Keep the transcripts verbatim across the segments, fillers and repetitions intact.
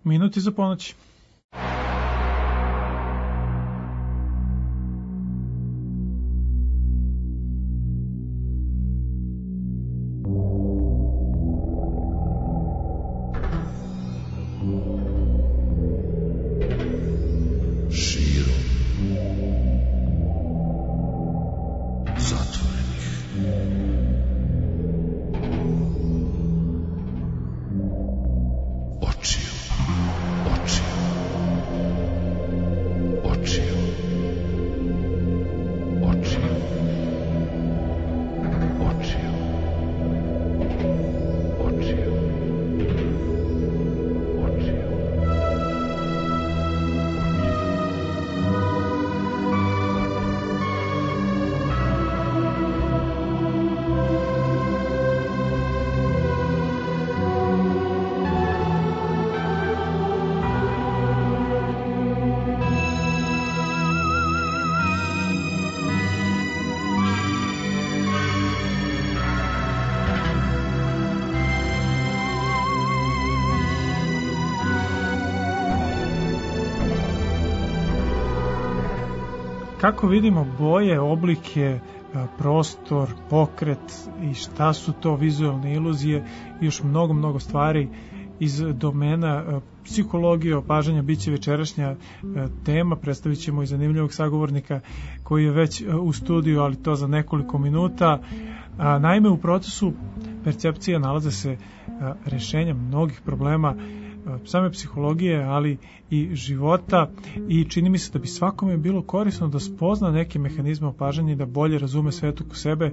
Minuti za ponoć. Kako vidimo boje, oblike, prostor, pokret i šta su to vizualne iluzije i još mnogo, mnogo stvari iz domena psihologije, opažanja biće večerašnja tema. Predstavit ćemo i zanimljivog sagovornika koji je već u studiju, ali to za nekoliko minuta. Naime, u procesu percepcije nalaze se rešenja mnogih problema same psihologije, ali i života, i čini mi se da bi svakome bilo korisno da spozna neke mehanizme opažanja i da bolje razume svet oko sebe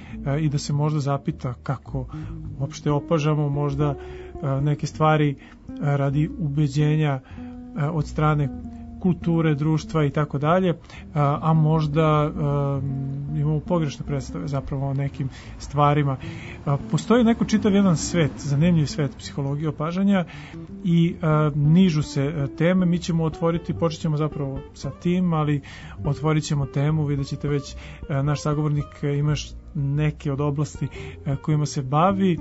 i da se možda zapita kako uopšte opažamo možda neke stvari radi ubeđenja od strane kulture, društva i tako dalje, a možda imamo pogrešne predstave zapravo o nekim stvarima. Postoji neko čitav jedan svet, zanimljiv svet psihologije opažanja i nižu se teme. Mi ćemo otvoriti, počet ćemo zapravo sa tim, ali otvorit ćemo temu, vidjet ćete već naš sagovornik ima neke od oblasti kojima se bavi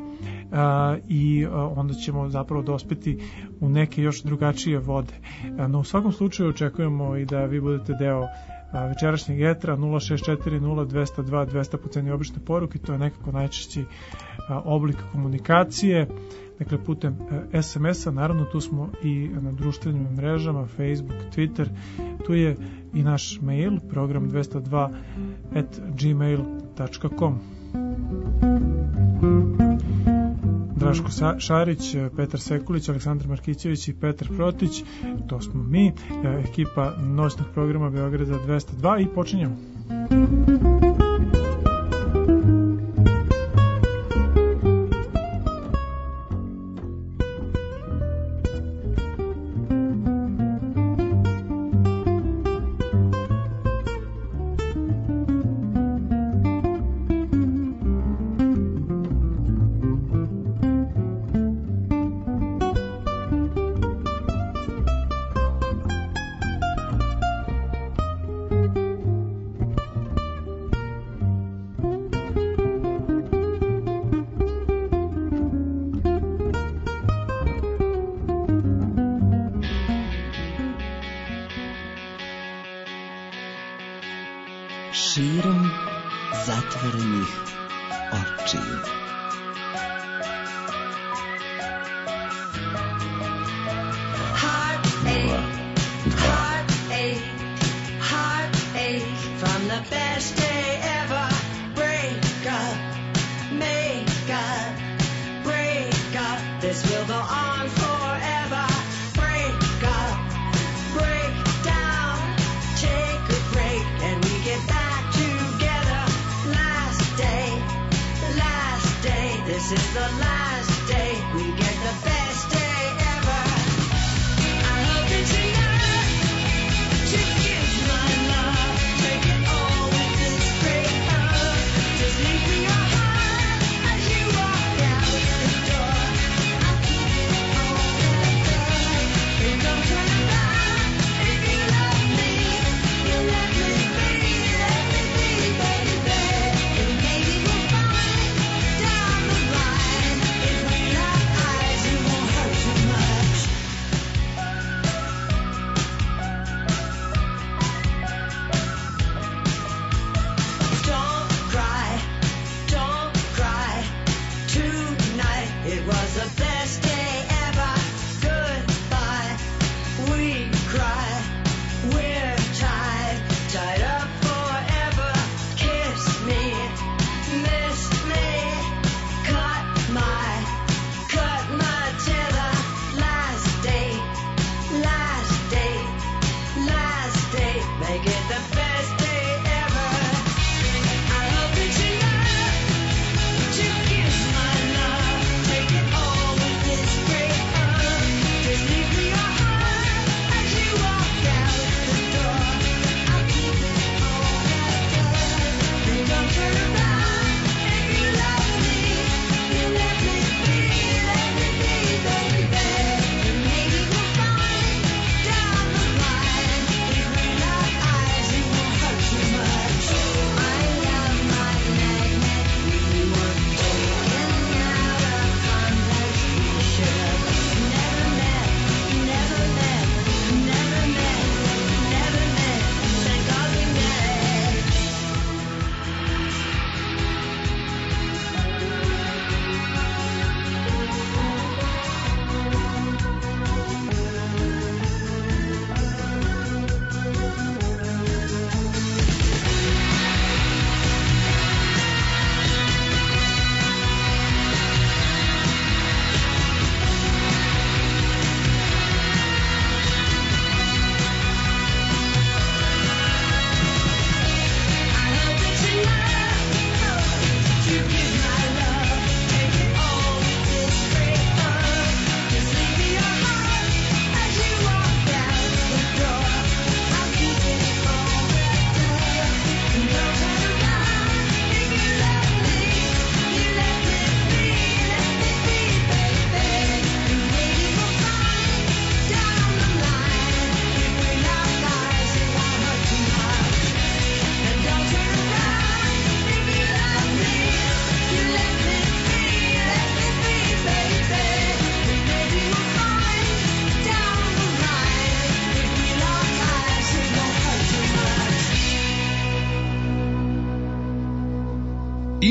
i onda ćemo zapravo dospeti u neke još drugačije vode. No u svakom slučaju očekujemo i da vi budete deo večerašnjeg etra. Nula šest četiri nula dva nula dva dva nula po ceni obične poruke, to je nekako najčešći oblik komunikacije, dakle putem es em es a. Naravno tu smo i na društvenim mrežama, Facebook, Twitter, tu je i naš mail, program dvesta dva at gmail dot com. Draško Šarić, Petar Sekulić, Aleksandar Markićević i Petar Protić, to smo mi, ekipa noćnog programa Beograda dvesta dva, i počinjemo. Širom zatvorenih očiju. Last day, last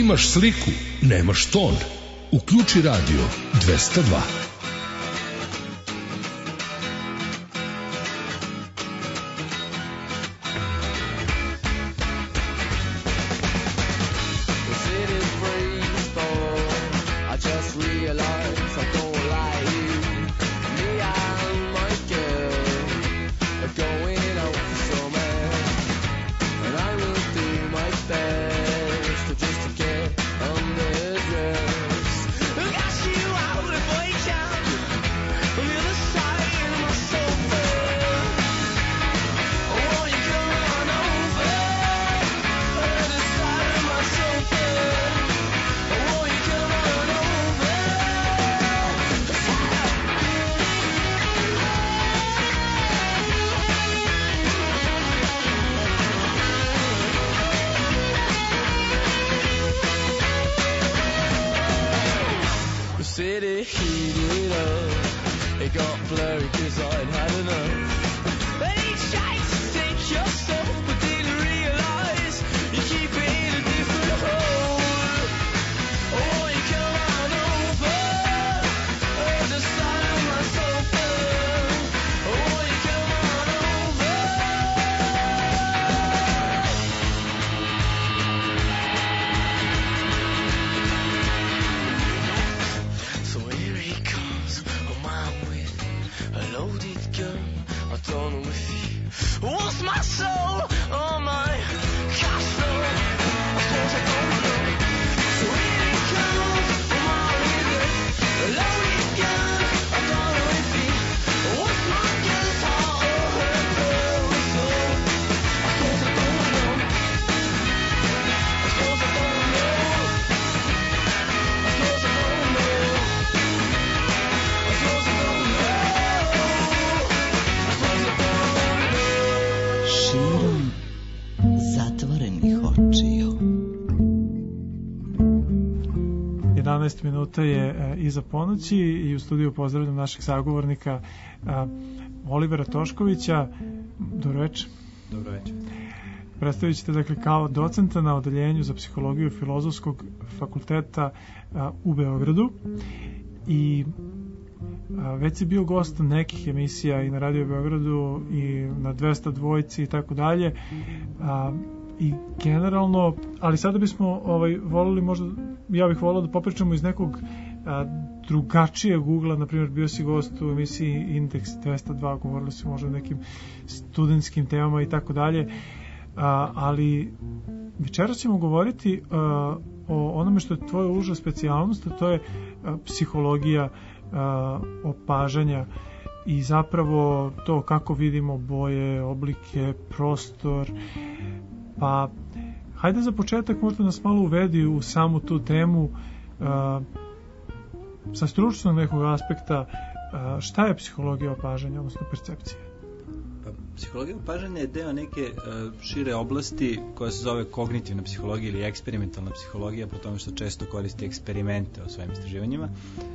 Imaš sliku, nemaš ton. Uključi radio dvesta dva. jedanaest minuta je e, iza ponoći i u studiju pozdravljam našeg sagovornika a, Olivera Toškovića. Dobro večer. Dobro večer. Predstavit ćete dakle kao docenta na odeljenju za psihologiju Filozofskog fakulteta a, u Beogradu i a, već si bio gost nekih emisija i na Radio Beogradu i na dvesta dva i tako dalje. A, i generalno, ali sada bismo ovaj, volili možda, ja bih volio da popričamo iz nekog a, drugačijeg ugla, na primjer bio si gost u emisiji Indeks dvesta dva, govorili si možda o nekim studentskim temama i tako dalje, ali večeras ćemo govoriti a, o onome što je tvoja uža specijalnost, a to je a, psihologija a, opažanja i zapravo to kako vidimo boje, oblike, prostor. Pa, hajde za početak možda nas malo uvedi u samu tu temu uh, sa stručnog nekog aspekta, uh, šta je psihologija opažanja, odnosno percepcije? Pa, psihologija opažanja je deo neke uh, šire oblasti koja se zove kognitivna psihologija ili eksperimentalna psihologija, po tome što često koristi eksperimente o svojim istraživanjima.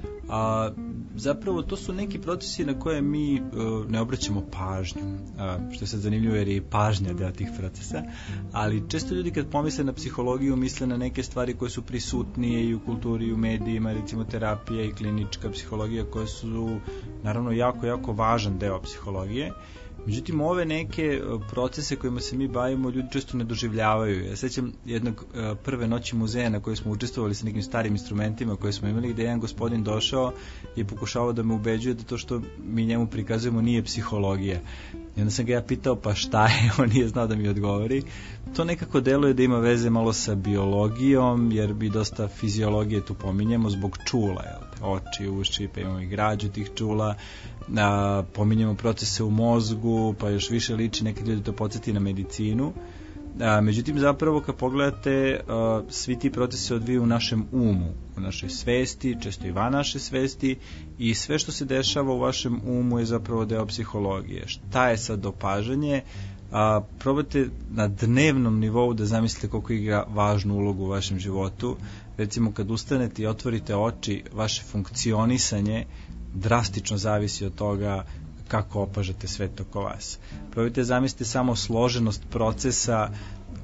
A zapravo to su neki procesi na koje mi uh, ne obraćamo pažnju, uh, što je sad zanimljivo jer je i pažnja deo tih procesa, ali često ljudi kad pomisle na psihologiju misle na neke stvari koje su prisutnije i u kulturi i u medijima, recimo terapija i klinička psihologija koje su naravno jako, jako važan deo psihologije. Međutim, ove neke procese kojima se mi bavimo ljudi često ne doživljavaju. Ja sećam jednog prve noći muzeja na kojoj smo učestvovali sa nekim starim instrumentima koje smo imali, gde jedan gospodin došao i pokušavao da me ubeđuje da to što mi njemu prikazujemo nije psihologija. I onda sam ga ja pitao pa šta je, on nije znao da mi odgovori. To nekako deluje da ima veze malo sa biologijom, jer bi dosta fiziologije tu pominjemo zbog čula, jel te, oči, uši, pa imamo i građu tih čula, a, pominjemo procese u mozgu, pa još više liči, nekad ljudi to podsjeti na medicinu. A, međutim, zapravo kad pogledate, a, svi ti procesi se odviju u našem umu, u našoj svesti, često i van naše svesti, i sve što se dešava u vašem umu je zapravo deo psihologije. Šta je sad opažanje? A, probajte na dnevnom nivou da zamislite koliko igra važnu ulogu u vašem životu. Recimo kad ustanete i otvorite oči, vaše funkcionisanje drastično zavisi od toga kako opažate svet oko vas. Probajte zamislite samo složenost procesa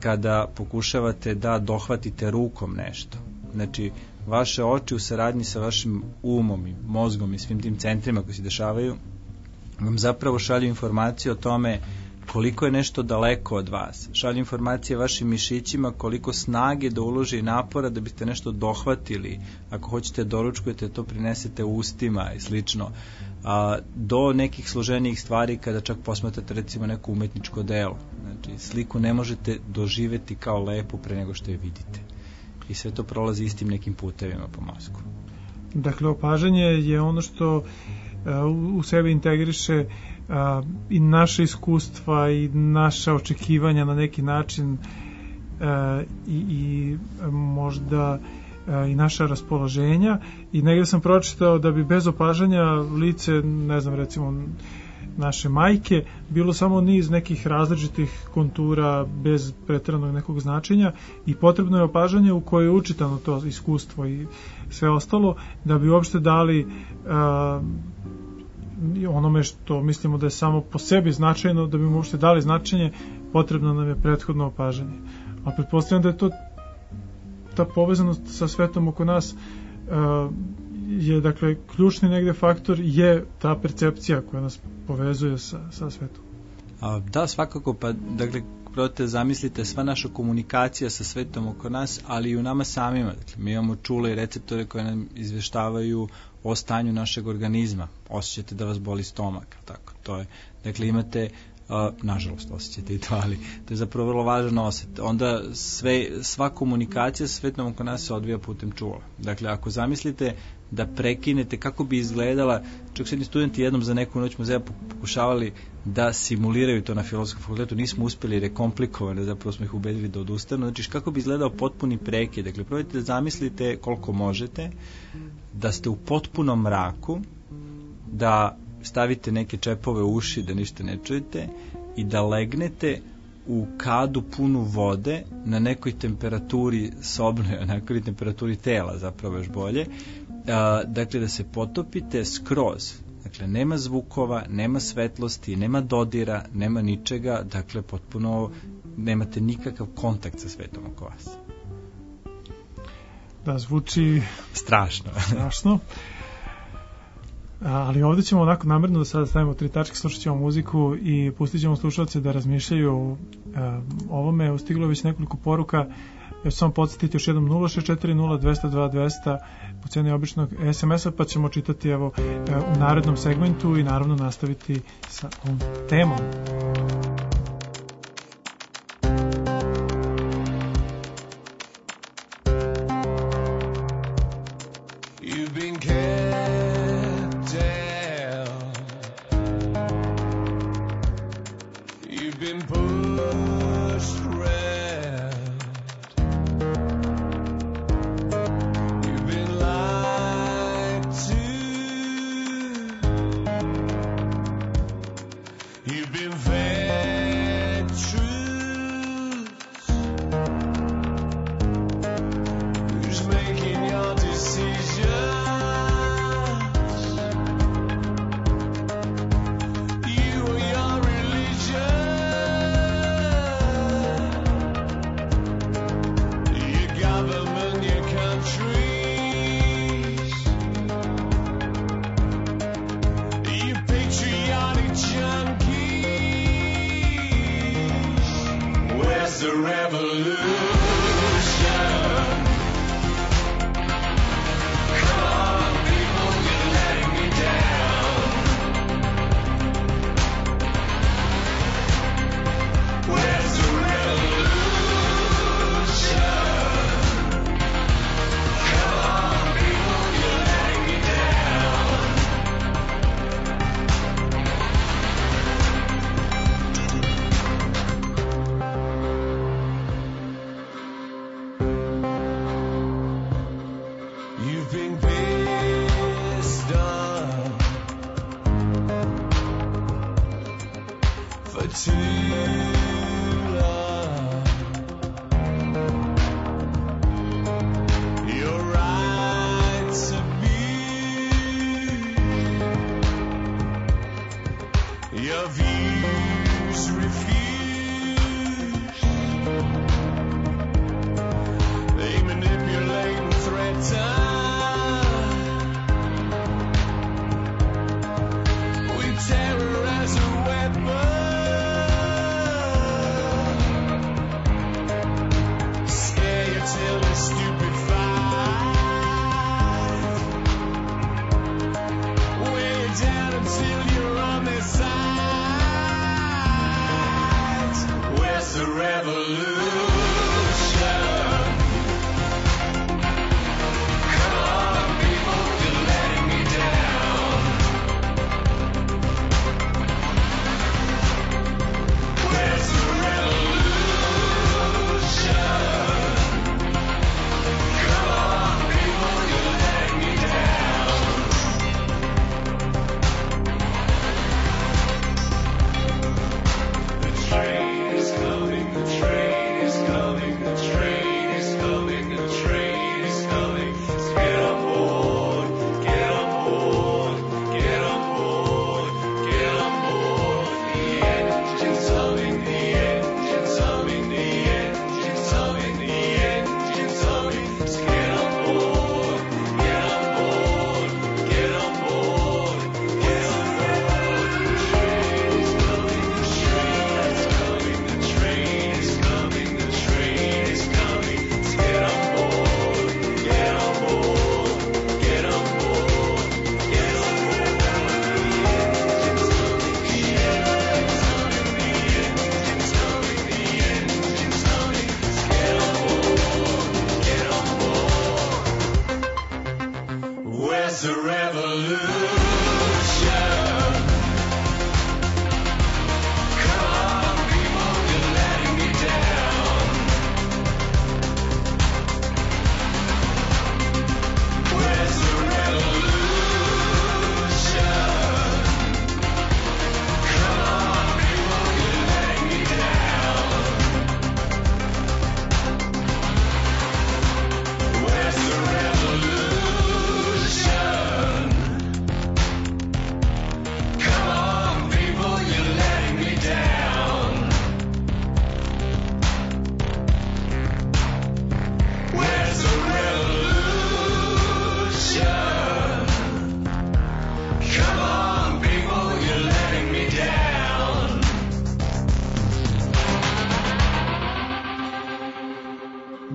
kada pokušavate da dohvatite rukom nešto. Znači, vaše oči u saradnji sa vašim umom i mozgom i svim tim centrima koji se dešavaju vam zapravo šalju informacije o tome koliko je nešto daleko od vas. Šalju informacije vašim mišićima koliko snage da uloži napora da biste nešto dohvatili. Ako hoćete doručkujete, to prinesete ustima i slično. A, do nekih složenijih stvari kada čak posmatrate recimo neko umetničko delo. Znači, sliku ne možete doživeti kao lepu pre nego što je vidite. I sve to prolazi istim nekim putevima po mozgu. Dakle, opažanje je ono što uh, u sebi integriše uh, i naše iskustva i naša očekivanja na neki način uh, i, i možda uh, i naša raspoloženja. I negdje sam pročitao da bi bez opažanja lice, ne znam, recimo naše majke, bilo samo niz nekih različitih kontura bez pretjeranog nekog značenja i potrebno je opažanje u kojoj je učitano to iskustvo i sve ostalo da bi uopšte dali uh, onome što mislimo da je samo po sebi značajno, da bi mu uopšte dali značenje, potrebno nam je prethodno opažanje. A pretpostavljam da je to ta povezanost sa svetom oko nas uh, je, dakle, ključni negde faktor je ta percepcija koja nas povezuje sa, sa svetom. A, da, svakako, pa, dakle, probate zamislite sva naša komunikacija sa svetom oko nas, ali i u nama samima. Dakle, mi imamo čule i receptore koje nam izveštavaju o stanju našeg organizma. Osjećate da vas boli stomak, tako, to je. Dakle, imate Uh, nažalost osjećate i to, ali to je zapravo vrlo važan osjet. Onda sve, sva komunikacija sa svetom oko nas se odvija putem čula. Dakle, ako zamislite da prekinete kako bi izgledala, čak su jedni studenti jednom za neku noć muzeja pokušavali da simuliraju to na Filozofskom fakultetu, nismo uspjeli jer je komplikovano, zapravo smo ih ubedili da odustanu. Znači, kako bi izgledao potpuni prekid. Dakle, probajte da zamislite koliko možete da ste u potpunom mraku, da stavite neke čepove u uši da ništa ne čujete i da legnete u kadu punu vode na nekoj temperaturi sobnoj, na nekoj temperaturi tela, zapravo još bolje. A, dakle, da se potopite skroz. Dakle, nema zvukova, nema svetlosti, nema dodira, nema ničega, dakle, potpuno nemate nikakav kontakt sa svetom oko vas. Da, zvuči strašno. Strašno. Ali ovdje ćemo onako namjerno da sada stavimo tri tačke, slušat ćemo muziku i pustit ćemo slušalce da razmišljaju o ovome. Ustiglo je već nekoliko poruka. Ja ću samo podsjetiti još jednom nula šest četiri nula dva nula dva dva nula nula po ceni običnog es em es-a, pa ćemo čitati evo u narednom segmentu i naravno nastaviti sa ovom temom. Your views refuse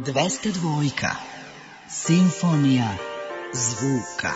dvesta dva. Simfonija zvuka.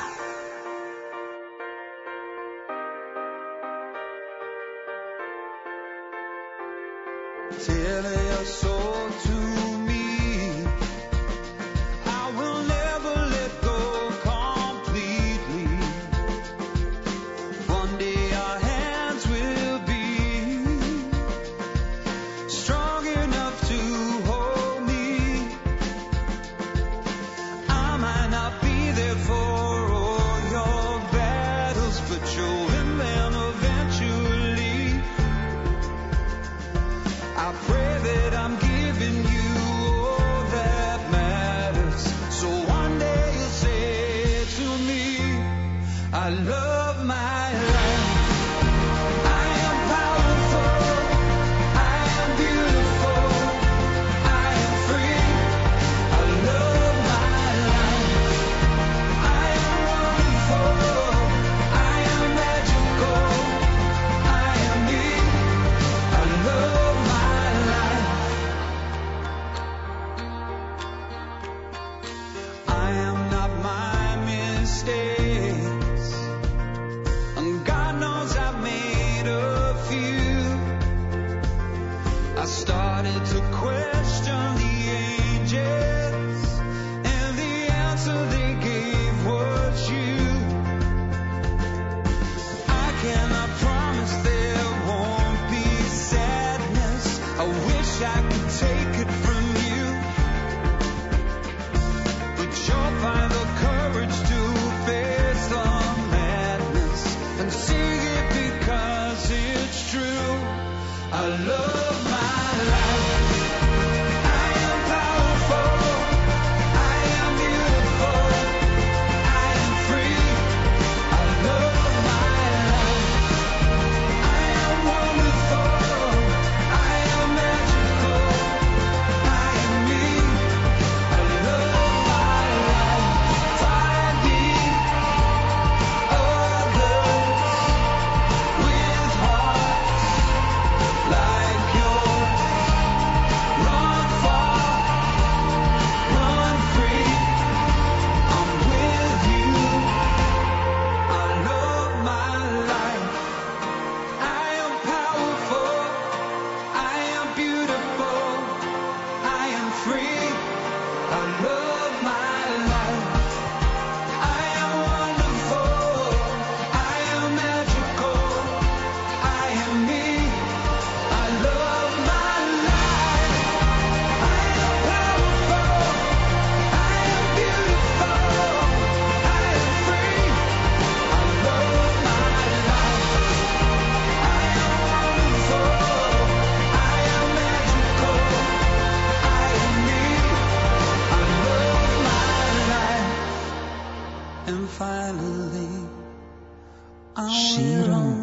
Širom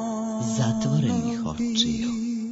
zatvorenih očiju.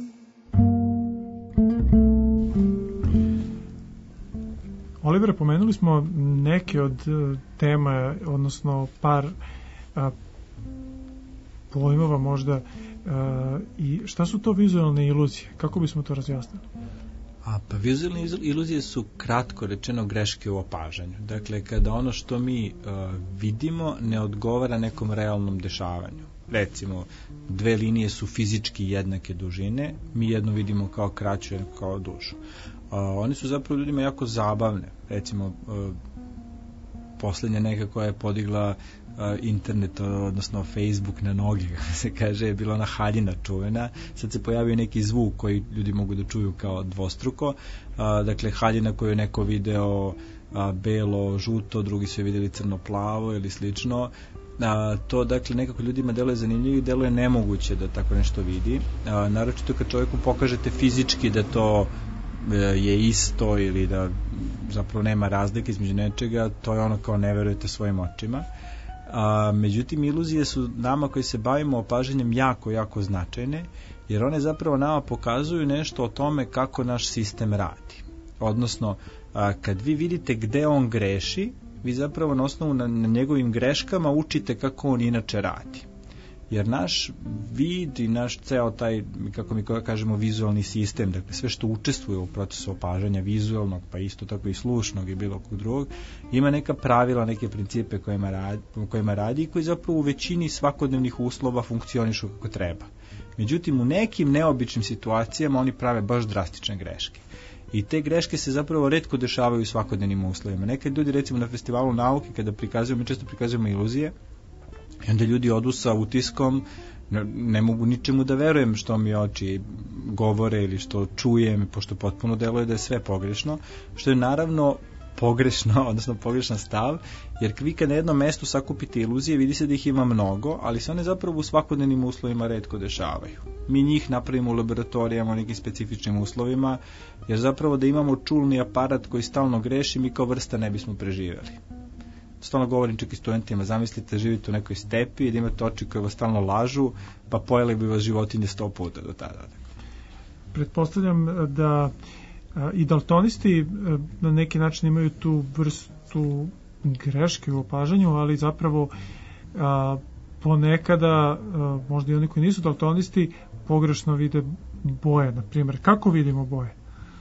Olivera, pomenuli smo neke od tema, odnosno par a, pojmova možda, a, i šta su to vizualne iluzije? Kako bismo to razjasnili? A, pa vizualne iluzije su kratko rečeno greške u opažanju. Dakle, kada ono što mi uh, vidimo ne odgovara nekom realnom dešavanju. Recimo, dve linije su fizički jednake dužine, mi jedno vidimo kao kraću, jedno kao dužu. Uh, one su zapravo ljudima jako zabavne. Recimo, uh, poslednja neka koja je podigla internet, odnosno Facebook na noge, kako se kaže, je bila ona haljina čuvena. Sad se pojavio neki zvuk koji ljudi mogu da čuju kao dvostruko. A, dakle, haljina koju je neko video a, belo, žuto, drugi su je vidjeli crno-plavo ili slično. A, to, dakle, nekako ljudima deluje zanimljivo i deluje nemoguće da tako nešto vidi. A, naročito kad čovjeku pokažete fizički da to je isto ili da zapravo nema razlike između nečega, to je ono kao ne verujete svojim očima. A, međutim, iluzije su nama koji se bavimo opažanjem jako, jako značajne, jer one zapravo nama pokazuju nešto o tome kako naš sistem radi. Odnosno, a, kad vi vidite gde on greši, vi zapravo na osnovu na, na njegovim greškama učite kako on inače radi. jer naš vid i naš ceo taj, kako mi kažemo, vizualni sistem, dakle sve što učestvuje u procesu opažanja vizualnog, pa isto tako i slušnog i bilo kog drugog, ima neka pravila, neke principe kojima radi, kojima radi i koji zapravo u većini svakodnevnih uslova funkcionišu kako treba. Međutim, u nekim neobičnim situacijama oni prave baš drastične greške. I te greške se zapravo retko dešavaju u svakodnevnim uslovima. Nekad ljudi, recimo na festivalu nauke, kada prikazujemo, mi često prikazujemo iluzije, i onda ljudi odu sa utiskom, ne, ne mogu ničemu da verujem što mi oči govore ili što čujem, pošto potpuno deluje da je sve pogrešno, što je naravno pogrešno, odnosno pogrešan stav, jer vi kad na jednom mestu sakupite iluzije, vidi se da ih ima mnogo, ali se one zapravo u svakodnevnim uslovima retko dešavaju. Mi njih napravimo u laboratorijama, u nekim specifičnim uslovima, jer zapravo da imamo čulni aparat koji stalno greši, mi kao vrsta ne bismo preživjeli. Stalno govorim čak i studentima, zamislite, živite u nekoj stepi i da imate oči koje vas stalno lažu, pa pojeli bi vas životinje sto puta do tada. Pretpostavljam da i daltonisti na neki način imaju tu vrstu greške u opažanju, ali zapravo a, ponekada, a, možda i oni koji nisu daltonisti, pogrešno vide boje, na primjer. Kako vidimo boje?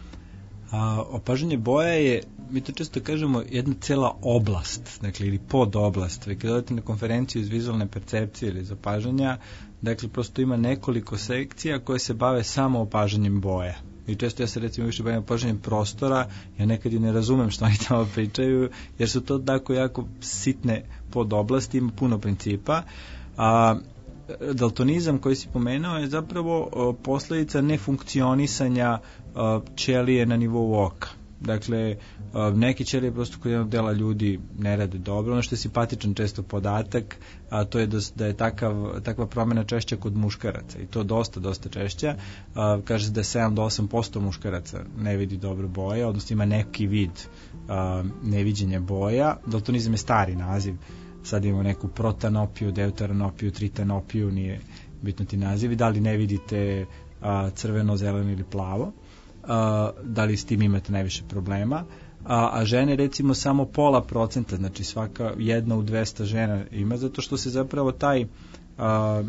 A, opažanje boja je, mi to često kažemo, jedna cela oblast, dakle, ili podoblast. Vi kada odete na konferenciju iz vizualne percepcije ili iz opažanja, dakle, prosto ima nekoliko sekcija koje se bave samo opažanjem boja. I često ja se recimo više bavim opažanjem prostora, ja nekad i ne razumem što oni tamo pričaju, jer su to tako jako sitne podoblasti, ima puno principa. A daltonizam koji si pomenuo je zapravo o, posljedica nefunkcionisanja o, ćelije na nivou oka. Dakle, o, neke ćelije prosto kod jednog dela ljudi ne rade dobro. Ono što je simpatičan često podatak, a to je da, da je takav, takva promjena češća kod muškaraca i to dosta, dosta češća. A, kaže se da je sedam do osam posto muškaraca ne vidi dobro boje, odnosno ima neki vid a, neviđenja boja. Daltonizam je stari naziv. Sad imamo neku protanopiju, deuteranopiju, tritanopiju, nije bitno ti nazivi, da li ne vidite a, crveno, zeleno ili plavo, a, da li s tim imate najviše problema, a, a žene recimo samo pola procenta, znači svaka jedna u dvesta žena ima, zato što se zapravo taj a,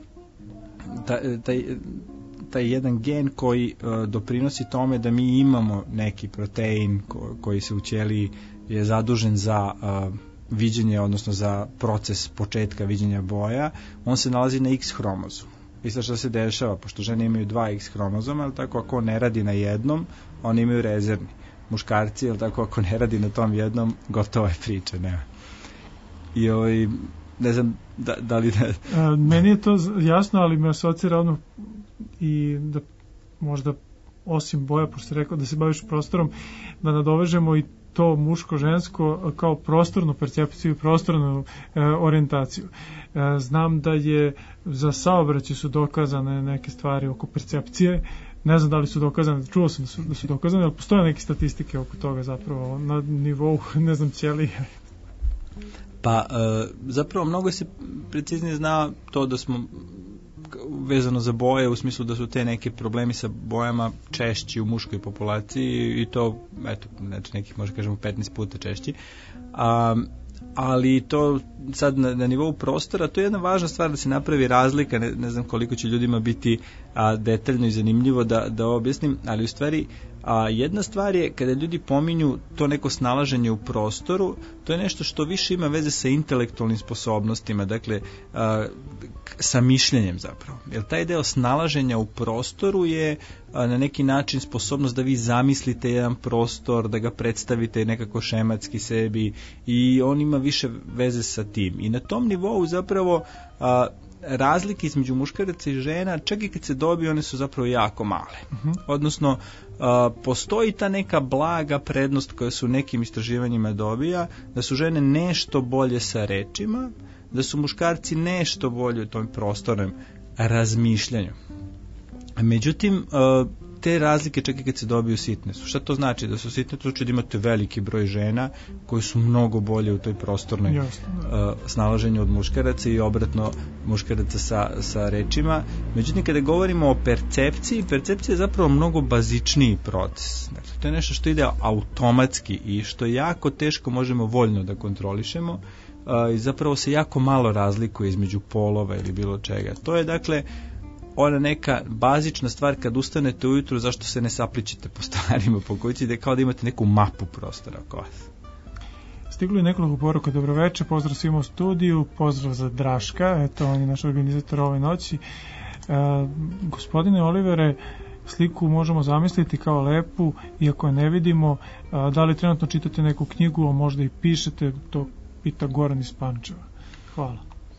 taj, taj, taj jedan gen koji a, doprinosi tome da mi imamo neki protein ko, koji se u ćeliji je zadužen za a, viđenje, odnosno za proces početka viđenja boja, on se nalazi na X hromozomu. I sad što se dešava, pošto žene imaju dva X hromozoma, ali tako ako ne radi na jednom, oni imaju rezervni. Muškarci, ali tako ako ne radi na tom jednom, gotova je priča, nema. I ovaj, ne znam, da, da li... Da... A, meni je to jasno, ali me asocira ono i da možda osim boja, pošto si rekao da se baviš prostorom, da nadovežemo i to muško-žensko kao prostornu percepciju i prostornu e, orijentaciju. E, znam da je za saobraćaj su dokazane neke stvari oko percepcije, ne znam da li su dokazane, čuo sam da su, da su dokazane, ali postoje neke statistike oko toga zapravo na nivou, ne znam, ćelije. Pa, e, zapravo mnogo se preciznije zna to da smo vezano za boje, u smislu da su te neke problemi sa bojama češći u muškoj populaciji i to, eto, znači nekih možda kažemo petnaest puta češći. A, ali to sad na, na nivou prostora, to je jedna važna stvar da se napravi razlika, ne, ne znam koliko će ljudima biti a, detaljno i zanimljivo da, da objasnim, ali u stvari a, jedna stvar je kada ljudi pominju to neko snalaženje u prostoru, to je nešto što više ima veze sa intelektualnim sposobnostima, dakle a, sa mišljenjem zapravo. Jer taj deo snalaženja u prostoru je a, na neki način sposobnost da vi zamislite jedan prostor, da ga predstavite nekako šematski sebi i on ima više veze sa tim. I na tom nivou zapravo a, razlike između muškaraca i žena, čak i kad se dobiju, one su zapravo jako male. Uh-huh. Odnosno, a, postoji ta neka blaga prednost koja su nekim istraživanjima dobija, da su žene nešto bolje sa rečima, da su muškarci nešto bolje u tom prostornom razmišljanju. Međutim, a, te razlike čak i kad se dobiju sitne su. Šta to znači? Da su sitne, to znači da imate veliki broj žena koji su mnogo bolje u toj prostornoj uh, snalaženju od muškaraca i obratno muškaraca sa, sa rečima. Međutim, kada govorimo o percepciji, percepcija je zapravo mnogo bazičniji proces. Dakle, to je nešto što ide automatski i što jako teško možemo voljno da kontrolišemo. i zapravo se jako malo razlikuje između polova ili bilo čega. To je dakle ona neka bazična stvar kad ustanete ujutru, zašto se ne sapličite po stvarima po kući, da je kao da imate neku mapu prostora oko vas. Stiglo je nekoliko poruka, dobroveče, pozdrav svima u studiju, pozdrav za Draška, eto on je naš organizator ove noći. E, gospodine Olivere, sliku možemo zamisliti kao lepu, iako je ne vidimo. A, da li trenutno čitate neku knjigu, a možda i pišete, to pita Goran iz Pančeva. Hvala.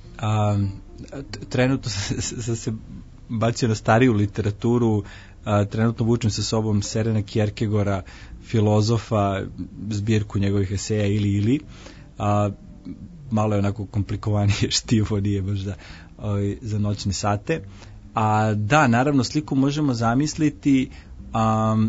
A, trenutno sam se bacio na stariju literaturu, a, trenutno vučem sa sobom Serena Kierkegaarda, filozofa, zbirku njegovih eseja ili ili, a, malo je onako komplikovanije štivo, nije baš za, o, za noćne sate. A da, naravno sliku možemo zamisliti, um,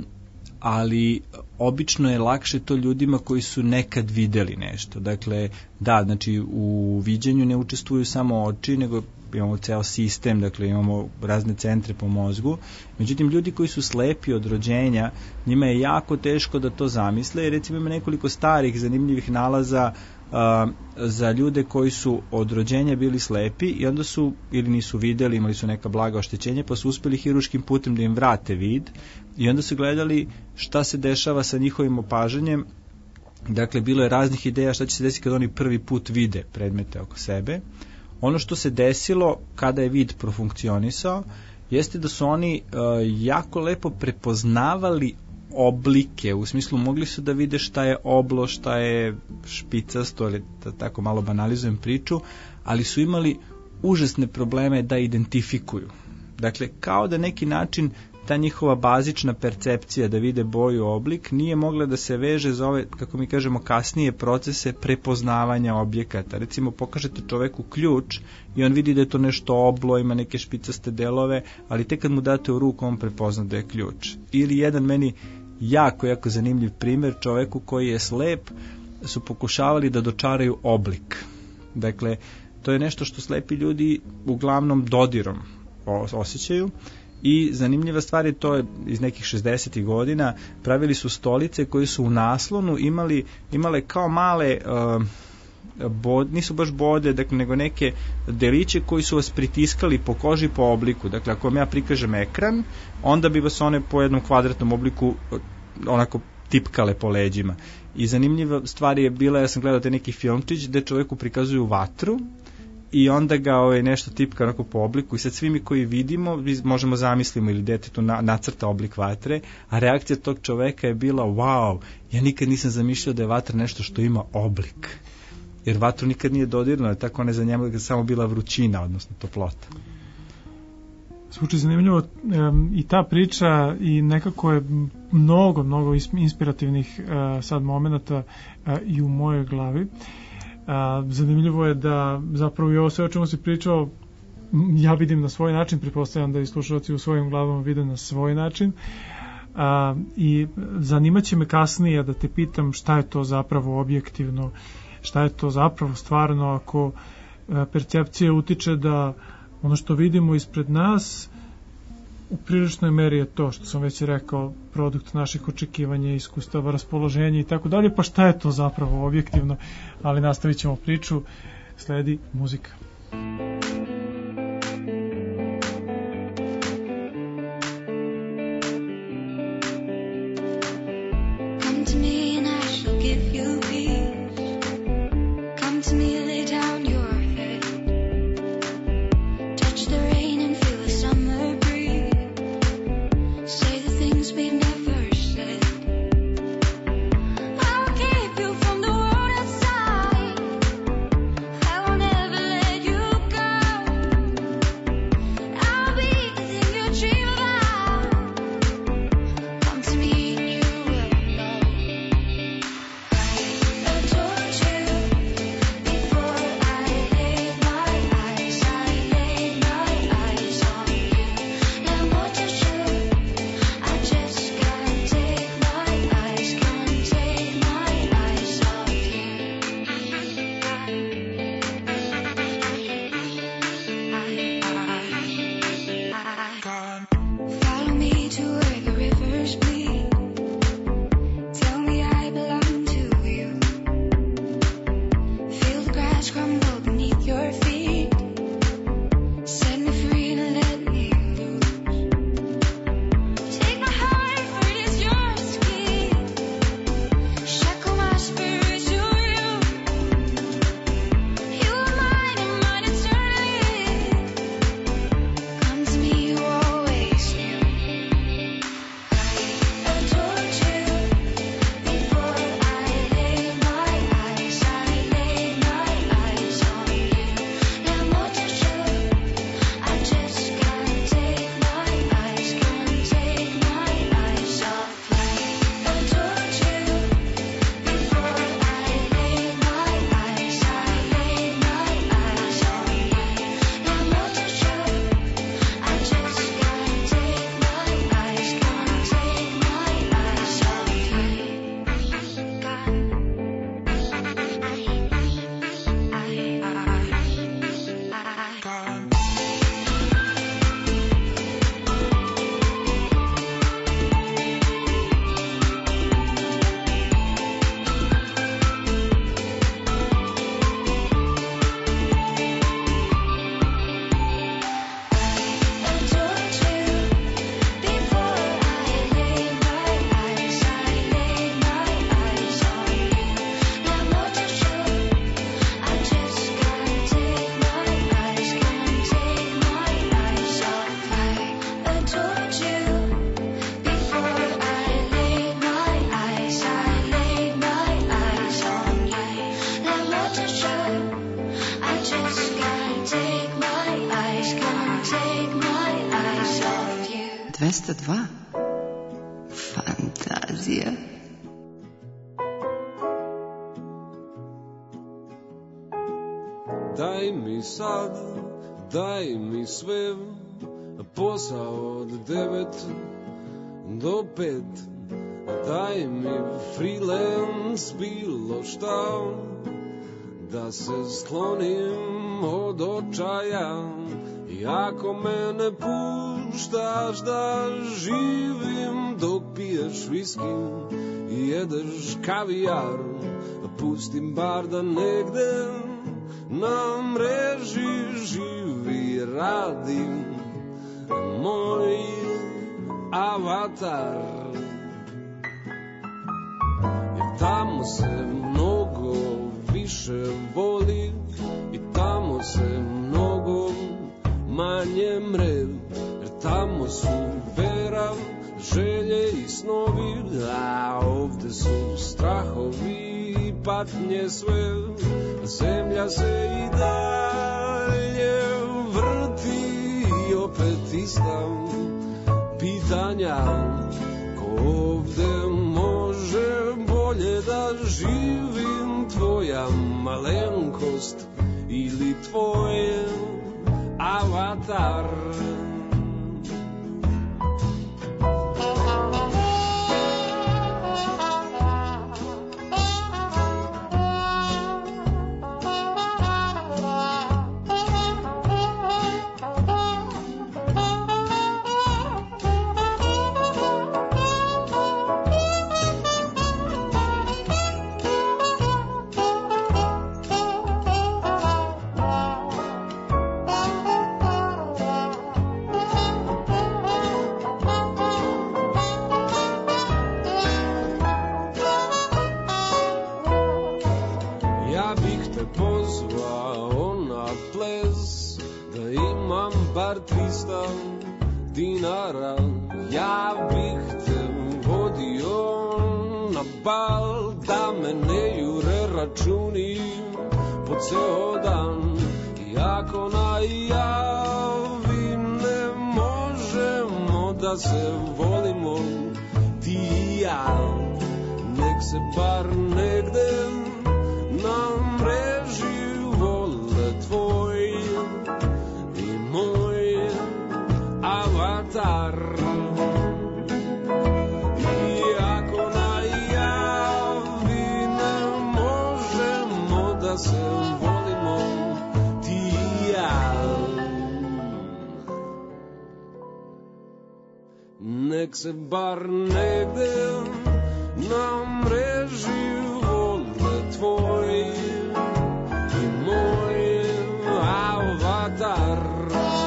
ali obično je lakše to ljudima koji su nekad videli nešto. Dakle, da, znači u viđenju ne učestvuju samo oči, nego imamo ceo sistem, dakle imamo razne centre po mozgu. Međutim, ljudi koji su slepi od rođenja, njima je jako teško da to zamisle. Recimo ima nekoliko starih zanimljivih nalaza Uh, za ljude koji su od rođenja bili slepi i onda su ili nisu videli, imali su neka blaga oštećenja, pa su uspeli hiruškim putem da im vrate vid i onda su gledali šta se dešava sa njihovim opažanjem. Dakle, bilo je raznih ideja šta će se desiti kad oni prvi put vide predmete oko sebe. Ono što se desilo kada je vid profunkcionisao jeste da su oni uh, jako lepo prepoznavali oblike, u smislu mogli su da vide šta je oblo, šta je špicasto, ali da tako malo banalizujem priču, ali su imali užasne probleme da identifikuju. Dakle, kao da neki način ta njihova bazična percepcija da vide boju, oblik, nije mogla da se veže za ove, kako mi kažemo, kasnije procese prepoznavanja objekata. Recimo, pokažete čoveku ključ i on vidi da je to nešto oblo, ima neke špicaste delove, ali tek kad mu date u ruku, on prepozna da je ključ. Ili jedan meni jako, jako zanimljiv primjer, čoveku koji je slep, su pokušavali da dočaraju oblik. Dakle, to je nešto što slepi ljudi uglavnom dodirom osjećaju. I zanimljiva stvar je, to je iz nekih šezdesetih godina, pravili su stolice koje su u naslonu imali, imale kao male uh, bod, nisu baš bode, dakle, nego neke deliće koji su vas pritiskali po koži po obliku. Dakle, ako vam ja prikažem ekran, onda bi vas one po jednom kvadratnom obliku onako tipkale po leđima. I zanimljiva stvar je bila, ja sam gledao te neki filmčić gde čoveku prikazuju vatru i onda ga ovaj, nešto tipka onako po obliku i sad svi mi koji vidimo možemo zamislimo ili detetu na, nacrta oblik vatre, a reakcija tog čoveka je bila wow, ja nikad nisam zamišljao da je vatra nešto što ima oblik, jer vatru nikad nije dodirnuo, tako ona je za njemu da samo bila vrućina, odnosno toplota. Zvuči zanimljivo i ta priča i nekako je mnogo, mnogo inspirativnih sad momenata i u mojoj glavi. Zanimljivo je da zapravo i ovo sve o čemu si pričao ja vidim na svoj način, pretpostavljam da i slušalci u svojim glavama vide na svoj način. I zanimaće me kasnije da te pitam šta je to zapravo objektivno, šta je to zapravo stvarno, ako percepcija utiče da ono što vidimo ispred nas u priličnoj meri je to što sam već rekao, produkt naših očekivanja, iskustava, raspoloženja i tako dalje, pa šta je to zapravo objektivno, ali nastavit ćemo priču, sledi muzika. dvesta dva. Fantazija. Daj mi sad, daj mi sve, posao od devet do pet. Daj mi freelance, bilo šta, da se sklonim od očaja. I ako me ne puštaš da živim dok piješ viski i jedeš kavijar, pustim bar da negde na mreži živi radim moj avatar. Jer tamo se mnogo više voli i tamo se mnogo manje mre. Jer tamo su vera, želje i snovi, a ovde su strahovi i patnje sve. Zemlja se i dalje vrti i opet ista pitanja. Ko ovde može bolje da živim, tvoja malenkost ili tvoj avatar? Dinara, ja bih te vodio na bal, da me ne jure računi po ceo dan. I ako najavi ne možemo da se volimo ti i ja, nek se bar negde na mreži vole tvoj i moj avatar. I ako najavi ne možemo da se volimo ti i ja, nek se bar negde na mreži vole tvoj i moj avatar.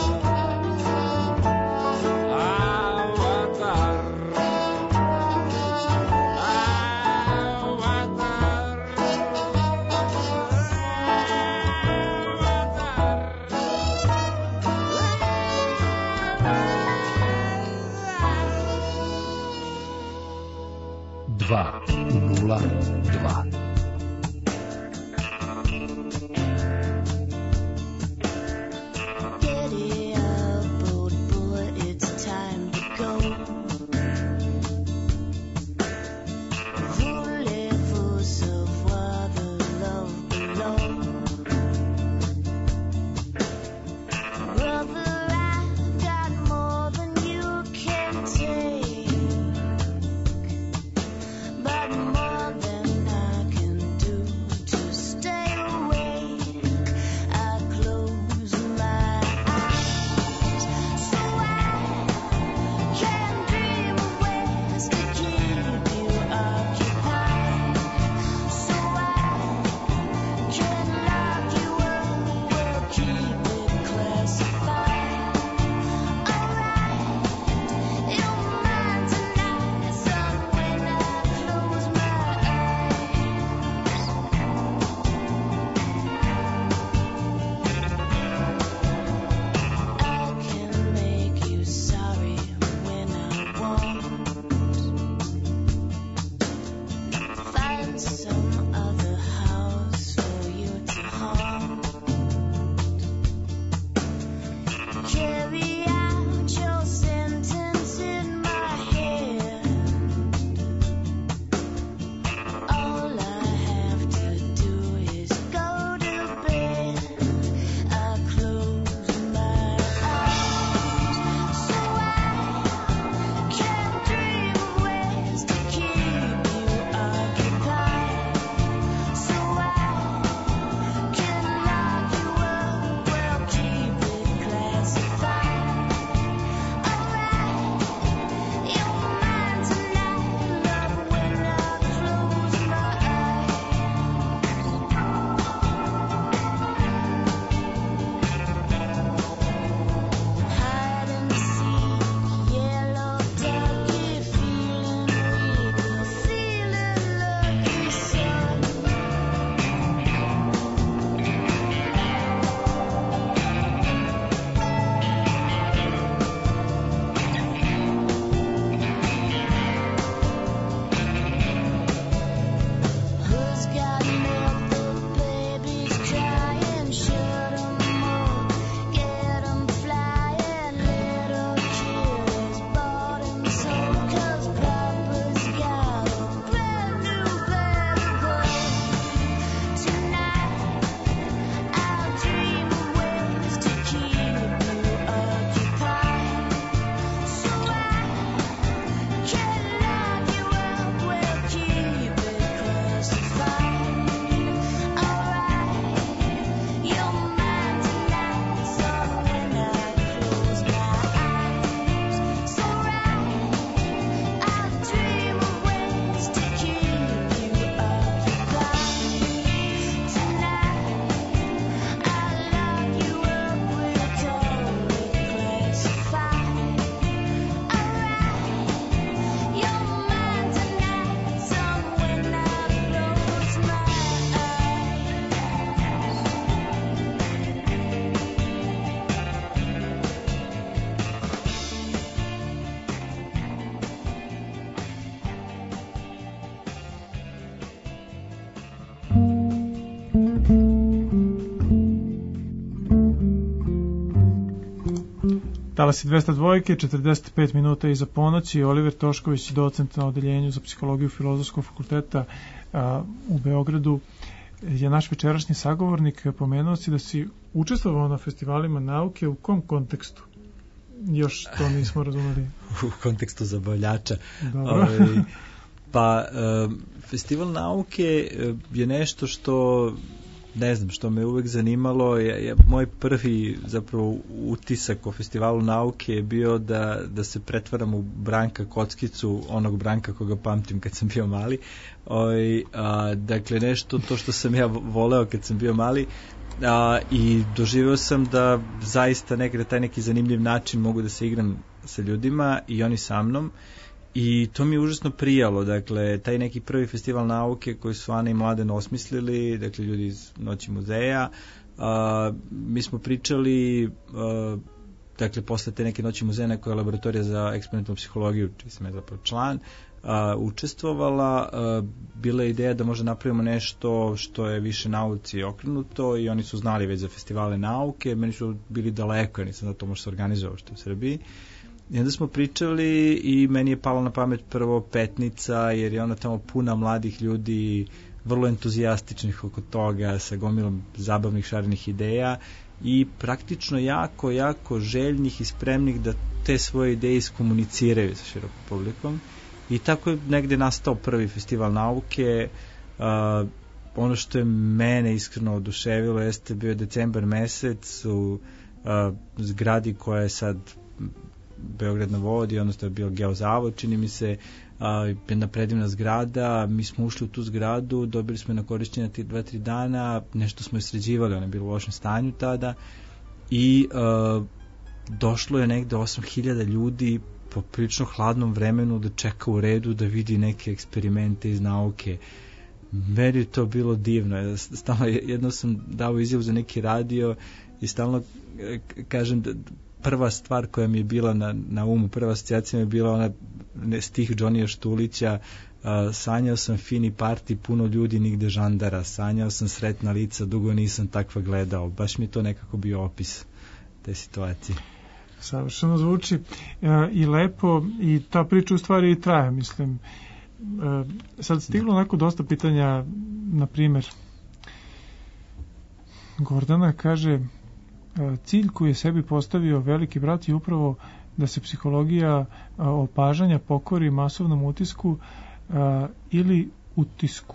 dva nula dva. But more than I can Talasi dvesta dva, četrdeset pet minuta iza ponoći. Oliver Tošković, docent na odeljenju za psihologiju Filozofskog fakulteta a, u Beogradu, je naš večerašnji sagovornik. Pomenuo si da si učestvovao na festivalima nauke. U kom kontekstu? Još to nismo razumeli. U kontekstu zabavljača. Dobro. Ove, pa, e, festival nauke je nešto što ne znam, što me uvek zanimalo. Je, je, moj prvi zapravo utisak o festivalu nauke je bio da, da se pretvaram u Branka Kockicu, onog Branka koga pamtim kad sam bio mali. Oj, a, dakle, nešto to što sam ja voleo kad sam bio mali. A, i doživeo sam da zaista negde taj neki zanimljiv način mogu da se igram sa ljudima i oni sa mnom. I to mi je užasno prijalo, dakle, taj neki prvi festival nauke koji su Ana i Mladen osmislili, dakle, ljudi iz Noći muzeja, a, mi smo pričali, a, dakle, posle te neke Noći muzeja, neka je laboratorija za eksperimentalnu psihologiju, čiji sam je zapravo član, a, učestvovala, a, bila je ideja da možda napravimo nešto što je više nauci okrenuto i oni su znali već za festivale nauke, meni su bili daleko, ja nisam da to može se organizovao što u Srbiji. I onda smo pričali i meni je palo na pamet prvo Petnica, jer je ona tamo puna mladih ljudi, vrlo entuzijastičnih oko toga, sa gomilom zabavnih šarenih ideja i praktično jako, jako željnih i spremnih da te svoje ideje iskomuniciraju sa širokom publikom. I tako je negde nastao prvi festival nauke. Uh, ono što je mene iskreno oduševilo jeste bio decembar mesec u uh, zgradi koja je sad Beograd na vodi, odnosno je bio Geozavod, čini mi se, a, jedna predivna zgrada. Mi smo ušli u tu zgradu, dobili smo je na korišćenje tih dva, tri dana, nešto smo je sređivali, ona je bila u lošem stanju tada i a, došlo je negde osam hiljada ljudi po prilično hladnom vremenu da čeka u redu da vidi neke eksperimente iz nauke. Meni to bilo divno. Stalno, jedno sam dao izjavu za neki radio i stalno kažem da prva stvar koja mi je bila na, na umu, prva asocijacija mi je bila ona stih Džonija Štulića, uh, sanjao sam fini parti, puno ljudi, nigde žandara, sanjao sam sretna lica, dugo nisam takva gledao. Baš mi to nekako bio opis te situacije. Savršeno zvuči uh, i lepo i ta priča u stvari i traje, mislim. Uh, sad stiglo onako dosta pitanja, na primjer Gordana kaže: cilj koji je sebi postavio veliki brat je upravo da se psihologija opažanja pokori masovnom utisku a, ili utisku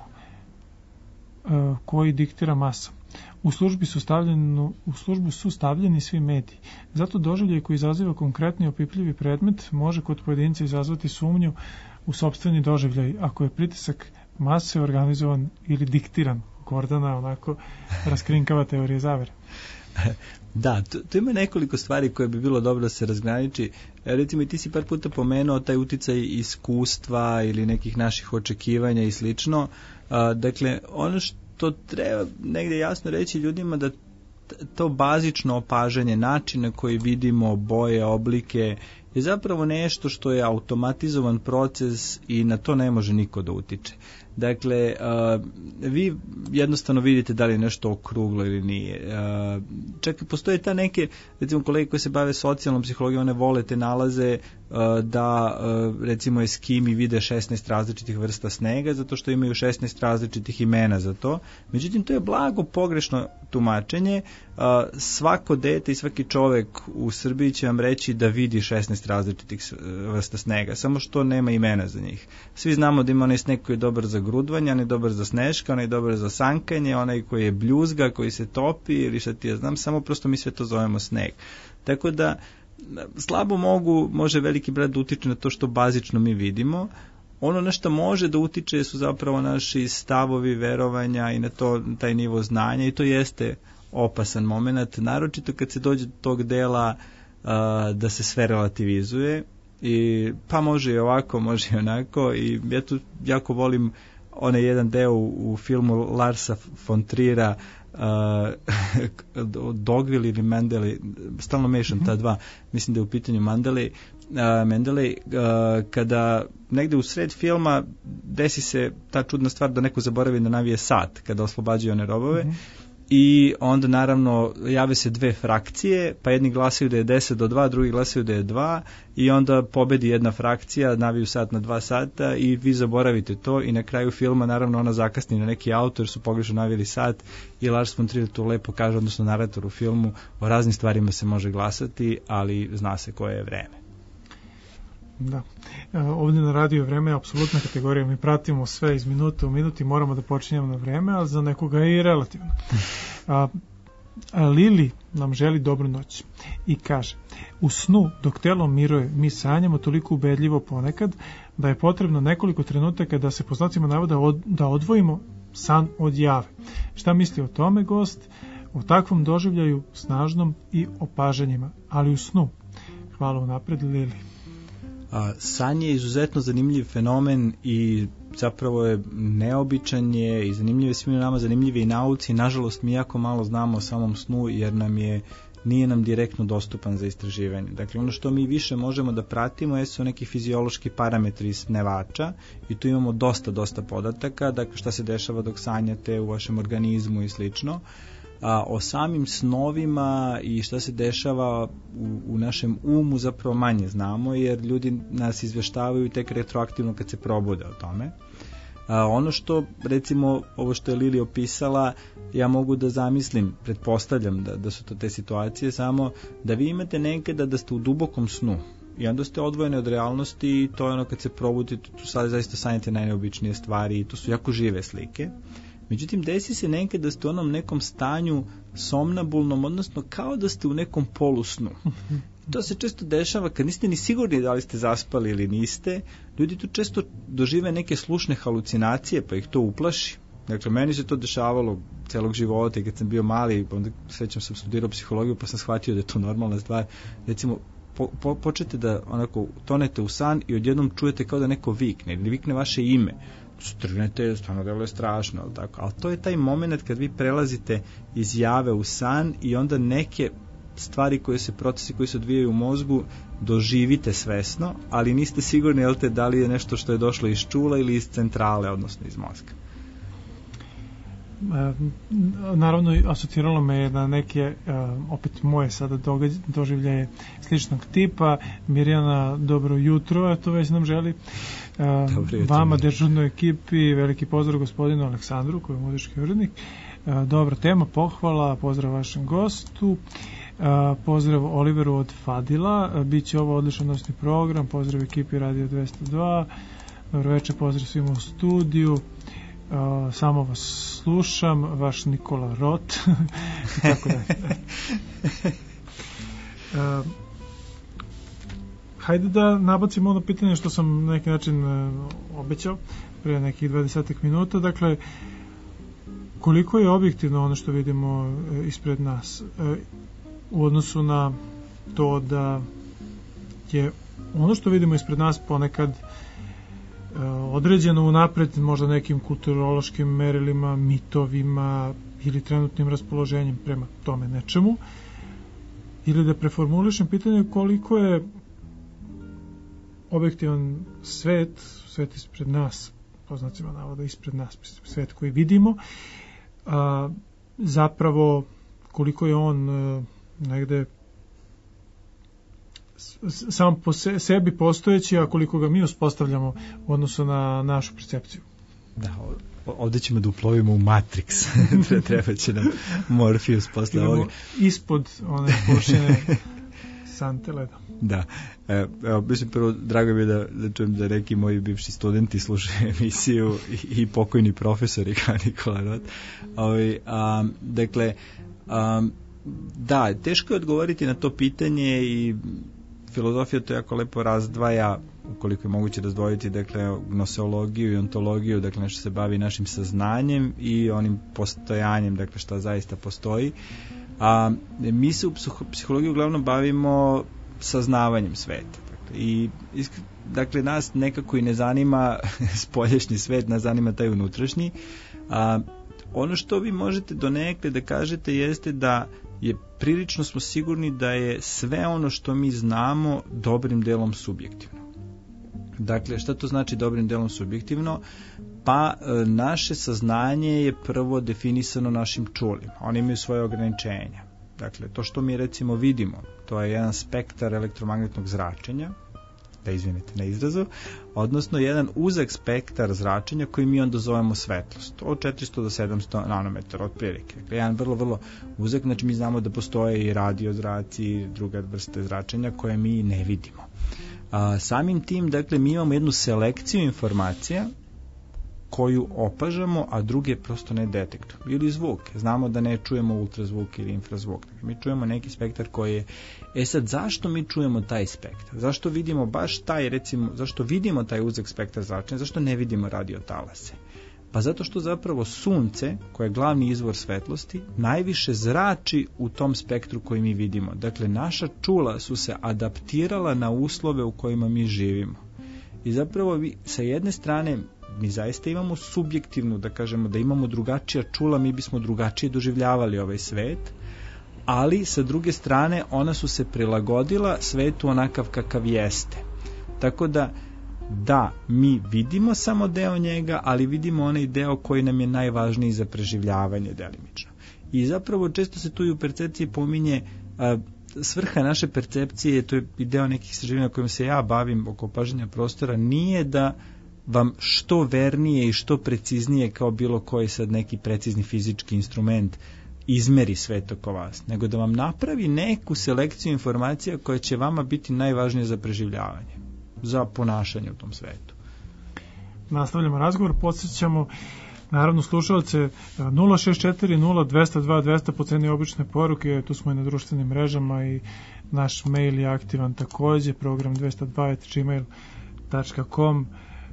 a, koji diktira masa. U službi su stavljeni, u službu su stavljeni svi mediji. Zato doživljaj koji izaziva konkretni opipljivi predmet može kod pojedinca izazvati sumnju u sopstveni doživljaj ako je pritisak mase organizovan ili diktiran. Gordana onako raskrinkava teorije zavere. Da, tu, tu ima nekoliko stvari koje bi bilo dobro da se razgraniči. Recimo i ti si par puta pomenuo taj uticaj iskustva ili nekih naših očekivanja i slično. A, dakle, ono što treba negde jasno reći ljudima da to bazično opažanje, način na koji vidimo boje, oblike, je zapravo nešto što je automatizovan proces i na to ne može niko da utiče. Dakle, uh, vi jednostavno vidite da li je nešto okruglo ili nije. Uh, čak i postoje ta neke, recimo kolege koji se bave socijalnom psihologijom, one vole te nalaze uh, da uh, recimo Eskimi vide šesnaest različitih vrsta snega zato što imaju šesnaest različitih imena za to. Međutim, to je blago pogrešno tumačenje. Uh, svako dete i svaki čovek u Srbiji će vam reći da vidi šesnaest različitih vrsta snega, samo što nema imena za njih. Svi znamo da ima onaj sneg koji je dobar za grudvanje, onaj je dobar za sneška, onaj je dobar za sankanje, onaj koji je bljuzga, koji se topi ili šta ti ja znam, samo prosto mi sve to zovemo sneg. Tako da slabo mogu, može veliki brat da utiče na to što bazično mi vidimo. Ono na što može da utiče su zapravo naši stavovi, verovanja i na to taj nivo znanja i to jeste opasan moment, naročito kad se dođe do tog dela uh, da se sve relativizuje i pa može i ovako, može i onako i ja tu jako volim onaj jedan deo u, u filmu Larsa von Trier'a uh, Dogville ili Mendele, stalno mešam ta dva, mislim da je u pitanju Mandele, uh, Mendele, uh, kada negde u sred filma desi se ta čudna stvar da neko zaboravi da navije sat kada oslobađaju one robove. Mm-hmm. i onda naravno jave se dve frakcije, pa jedni glasaju da je deset do dva, drugi glasaju da je dva i onda pobedi jedna frakcija, naviju sat na dva sata i vi zaboravite to i na kraju filma naravno ona zakasni na neki auto jer su pogrešno navili sat i Lars von Trier tu lepo kaže, odnosno narator u filmu, o raznim stvarima se može glasati, ali zna se koje je vreme. Da. Ovdje na Radio Vreme je apsolutna kategorija, mi pratimo sve iz minuta u minuti, moramo da počinjemo na vreme, ali za nekoga je i relativno. A, a Lili nam želi dobru noć i kaže, u snu dok telo miruje mi sanjamo toliko ubedljivo ponekad da je potrebno nekoliko trenutaka da se po znacima navoda od, da odvojimo san od jave. Šta misli o tome gost? O takvom doživljaju snažnom i opažanjima, ali u snu. Hvala unapred, Lili. A, san je izuzetno zanimljiv fenomen i zapravo je neobičan je i zanimljiv je svima nama, zanimljiv je i nauci. Nažalost, mi jako malo znamo o samom snu jer nam je, nije nam direktno dostupan za istraživanje. Dakle, ono što mi više možemo da pratimo jesu neki fiziološki parametri snevača i tu imamo dosta, dosta podataka, dakle šta se dešava dok sanjate u vašem organizmu i slično. A o samim snovima i šta se dešava u, u našem umu zapravo manje znamo jer ljudi nas izveštavaju tek retroaktivno kad se probude o tome. A, ono što, recimo, ovo što je Lili opisala, ja mogu da zamislim, pretpostavljam da, da su to te situacije, samo da vi imate nekada da ste u dubokom snu i onda ste odvojeni od realnosti i to je ono kad se probudite, tu sad zaista sanjate najneobičnije stvari i to su jako žive slike. Međutim, desi se nekad da ste u onom nekom stanju somnambulnom, odnosno kao da ste u nekom polusnu. To se često dešava kad niste ni sigurni da li ste zaspali ili niste. Ljudi tu često dožive neke slušne halucinacije pa ih to uplaši. Dakle, meni se to dešavalo celog života i kad sam bio mali, onda svećam sam studirao psihologiju pa sam shvatio da je to normalna stvar. Recimo, po, po, počete da onako tonete u san i odjednom čujete kao da neko vikne ili vikne vaše ime. Strnete, stvarno deluje strašno, ali tako. Ali to je taj moment kad vi prelazite iz jave u san i onda neke stvari koje se, procesi koji se odvijaju u mozgu doživite svesno, ali niste sigurni jel te, da li je nešto što je došlo iz čula ili iz centrale, odnosno iz mozga. Naravno, asociralo me je na neke opet moje sada događaje, doživljaje sličnog tipa. Mirjana, dobro jutro, a to već nam želi. Vama, dežurnoj ekipi, veliki pozdrav gospodinu Aleksandru, koji je muzički urednik. Dobra tema, pohvala, pozdrav vašem gostu. Pozdrav Oliveru od Fadila, biće ovo odličan noćni program, pozdrav ekipi Radio dvesta dva. Dobro večer, pozdrav svima u studiju. Uh, samo vas slušam, vaš Nikola Rot i tako da. Uh, hajde da nabacimo ono pitanje što sam na neki način uh, obećao pre nekih dvadeset minuta. Dakle, koliko je objektivno ono što vidimo uh, ispred nas uh, u odnosu na to da je ono što vidimo ispred nas ponekad određeno unapred možda nekim kulturološkim merilima, mitovima ili trenutnim raspoloženjem prema tome nečemu, ili da preformulišem pitanje koliko je objektivan svet, svet ispred nas, po znacima navoda ispred nas, svet koji vidimo, a, zapravo koliko je on a, negde sam po se, sebi postojeći, a koliko ga mi uspostavljamo u odnosu na našu percepciju. Da, ovdje ćemo da uplovimo u Matrix. Treba će nam Morpheus posle ovoga. Ispod one površine sante leda. Da. Evo, mislim, prvo, drago mi je da, da čujem da neki moji bivši studenti slušaju emisiju i, i pokojni profesori kao Nikola Rot. Ovi, a, dakle, a, da, teško je odgovoriti na to pitanje i filozofija to jako lepo razdvaja, ukoliko je moguće razdvojiti, dakle, gnoseologiju i ontologiju, dakle, nešto se bavi našim saznanjem i onim postojanjem, dakle, šta zaista postoji. A mi se u psihologiji uglavnom bavimo saznavanjem sveta. Dakle, i, dakle, nas nekako i ne zanima spoljašnji svet, nas zanima taj unutrašnji. A, ono što vi možete donekle da kažete jeste da je prilično smo sigurni da je sve ono što mi znamo dobrim delom subjektivno. Dakle, šta to znači dobrim delom subjektivno? Pa e, naše saznanje je prvo definisano našim čulima. Oni imaju svoje ograničenja. Dakle, to što mi recimo vidimo, to je jedan spektar elektromagnetnog zračenja, da izvinite na izrazu, odnosno jedan uzak spektar zračenja koji mi onda zovemo svetlost, od četiristo do sedamsto nanometara otprilike. Dakle, jedan vrlo, vrlo uzak, znači mi znamo da postoje i radiozraci i druga vrste zračenja koje mi ne vidimo. A, samim tim, dakle, mi imamo jednu selekciju informacija koju opažamo, a druge prosto ne detektujemo. Ili zvuk. Znamo da ne čujemo ultrazvuk ili infrazvuk. Dakle, mi čujemo neki spektar koji je... E sad, zašto mi čujemo taj spektar? Zašto vidimo baš taj, recimo, zašto vidimo taj uzak spektar zračenja? Zašto ne vidimo radiotalase? Pa zato što zapravo sunce, koje je glavni izvor svetlosti, najviše zrači u tom spektru koji mi vidimo. Dakle, naša čula su se adaptirala na uslove u kojima mi živimo. I zapravo vi, sa jedne strane, mi zaista imamo subjektivnu, da kažemo, da imamo drugačija čula, mi bismo drugačije doživljavali ovaj svet, ali sa druge strane ona su se prilagodila svetu onakav kakav jeste. Tako da, da, mi vidimo samo deo njega, ali vidimo onaj deo koji nam je najvažniji za preživljavanje delimično. I zapravo često se tu i u percepciji pominje a, svrha naše percepcije, to je i deo nekih istraživanja kojim se ja bavim oko opažanja prostora, nije da vam što vernije i što preciznije kao bilo koji sad neki precizni fizički instrument izmeri svet oko vas, nego da vam napravi neku selekciju informacija koja će vama biti najvažnija za preživljavanje, za ponašanje u tom svetu. Nastavljamo razgovor, podsjećamo naravno slušalce nula šest četiri nula dvesta dva dvesta po ceni obične poruke, tu smo i na društvenim mrežama i naš mail je aktivan takođe, program dvesta dva at gmail dot com.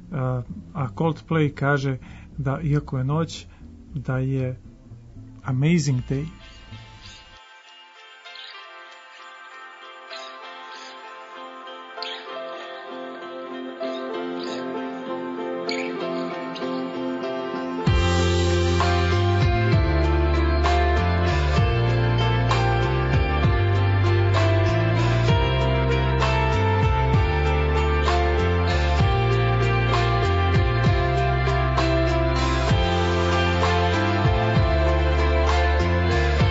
A Coldplay kaže da iako je noć, da je amazing day. Thank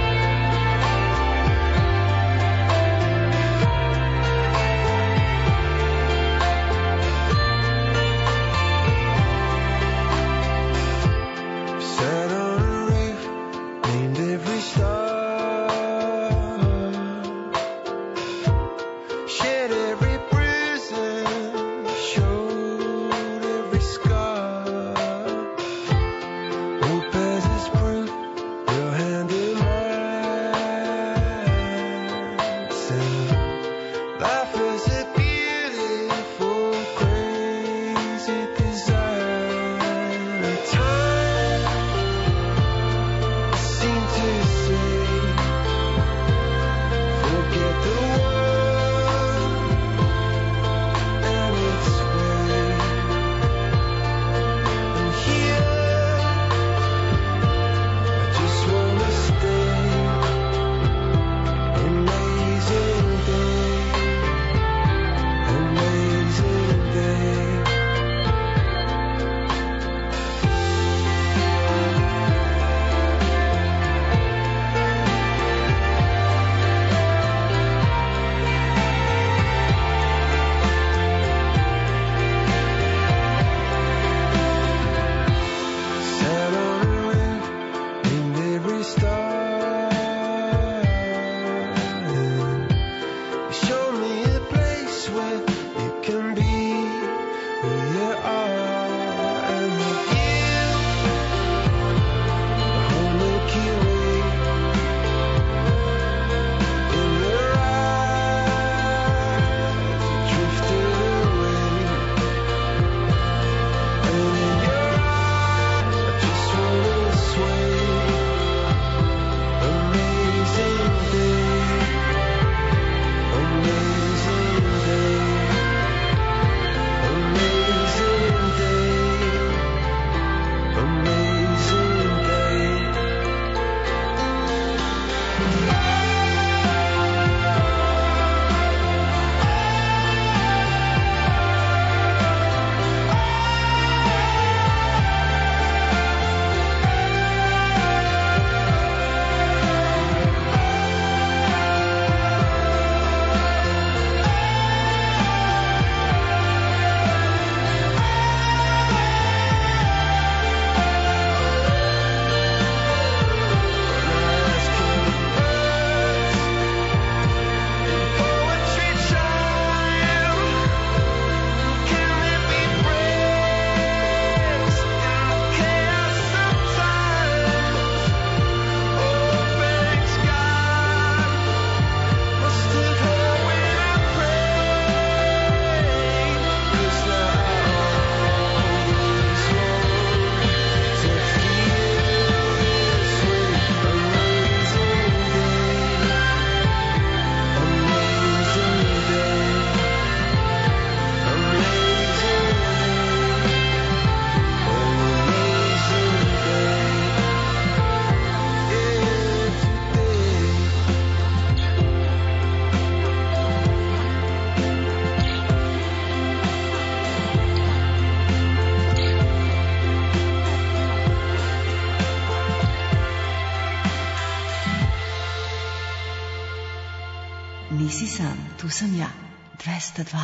sam ja, dvesta dva.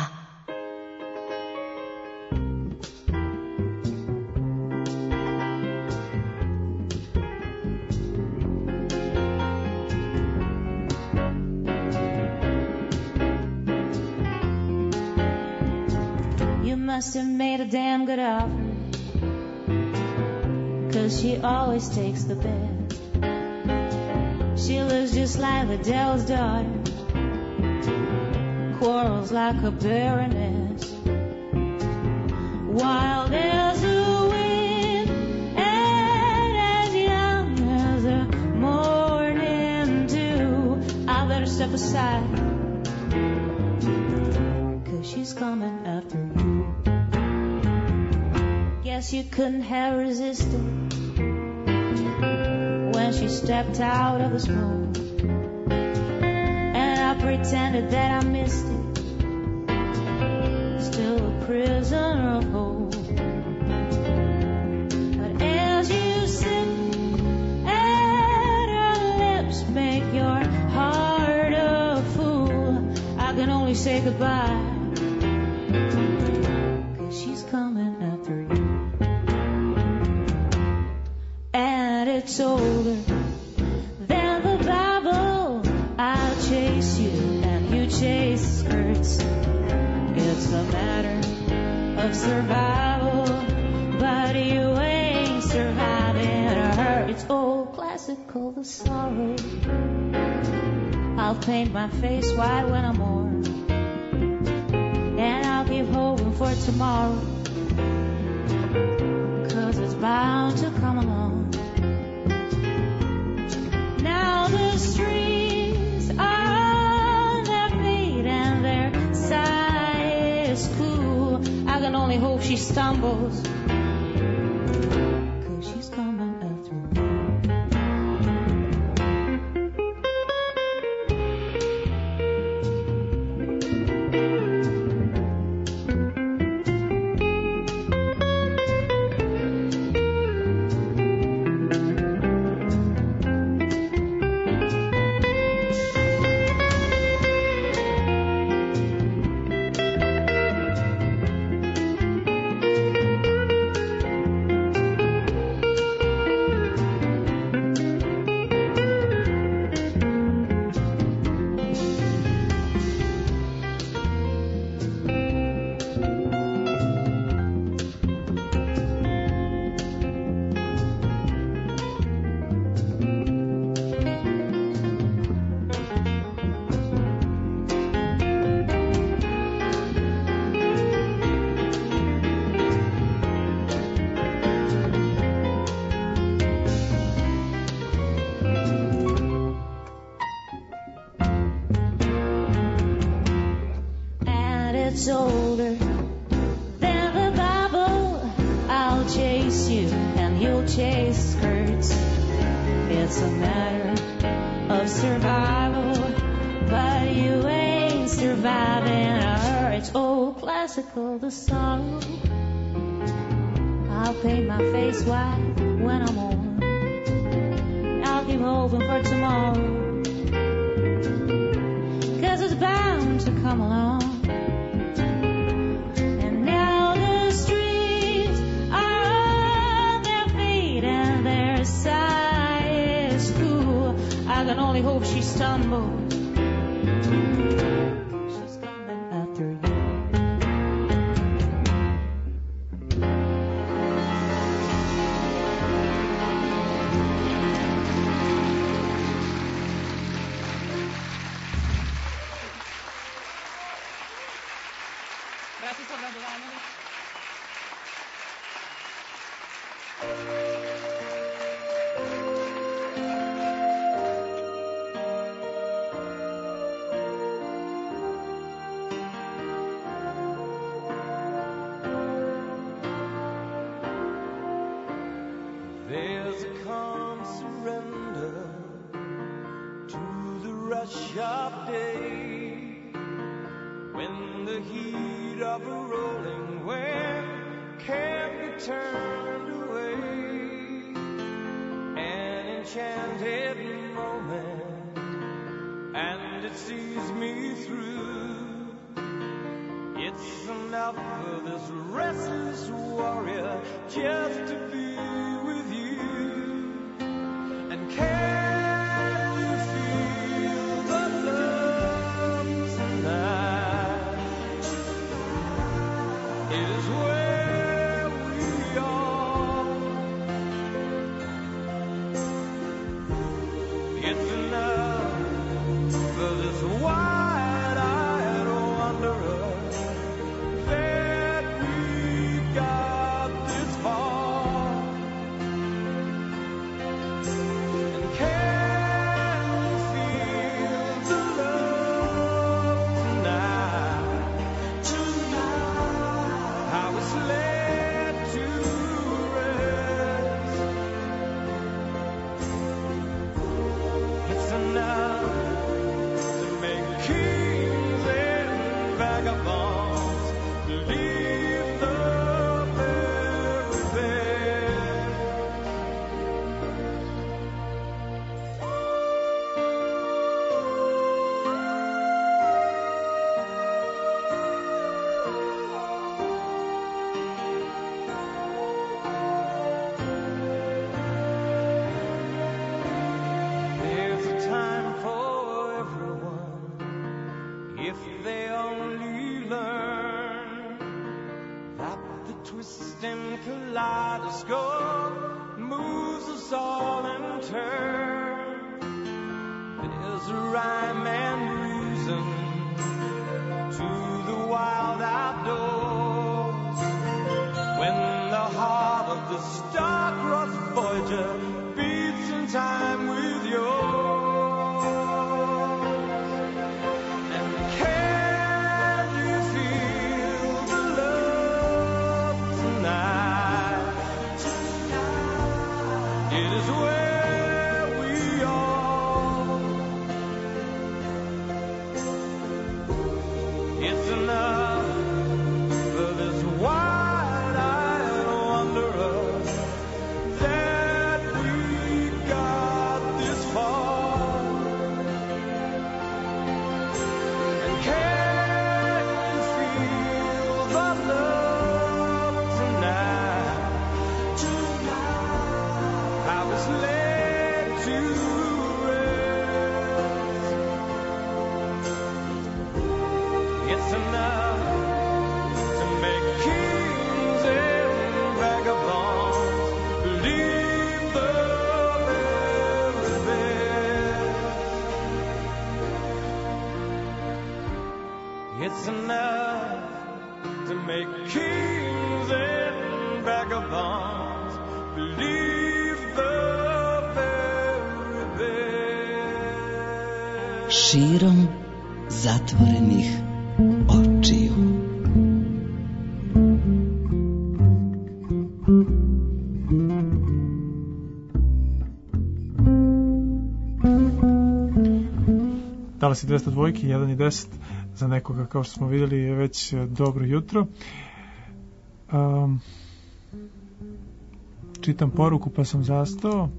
Must have made a damn good offer, 'cause she always takes the best. She looks just like the devil's daughter, quarrels like a baroness, wild as the wind and as young as the morning dew. I better step aside, 'cause she's coming after you. Guess you couldn't have resisted when she stepped out of the smoke, and I pretended that I missed it, still a prisoner of hope. But as you sit and her lips make your heart a fool, I can only say goodbye, 'cause she's coming after you. And it's older than the Bible. I'll chase you and you chase skirts. It's a matter of survival, but you ain't surviving her. It's old classical, the sorrow. I'll paint my face white when I'm old, and I'll keep hoping for tomorrow, 'cause it's bound to come along. Now the streets are on their feet and their sigh is cool. I can only hope she stumbles, 'cause she's coming after me. It's older than the Bible. I'll chase you and you'll chase skirts. It's a matter of survival, but you ain't surviving her. It's old classical, the sorrow. I'll paint my face white when I'm old. I'll keep hoping for tomorrow, 'cause it's bound to come along. I can only hope she stumbles. She's coming after you. Bratislav Radovanović. There's a calm surrender to the rush of day, when the heat of a rolling wind can't be turned away. An enchanted moment, and it sees me through. It's enough for this restless warrior just to be with you. And can you feel the love tonight? It is where we are. It's enough for this wide-eyed wanderer that we got this far. And can you feel the love tonight? Tonight, how it's led to rest. It's enough to make kings and vagabonds leave the very best. There's a time for everyone if they only learn that the twisting kaleidoscope moves us all in turn. There's a rhyme and reason to the wild outdoors when the heart of the star-crossed Voyager beats in time with yours. And can you feel the love tonight? It is where we are. It's enough for this wide-eyed wanderer that we got this far. And can you feel the love tonight? Tonight, how it's led to rest. It's enough to make kings and vagabonds leave the very best. It's enough to make kings and vagabonds leave the very best. Širom zatvorenih očiju. Danas je dvesta dva, jedan i deset za nekoga, kao što smo vidjeli, je već dobro jutro. Um, čitam poruku pa sam zastao.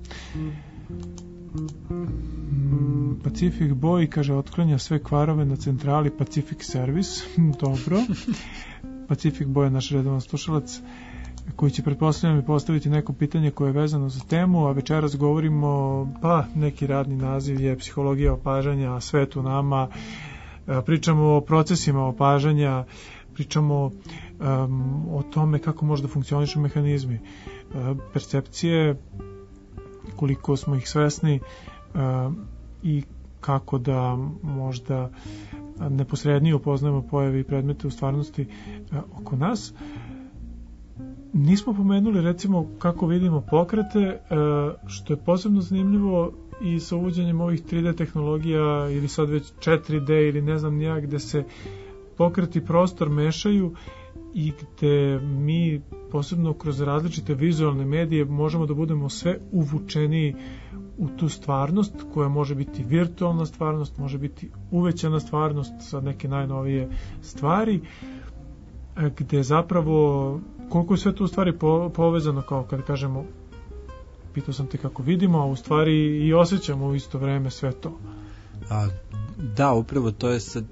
Mm, Pacific Boy kaže, otklanja sve kvarove na centrali Pacific Service. Dobro. Pacific Boy je naš redovan slušalac koji će, pretpostavljam, postaviti neko pitanje koje je vezano za temu, a večeras govorimo, pa neki radni naziv je psihologija opažanja, svet u nama, pričamo o procesima opažanja, pričamo um, o tome kako može da funkcionišu mehanizmi uh, percepcije, koliko smo ih svesni uh, i kako da možda neposrednije upoznajemo pojave i predmete u stvarnosti uh, oko nas. Nismo pomenuli recimo kako vidimo pokrete, što je posebno zanimljivo i sa uvođenjem ovih tri D tehnologija ili sad već četiri D ili ne znam nijak, gde se pokret i prostor mešaju i gde mi posebno kroz različite vizualne medije možemo da budemo sve uvučeniji u tu stvarnost koja može biti virtualna stvarnost, može biti uvećana stvarnost sa neke najnovije stvari, gde zapravo koliko je sve to u stvari po, povezano, kao kad kažemo, pitao sam te kako vidimo, a u stvari i osjećamo u isto vreme sve to. A, da, upravo to je sad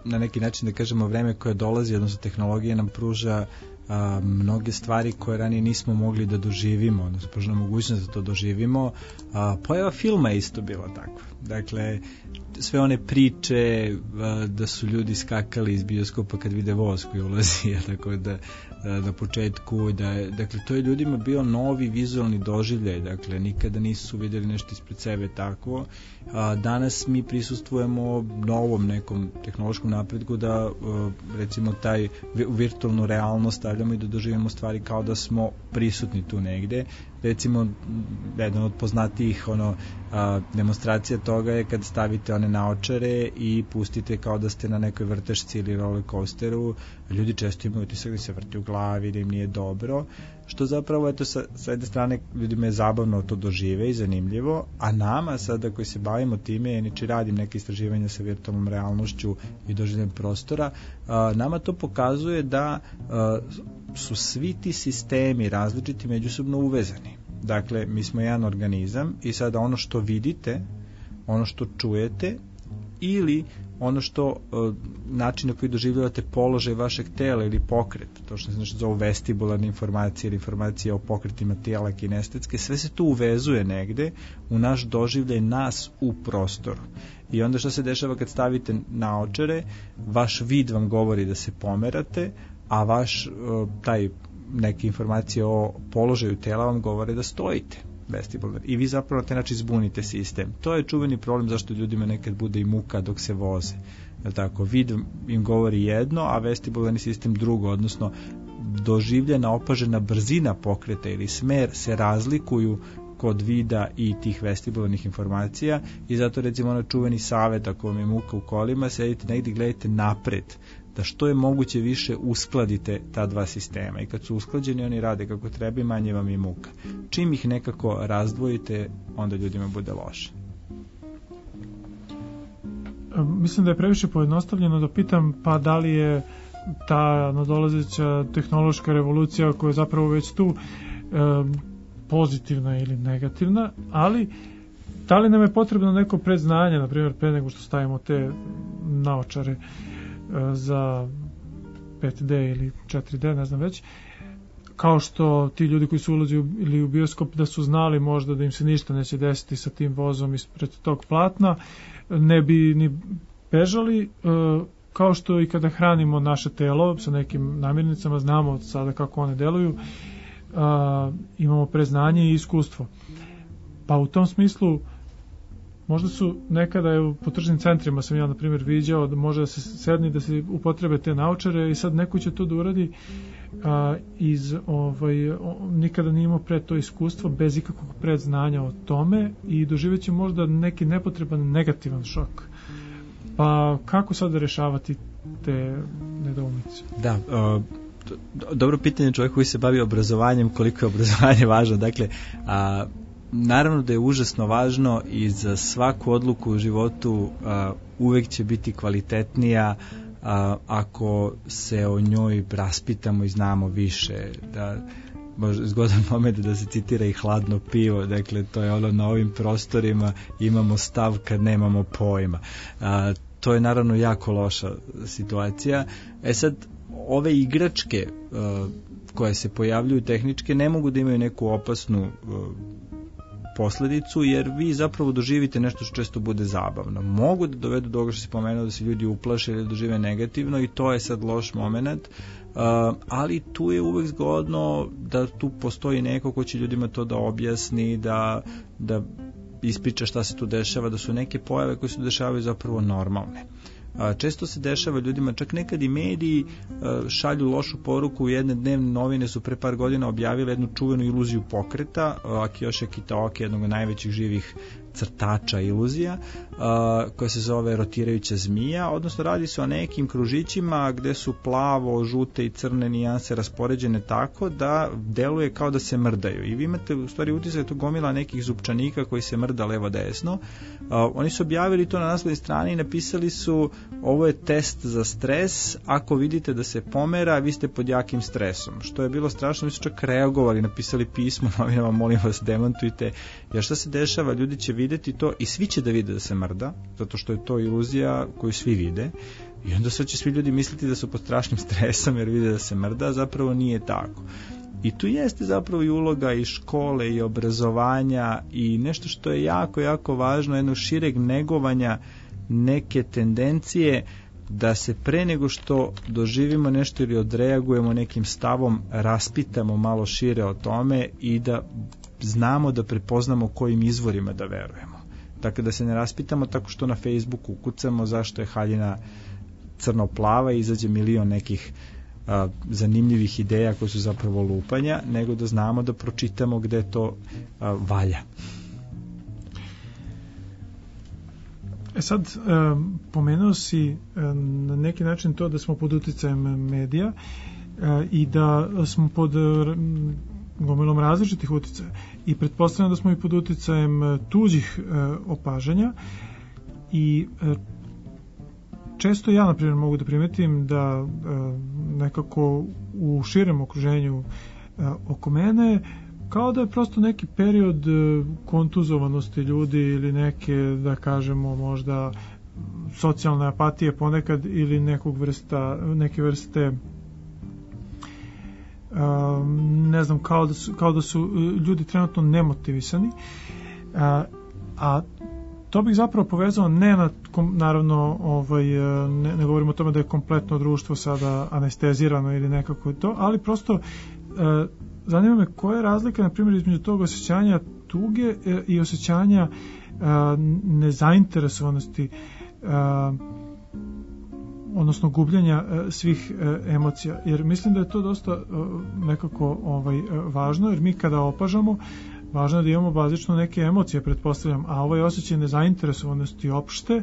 na neki način da kažemo vreme koje dolazi, odnosno tehnologija nam pruža a, mnoge stvari koje ranije nismo mogli da doživimo, odnosno pruža nam mogućnost da to doživimo. A, pojava filma je isto bila takva. Dakle, sve one priče a, da su ljudi skakali iz bioskopa kad vide voz koji ulazi, tako da na početku, da je, dakle, to je ljudima bio novi vizualni doživljaj, dakle, nikada nisu vidjeli nešto ispred sebe takvo. A, danas mi prisustvujemo novom nekom tehnološkom napretku da, a, recimo, taj virtualnu realnost stavljamo i da doživimo stvari kao da smo prisutni tu negde. Recimo, jedan od poznatijih ono, a, demonstracija toga je kad stavite one naočare i pustite kao da ste na nekoj vrtešci ili roller coasteru. Ljudi često imaju utisak da se vrti u glavi, da im nije dobro, što zapravo, eto, sa, sa jedne strane ljudima je zabavno to dožive i zanimljivo, a nama sada koji se bavimo time, znači radim neke istraživanja sa virtualnom realnošću i doživljajem prostora, a, nama to pokazuje da a, su svi ti sistemi različiti međusobno uvezani. Dakle, mi smo jedan organizam i sada ono što vidite, ono što čujete ili ono što način na koji doživljavate položaj vašeg tela ili pokret, to što se znači zove vestibularne informacije ili informacije o pokretima tijela kinestetske, sve se tu uvezuje negde u naš doživljaj nas u prostoru. I onda što se dešava kad stavite naočare, vaš vid vam govori da se pomerate, a vaš taj neke informacije o položaju tela vam govore da stojite. Vestibular. I vi zapravo na taj način zbunite sistem. To je čuveni problem zašto ljudima nekad bude i muka dok se voze. Jel tako? Vid im govori jedno, a vestibularni sistem drugo, odnosno doživljena opažena brzina pokreta ili smer se razlikuju kod vida i tih vestibularnih informacija i zato recimo ono čuveni savjet ako vam je muka u kolima, sedite negdje, gledajte napred, da što je moguće više uskladite ta dva sistema i kad su usklađeni oni rade kako treba i manje vam je muka. Čim ih nekako razdvojite, onda ljudima bude loše. Mislim da je previše pojednostavljeno da pitam pa da li je ta nadolazeća tehnološka revolucija koja je zapravo već tu pozitivna ili negativna, ali da li nam je potrebno neko predznanje, na primjer pre nego što stavimo te naočare za pet D ili četiri D, ne znam već, kao što ti ljudi koji su ulazili ili u bioskop da su znali možda da im se ništa neće desiti sa tim vozom ispred tog platna, ne bi ni bežali, kao što i kada hranimo naše telo sa nekim namirnicama, znamo od sada kako one deluju, imamo preznanje i iskustvo. Pa u tom smislu možda su nekada u po tržnim centrima sam ja na primjer viđao da može da se sedni da se upotrebe te naočare i sad neko će to da uradi a, iz ovaj, o, nikada nije imao pre to iskustvo bez ikakvog predznanja o tome i doživeće možda neki nepotreban negativan šok. Pa kako sad da rešavati te nedoumice? Da, uh, dobro pitanje čovjek koji se bavi obrazovanjem, koliko je obrazovanje važno. Dakle, a, naravno da je užasno važno i za svaku odluku u životu a, uvek će biti kvalitetnija a, ako se o njoj raspitamo i znamo više. Da, možda zgodan moment da se citira i hladno pivo, dakle to je ono na ovim prostorima imamo stav kad nemamo pojma. A, to je naravno jako loša situacija. E sad, ove igračke uh, koje se pojavljuju tehničke ne mogu da imaju neku opasnu uh, posledicu, jer vi zapravo doživite nešto što često bude zabavno. Mogu da dovedu do toga što se pomenuo da se ljudi uplaše ili dožive negativno i to je sad loš moment, uh, ali tu je uvek zgodno da tu postoji neko ko će ljudima to da objasni, da, da ispriča šta se tu dešava, da su neke pojave koje se dešavaju zapravo normalne. Često se dešava ljudima, čak nekad i mediji šalju lošu poruku. Jedne dnevne novine su pre par godina objavile jednu čuvenu iluziju pokreta Akiyoshi Kitaoki, jednog od najvećih živih crtača iluzija, koja se zove rotirajuća zmija, odnosno radi se o nekim kružićima gde su plavo, žute i crne nijanse raspoređene tako da deluje kao da se mrdaju i vi imate u stvari utisak da tu gomila nekih zupčanika koji se mrda levo desno. Oni su objavili to na naslovnoj strani i napisali su: ovo je test za stres, ako vidite da se pomera, vi ste pod jakim stresom, što je bilo strašno. Mi su čak reagovali, napisali pismo novinama, molim vas demantujte, jer šta se dešava, ljudi će videti to i svi će da vide da se mrda, zato što je to iluzija koju svi vide I onda sad će svi ljudi misliti da su pod strašnim stresom jer vide da se mrda, a zapravo nije tako. I tu jeste zapravo i uloga i škole i obrazovanja i nešto što je jako, jako važno, jedno šireg negovanja neke tendencije da se pre nego što doživimo nešto ili odreagujemo nekim stavom, raspitamo malo šire o tome i da znamo da prepoznamo kojim izvorima da verujemo. Dakle, da se ne raspitamo tako što na Facebooku ukucamo zašto je haljina crno-plava i izađe milion nekih a, zanimljivih ideja koje su zapravo lupanja, nego da znamo da pročitamo gde to a, valja. E sad, e, pomenuo si e, na neki način to da smo pod uticajem medija e, i da smo pod e, gomilom različitih uticaja i pretpostavljam da smo i pod uticajem tuđih e, opažanja i e, često ja, na primjer, mogu da primetim da e, nekako u širem okruženju e, oko mene kao da je prosto neki period kontuzovanosti ljudi ili neke, da kažemo, možda socijalne apatije ponekad ili nekog vrsta, neke vrste um, ne znam, kao da su, kao da su ljudi trenutno nemotivisani, a, a to bih zapravo povezao ne na, naravno, ovaj, ne, ne govorimo o tome da je kompletno društvo sada anestezirano ili nekako to, ali prosto uh, zanima me koja je razlika, na primjer, između tog osjećanja tuge e, i osjećanja a, nezainteresovanosti, a, odnosno gubljenja a, svih a, emocija. Jer mislim da je to dosta a, nekako ovaj, a, važno, jer mi kada opažamo, važno je da imamo bazično neke emocije, pretpostavljam, a ovaj osjećaj nezainteresovanosti opšte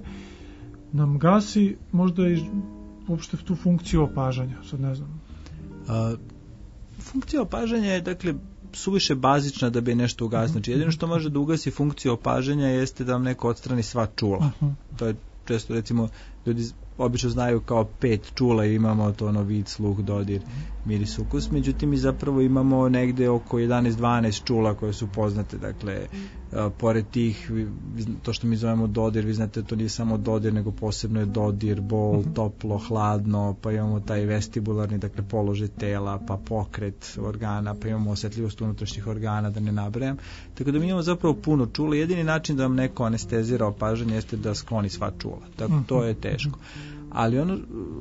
nam gasi možda i uopšte tu funkciju opažanja, sad ne znam. A... Funkcija opažanja je, dakle, suviše bazična da bi nešto ugasio. Znači, jedino što može da ugasi funkciju opažanja jeste da vam neko odstrani sva čula. To je često, recimo, ljudi obično znaju kao pet čula i imamo to ono vid, sluh, dodir, miris, ukus. Međutim, mi zapravo imamo negde oko jedanaest dvanaest čula koje su poznate. Dakle, a, pored tih, to što mi zovemo dodir, vi znate, to nije samo dodir, nego posebno je dodir, bol, uh-huh. toplo, hladno, pa imamo taj vestibularni, dakle, položaj tela, pa pokret organa, pa imamo osetljivost unutrašnjih organa, da ne nabrajam. Tako da mi imamo zapravo puno čula. Jedini način da vam neko anestezira opažanje jeste da skloni sva čula. Tako, uh-huh. to je teško. Ali ono,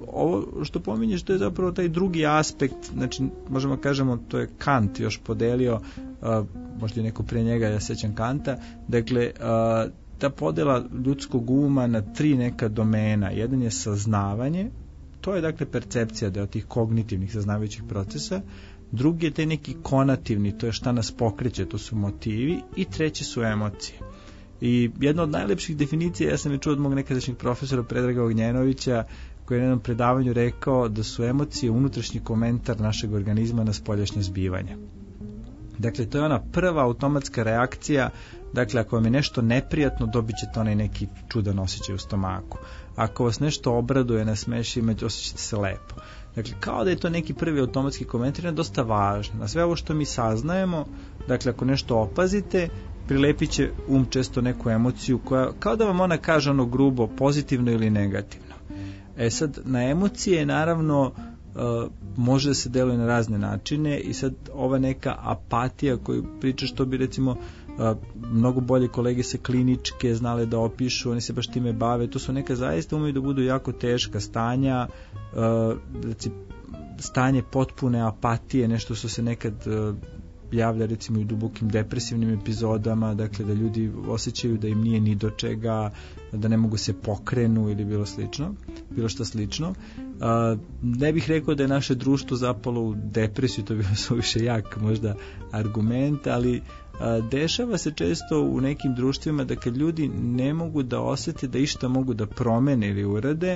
ovo što pominješ, to je zapravo taj drugi aspekt, znači možemo kažemo, to je Kant još podelio, uh, možda i neko pre njega, ja sećam Kanta, dakle, uh, ta podela ljudskog uma na tri neka domena. Jedan je saznavanje, to je dakle percepcija da od tih kognitivnih saznavajućih procesa, drugi je taj neki konativni, to je šta nas pokreće, to su motivi, i treći su emocije. I jedna od najlepših definicija, ja sam je čuo od mog nekadašnjeg profesora Predraga Ognjenovića, koji je na jednom predavanju rekao da su emocije unutrašnji komentar našeg organizma na spoljašnje zbivanja. Dakle, to je ona prva automatska reakcija. Dakle, ako vam je nešto neprijatno, dobit ćete onaj neki čudan osjećaj u stomaku. Ako vas nešto obraduje, nasmeši, osjećate se lepo. Dakle, kao da je to neki prvi automatski komentar, je dosta važno. Na sve ovo što mi saznajemo, dakle, ako nešto opazite, prilepit će um često neku emociju koja, kao da vam ona kaže ono grubo, pozitivno ili negativno. E sad, na emocije naravno uh, može da se deluje na razne načine i sad ova neka apatija koju pričaš, to bi recimo uh, mnogo bolje kolege sa kliničke znale da opišu, oni se baš time bave, to su neka zaista umeju da budu jako teška stanja, uh, recimo, stanje potpune apatije, nešto što se nekad uh, javlja recimo i u dubokim depresivnim epizodama, dakle da ljudi osjećaju da im nije ni do čega, da ne mogu se pokrenu ili bilo slično, bilo što slično. Uh, ne bih rekao da je naše društvo zapalo u depresiju, to bi bilo suviše jak možda argument, ali uh, dešava se često u nekim društvima da kad ljudi ne mogu da osjete da išta mogu da promene ili urade,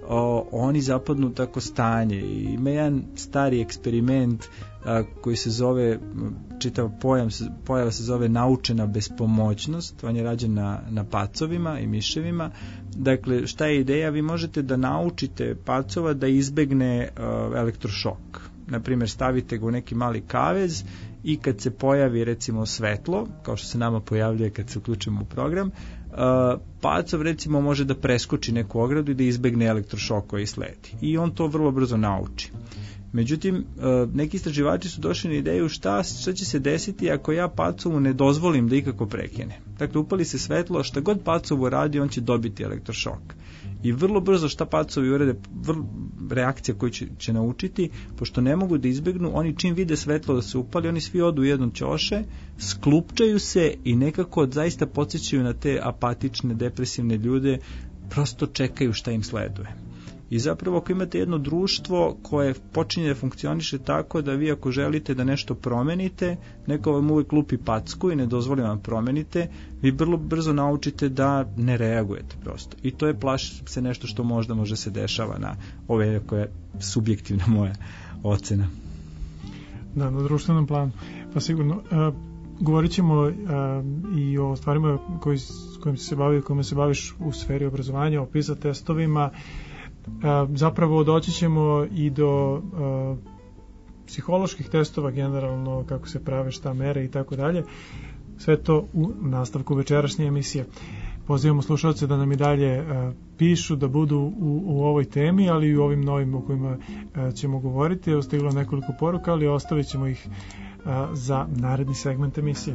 o, oni zapadnu u tako stanje. I ima jedan stari eksperiment a, koji se zove, čitav pojam, pojava se zove naučena bespomoćnost, on je rađen na, na pacovima i miševima. Dakle, šta je ideja? Vi možete da naučite pacova da izbegne a, elektrošok. Naprimjer, stavite ga u neki mali kavez i kad se pojavi recimo svetlo, kao što se nama pojavljuje kad se uključimo u program, Uh, pacov recimo može da preskoči neku ogradu i da izbegne elektrošok koji sledi i on to vrlo brzo nauči. Međutim, uh, neki istraživači su došli na ideju šta, šta će se desiti ako ja pacovu ne dozvolim da ikako prekine. Dakle, upali se svetlo, šta god pacovu radi, on će dobiti elektrošok. I vrlo brzo šta pacovi urede, vrlo, reakcija koju će, će naučiti, pošto ne mogu da izbegnu, oni čim vide svetlo da se upali, oni svi odu u jednom ćoše, sklupčaju se i nekako zaista podsjećaju na te apatične, depresivne ljude, prosto čekaju šta im sleduje. I zapravo ako imate jedno društvo koje počinje da funkcioniše tako da vi ako želite da nešto promenite, neko vam uvijek lupi packu i ne dozvoli vam promenite, vi vrlo brzo naučite da ne reagujete prosto. I to je plaši se nešto što možda može se dešava na ove koja je subjektivna moja ocena. Da, na društvenom planu. Pa sigurno, uh, govorit ćemo uh, i o stvarima koji, kojim se bavi, kojima se baviš u sferi obrazovanja, o PISA testovima. Uh, zapravo doći ćemo i do uh, psiholoških testova generalno, kako se prave, šta mere i tako dalje. Sve to u nastavku večerašnje emisije. Pozivamo slušalce da nam i dalje uh, pišu, da budu u, u ovoj temi, ali i u ovim novim o kojima uh, ćemo govoriti. Evo, stiglo nekoliko poruka, ali ostavit ćemo ih uh, za naredni segment emisije.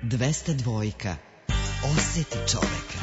dvesta dvojka. Osjeti čoveka.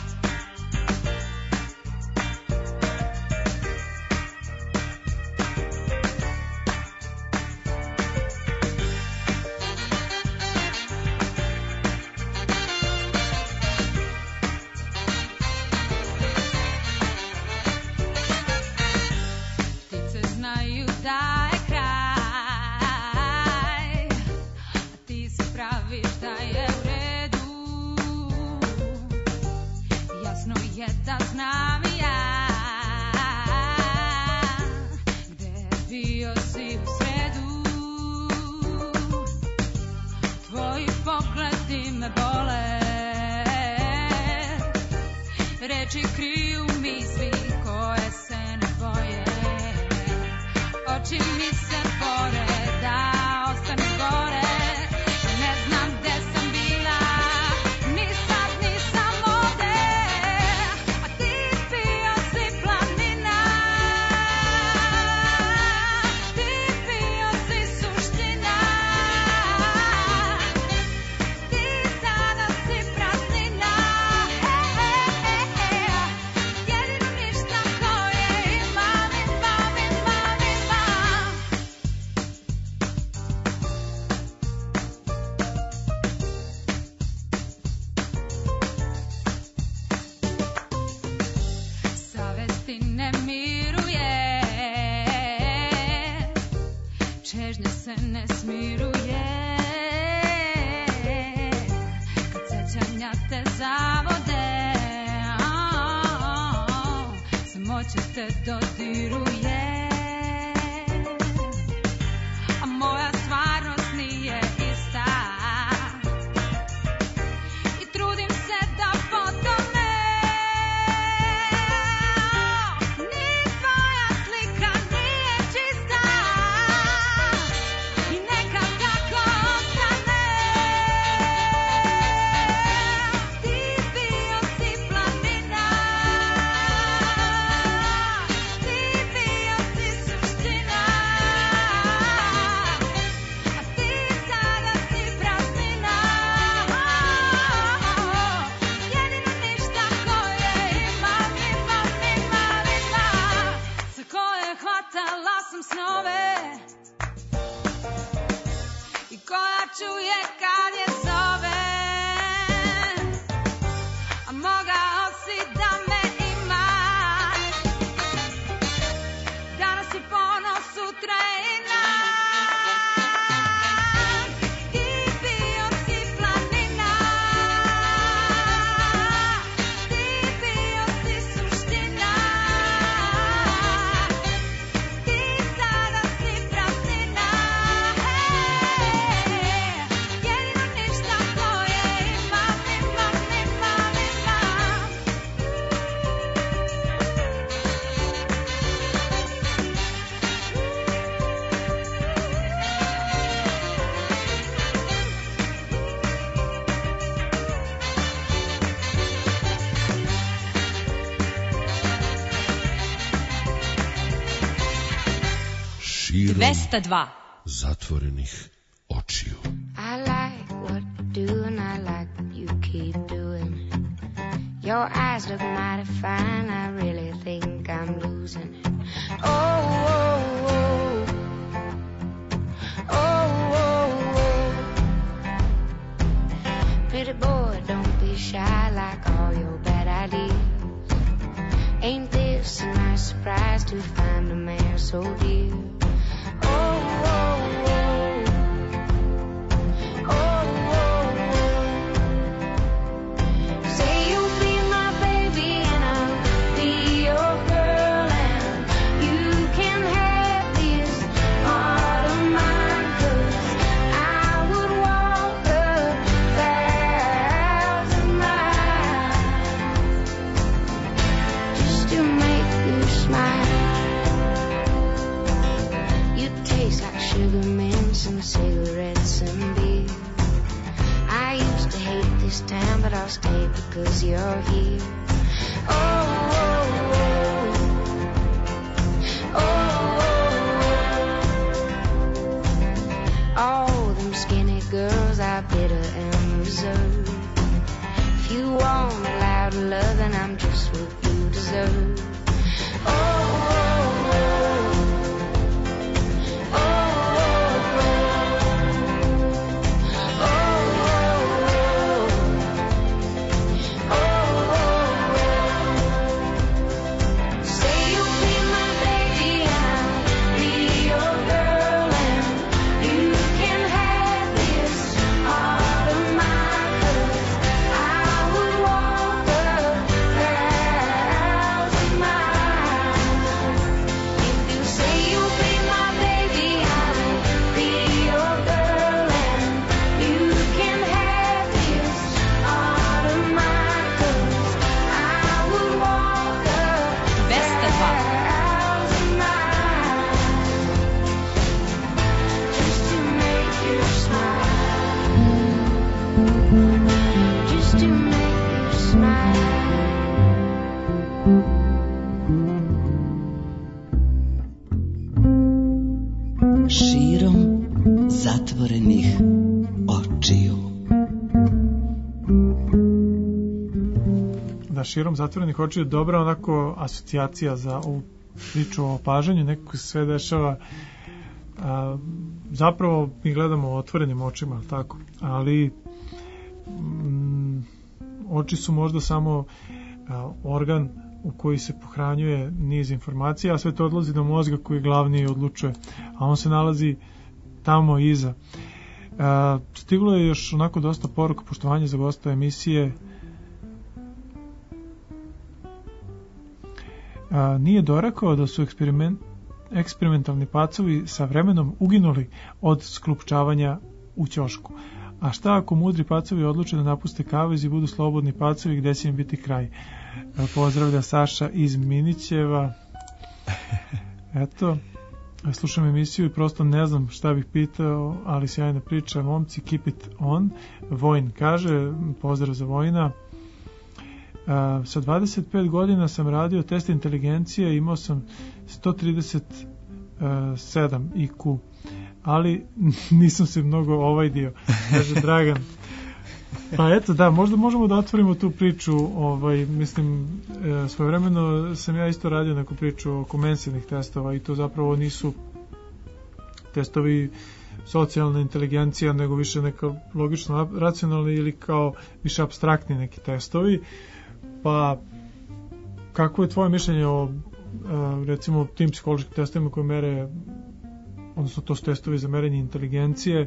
dvesta dva zatvorenih očiju. I like what you do and I like what you keep doing. Your eyes look mighty fine, I really think I'm losing it. Oh, oh, oh. Oh, oh, oh. Pretty boy, don't be shy like all your bad ideas. Ain't this a nice surprise to find a man so dear? Oh, oh, oh. Oh, oh, oh. Say you'll be my baby and I'll be your girl, and you can have this heart of mine, 'cause I would walk a thousand miles just to make you smile. You taste like sugar mints and cigarettes and beer. I used to hate this town, but I'll stay because you're here. Oh, oh, oh. Oh, oh, oh. All them skinny girls are bitter and reserved. If you want a loud love, then I'm just what you deserve. Oh, oh, oh. Oh, oh, oh. Oh, oh, oh. Say you'll be my baby, I'll be your girl, and you can have this heart of mine, 'cause I would walk a thousand miles. If you say you'll be my baby, I'll be your girl, and you can have this heart of mine, 'cause I would walk a двеста два. thousand miles just to make you smile, just to make you smile. Širom zatvorenih očiju. Da, širom zatvorenih očiju, dobra onako asocijacija za ovu priču o opažanju, nekako se sve dešava, a, zapravo mi gledamo otvorenim očima, tako, ali mm, oči su možda samo a, organ u koji se pohranjuje niz informacija, a sve to odlazi do mozga koji glavni i odlučuje, a on se nalazi tamo iza. A, stiglo je još onako dosta poruka, poštovanje za gosta emisije. A, nije dorekao da su eksperiment, eksperimentalni pacovi sa vremenom uginuli od sklupčavanja u ćošku. A šta ako mudri pacovi odluče da napuste kavez i budu slobodni pacovi, gde će im biti kraj? A, pozdravlja Saša iz Minićeva. Eto, slušam emisiju i prosto ne znam šta bih pitao, ali sjajna priča, momci, keep it on. Vojn kaže, pozdrav za Vojna. Uh, sa dvadeset pet godina sam radio test inteligencije, imao sam sto trideset sedam I Q, ali nisam se mnogo ovaj dio, kaže Dragan. Pa eto, da, možda možemo da otvorimo tu priču, ovaj, mislim, e, svojevremeno sam ja isto radio neku priču oko mensivnih testova i to zapravo nisu testovi socijalna inteligencija, nego više neka logično racionalni ili kao više apstraktni neki testovi. Pa kako je tvoje mišljenje o recimo tim psihološkim testovima koje mere, odnosno to su testovi za merenje inteligencije,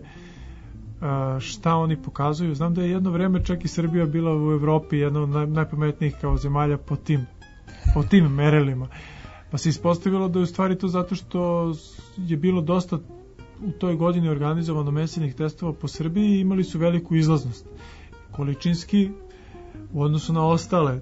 šta oni pokazuju? Znam da je jedno vreme čak i Srbija bila u Evropi jedna od naj, najpametnijih kao zemalja po tim, po tim merilima, pa se ispostavilo da je u stvari to zato što je bilo dosta u toj godini organizovano mesenih testova po Srbiji i imali su veliku izlaznost količinski u odnosu na ostale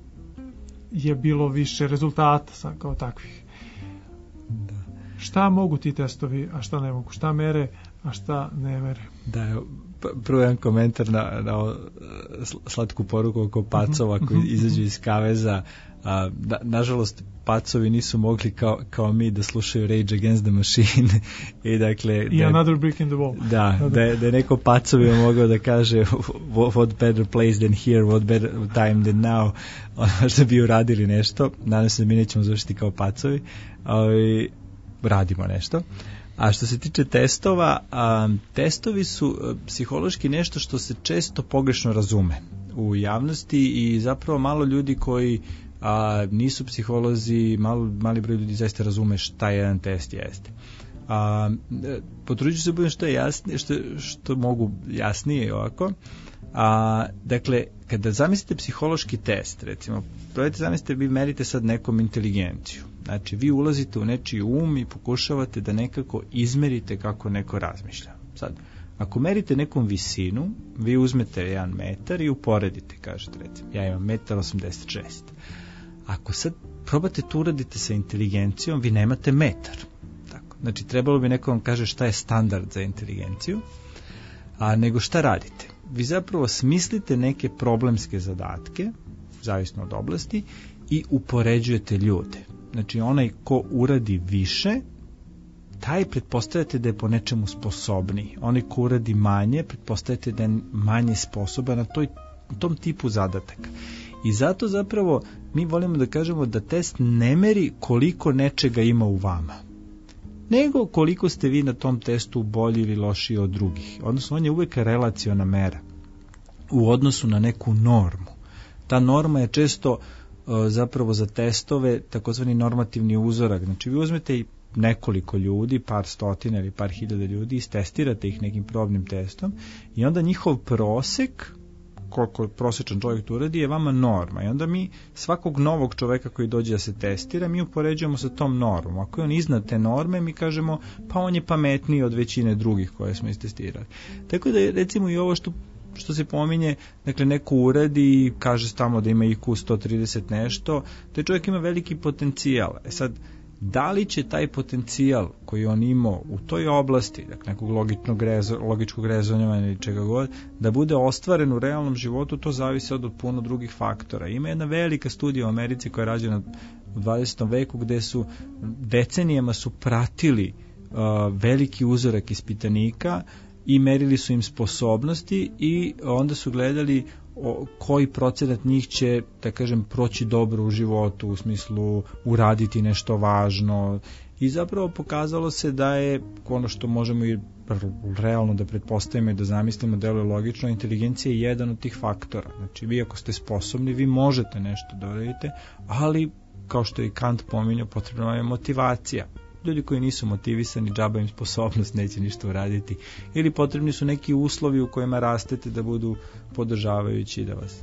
je bilo više rezultata kao takvih. Da. Šta mogu ti testovi, a šta ne mogu? Šta mere, a šta ne mere? Da, prvo jedan komentar na, na slatku poruku oko pacova koji izađu iz kaveza. A, da, nažalost, pacovi nisu mogli kao, kao mi da slušaju Rage Against the Machine i dakle i da, Another Brick in the Wall. Da, da, da, da je neko pacovima mogao da kaže what better place than here, what better time than now, možda bi uradili nešto. Nadam se da mi nećemo završiti kao pacovi, ali radimo nešto. A što se tiče testova, a, testovi su a, psihološki nešto što se često pogrešno razume u javnosti i zapravo malo ljudi koji a, nisu psiholozi, malo, mali broj ljudi zaista razume šta jedan test jeste. A, potrudit ću se budem što je jasnije, što, što mogu jasnije ovako. A, dakle, kada zamislite psihološki test, recimo, probajte zamislite, vi merite sad nekom inteligenciju. Znači, vi ulazite u nečiji um i pokušavate da nekako izmerite kako neko razmišlja. Sad, ako merite nekom visinu, vi uzmete jedan metar i uporedite, kažete, recimo, ja imam metar osamdeset šest. Ako sad probate to uradite sa inteligencijom, vi nemate metar. Tako. Znači, trebalo bi neko vam kaže šta je standard za inteligenciju, a nego šta radite. Vi zapravo smislite neke problemske zadatke, zavisno od oblasti, i upoređujete ljude. Znači, onaj ko uradi više, taj pretpostavljate da je po nečemu sposobniji. Onaj ko uradi manje, pretpostavljate da je manje sposoban na toj, tom tipu zadataka. I zato zapravo mi volimo da kažemo da test ne meri koliko nečega ima u vama, nego koliko ste vi na tom testu bolji ili lošiji od drugih. Odnosno, on je uvek relaciona mera u odnosu na neku normu. Ta norma je često uh, zapravo za testove takozvani normativni uzorak. Znači, vi uzmete i nekoliko ljudi, par stotina ili par hiljada ljudi, istestirate ih nekim probnim testom i onda njihov prosek, koliko prosječan čovjek to uradi, je vama norma. I onda mi svakog novog čoveka koji dođe da se testira, mi upoređujemo sa tom normom. Ako je on iznad te norme, mi kažemo pa on je pametniji od većine drugih koje smo istestirali. Tako da recimo i ovo što što se pominje, dakle neko uradi i kaže tamo da ima I Q sto trideset nešto, taj čovjek ima veliki potencijal. E sad, da li će taj potencijal koji on imao u toj oblasti, dakle nekog logičnog rezo, logičkog rezonjavanja ili čega god, da bude ostvaren u realnom životu, to zavisi od puno drugih faktora. Ima jedna velika studija u Americi koja je rađena u dvadesetom veku gde su decenijama su pratili uh, veliki uzorak ispitanika i merili su im sposobnosti i onda su gledali o, koji procenat njih će, da kažem, proći dobro u životu, u smislu uraditi nešto važno, i zapravo pokazalo se da je ono što možemo i realno da pretpostavimo i da zamislimo, deluje logično, inteligencija je jedan od tih faktora. Znači, vi ako ste sposobni, vi možete nešto da uradite, ali kao što je Kant pominjao, potrebna je motivacija. Ljudi koji nisu motivisani, džaba im sposobnost, neće ništa uraditi. Ili potrebni su neki uslovi u kojima rastete da budu podržavajući, da vas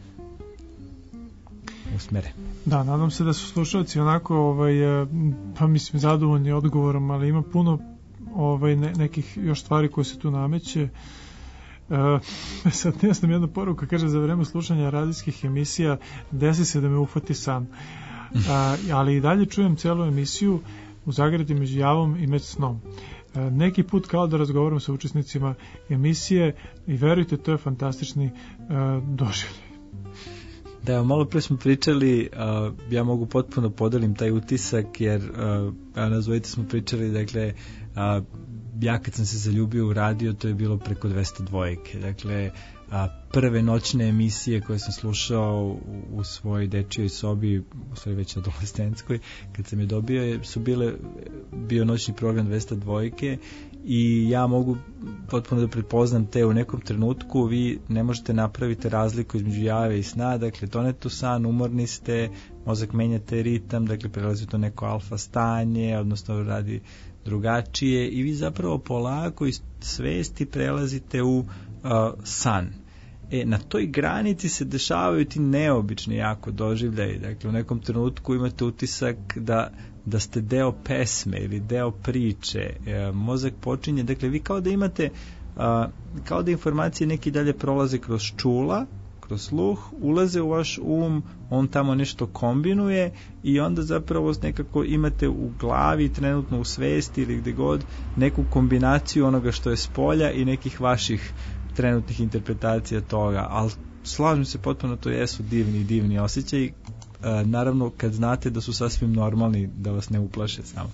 usmere. Da, nadam se da su slušalci onako, ovaj, pa mislim, zadovoljni odgovorom, ali ima puno ovaj, ne, nekih još stvari koje se tu nameće. Uh, sad ne znam, jedna poruka kaže: za vreme slušanja radijskih emisija desi se da me ufati san. Uh, ali i dalje čujem celu emisiju u zagradi među javom i među snom. E, neki put kao da razgovaram sa učesnicima emisije i verujte, to je fantastični e, doživljaj. Da, malo pre smo pričali, uh, ja mogu potpuno podelim taj utisak, jer uh, nas dvojica smo pričali, dakle, uh, ja kad sam se zaljubio u radio, to je bilo preko dvesta dvojke, dakle, a prve noćne emisije koje sam slušao u, u svojoj dečijoj sobi, u svojoj već adolescenskoj, kad sam je dobio, su bile bio noćni program dvesta dvojke i ja mogu potpuno da prepoznam te u nekom trenutku. Vi ne možete napraviti razliku između jave i sna, dakle tonete u san, umorni ste, mozak menjate ritam, dakle prelazi to neko alfa stanje, odnosno radi drugačije i vi zapravo polako iz svesti prelazite u Uh, san. E, na toj granici se dešavaju ti neobični jako doživljaji. Dakle, u nekom trenutku imate utisak da, da ste deo pesme ili deo priče. E, mozak počinje, dakle, vi kao da imate uh, kao da informacije neki dalje prolaze kroz čula, kroz sluh, ulaze u vaš um, on tamo nešto kombinuje i onda zapravo nekako imate u glavi, trenutno u svesti ili gde god, neku kombinaciju onoga što je s polja i nekih vaših trenutnih interpretacija toga, ali slažem se potpuno, to jesu divni, divni osjećaj, e, naravno kad znate da su sasvim normalni, da vas ne uplaše samo.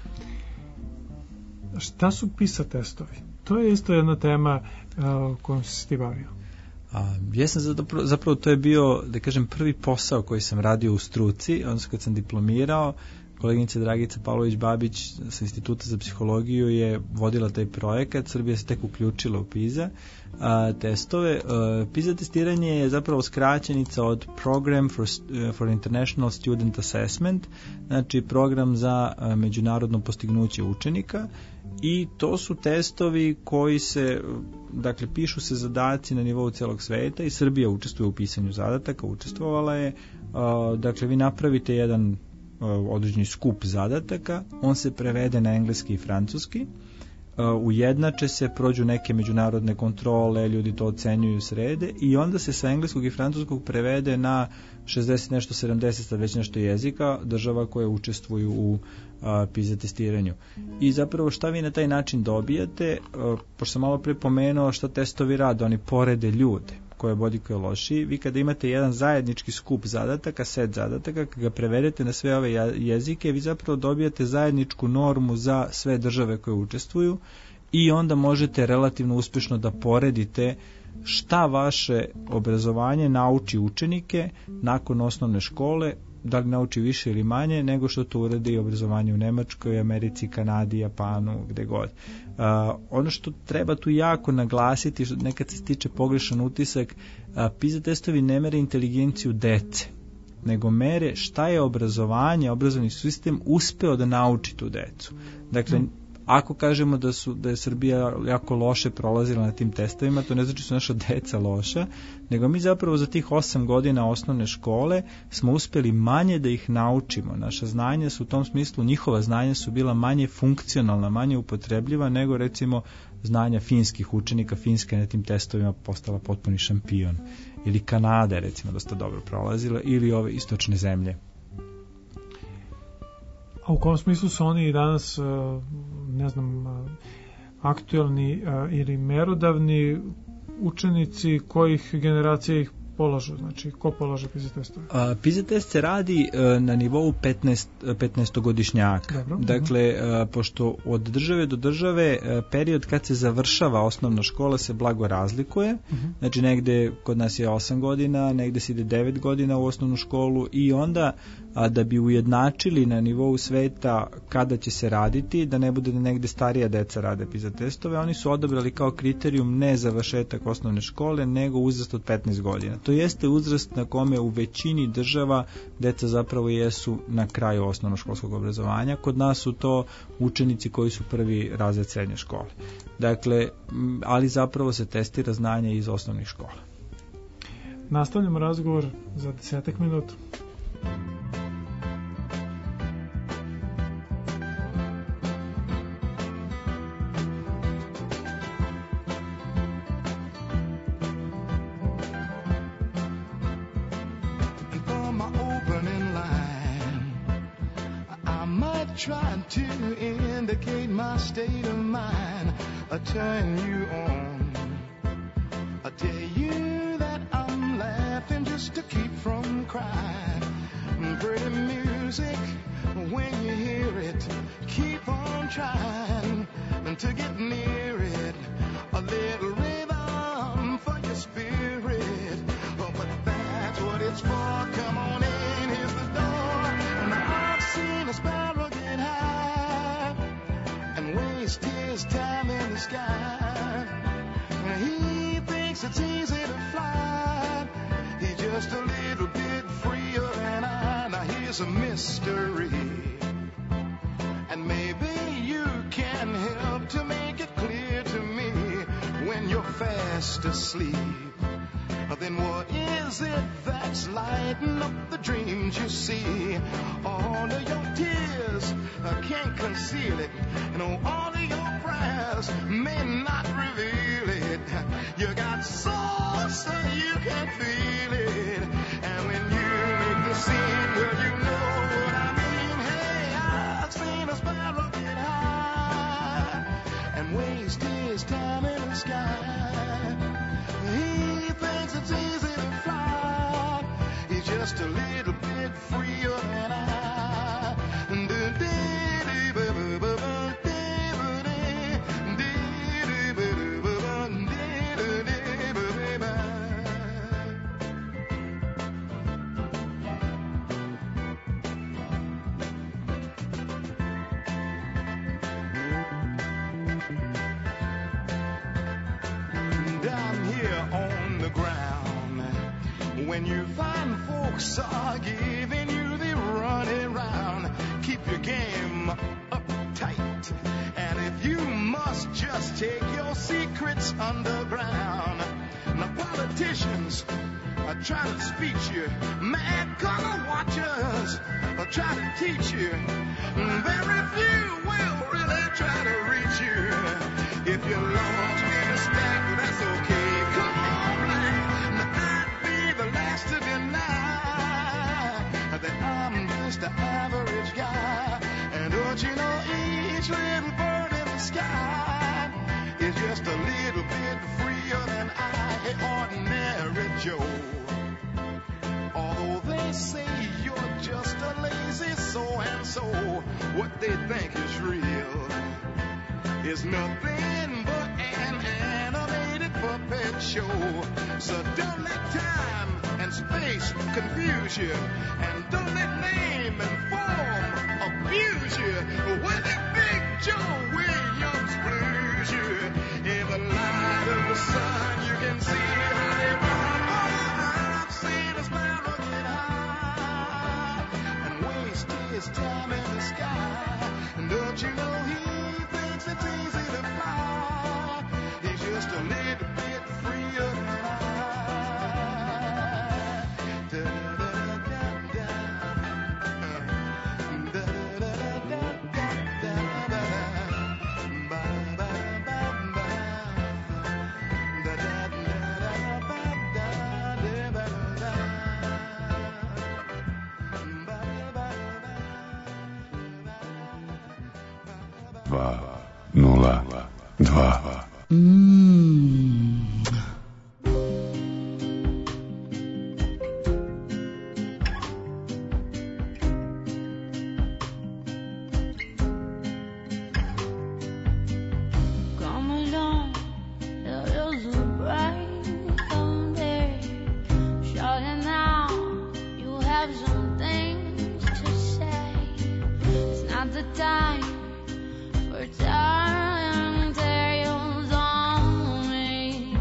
Šta su PISA testovi? To je isto jedna tema uh, kojom se ti bavio. A, jesam zapravo, zapravo to je bio, da kažem, prvi posao koji sam radio u struci, odnosno kad sam diplomirao, koleginica Dragica Pavlović-Babić sa Instituta za psihologiju je vodila taj projekat, Srbija se tek uključila u PISA a, testove. A, PISA testiranje je zapravo skraćenica od Program for, for International Student Assessment, znači program za a, međunarodno postignuće učenika, i to su testovi koji se, dakle, pišu se zadaci na nivou celog sveta i Srbija učestvuje u pisanju zadataka, učestvovala je, a, dakle, vi napravite jedan određeni skup zadataka, on se prevede na engleski i francuski, ujednače se, prođu neke međunarodne kontrole, ljudi to ocenjuju, srede, i onda se sa engleskog i francuskog prevede na šezdeset nešto, sedamdeset, sad već nešto jezika država koje učestvuju u a, PISA testiranju. I zapravo šta vi na taj način dobijate, a, pošto sam malo pre pomenuo šta testovi rade, oni porede ljude ko je bolji, ko je lošiji. Vi kada imate jedan zajednički skup zadataka, set zadataka, kada ga prevedete na sve ove jezike, vi zapravo dobijate zajedničku normu za sve države koje učestvuju i onda možete relativno uspješno da poredite šta vaše obrazovanje nauči učenike nakon osnovne škole, da li nauči više ili manje nego što to uradi obrazovanje u Nemačkoj, Americi, Kanadi, Japanu, gde god. Uh, ono što treba tu jako naglasiti, što nekad se stiče pogrešan utisak, uh, PISA testovi ne mere inteligenciju dece, nego mere šta je obrazovanje, obrazovni sistem uspeo da nauči tu decu. Dakle, mm. ako kažemo da su da je Srbija jako loše prolazila na tim testovima, to ne znači da su naša deca loša, nego mi zapravo za tih osam godina osnovne škole smo uspeli manje da ih naučimo. Naša znanja su u tom smislu, njihova znanja su bila manje funkcionalna, manje upotrebljiva nego recimo znanja finskih učenika. Finska je na tim testovima postala potpuni šampion. Ili Kanada je recimo dosta dobro prolazila, ili ove istočne zemlje. A u kom smislu su oni i danas, ne znam, aktuelni ili merodavni učenici, kojih generacija ih polažu? Znači, ko polaže PISA testove? A, PISA test se radi a, na nivou petnaest, petnaestogodišnjaka. Dobro, dakle, a, pošto od države do države a, period kad se završava osnovna škola se blago razlikuje. Uh-huh. Znači, negde kod nas je osam godina, negde se ide devet godina u osnovnu školu i onda a da bi ujednačili na nivou sveta kada će se raditi, da ne bude da negde starija deca rade PISA testove, oni su odabrali kao kriterijum ne završetak osnovne škole, nego uzrast od petnaest godina. To jeste uzrast na kome u većini država deca zapravo jesu na kraju osnovnoškolskog obrazovanja. Kod nas su to učenici koji su prvi razred srednje škole. Dakle, ali zapravo se testira znanje iz osnovnih škola. Nastavljamo razgovor za desetak minuta. Trying to indicate my state of mind, I turn you on. I tell you that I'm laughing just to keep from crying. Pretty music, when you hear it, keep on trying to get near it. A little rhythm for your spirit, oh, but that's what it's for. Come on in, here's the door. And I've seen a sparrow get high and waste his time in the sky. He thinks it's easy to fly. He's just a little bit freer than I. Now here's a mystery, and maybe you can help to make it clear to me. When you're fast asleep, then what is it that's lighting up the dreams you see? All of your tears uh, can't conceal it, and all of your prayers may not reveal it. You got soul so you can feel it, and when you make the scene, well, you know what I mean. Hey, I've seen a sparrow get high and waste his time in the sky. He thinks it's easy to fly. He's just a little bit freer than I. When you find folks are giving you the running round, keep your game up tight. And if you must just take your secrets underground. Now politicians are trying to speech you, mad color watchers are trying to teach you. Very few will really try to reach you. If you lost me respect, that's okay. Come on, black. Last to deny that I'm just an average guy. And don't you know each little bird in the sky is just a little bit freer than I. Ordinary Joe. Although they say you're just a lazy so-and-so, what they think is real is nothing but an animated puppet show. So don't let time and space confuse you, and don't let name and form abuse you. When the Big Joe Williams blues you, in the light of the sun you can see how they run. I've seen a sparrow get high and waste his time in the sky. And don't you know he thinks it's easy to fly? He's just a little bit freer than I. dva nula dva. Mm. Come along, there is a bright someday. Shouting now, you have some things to say. It's not the time for telling tales on me.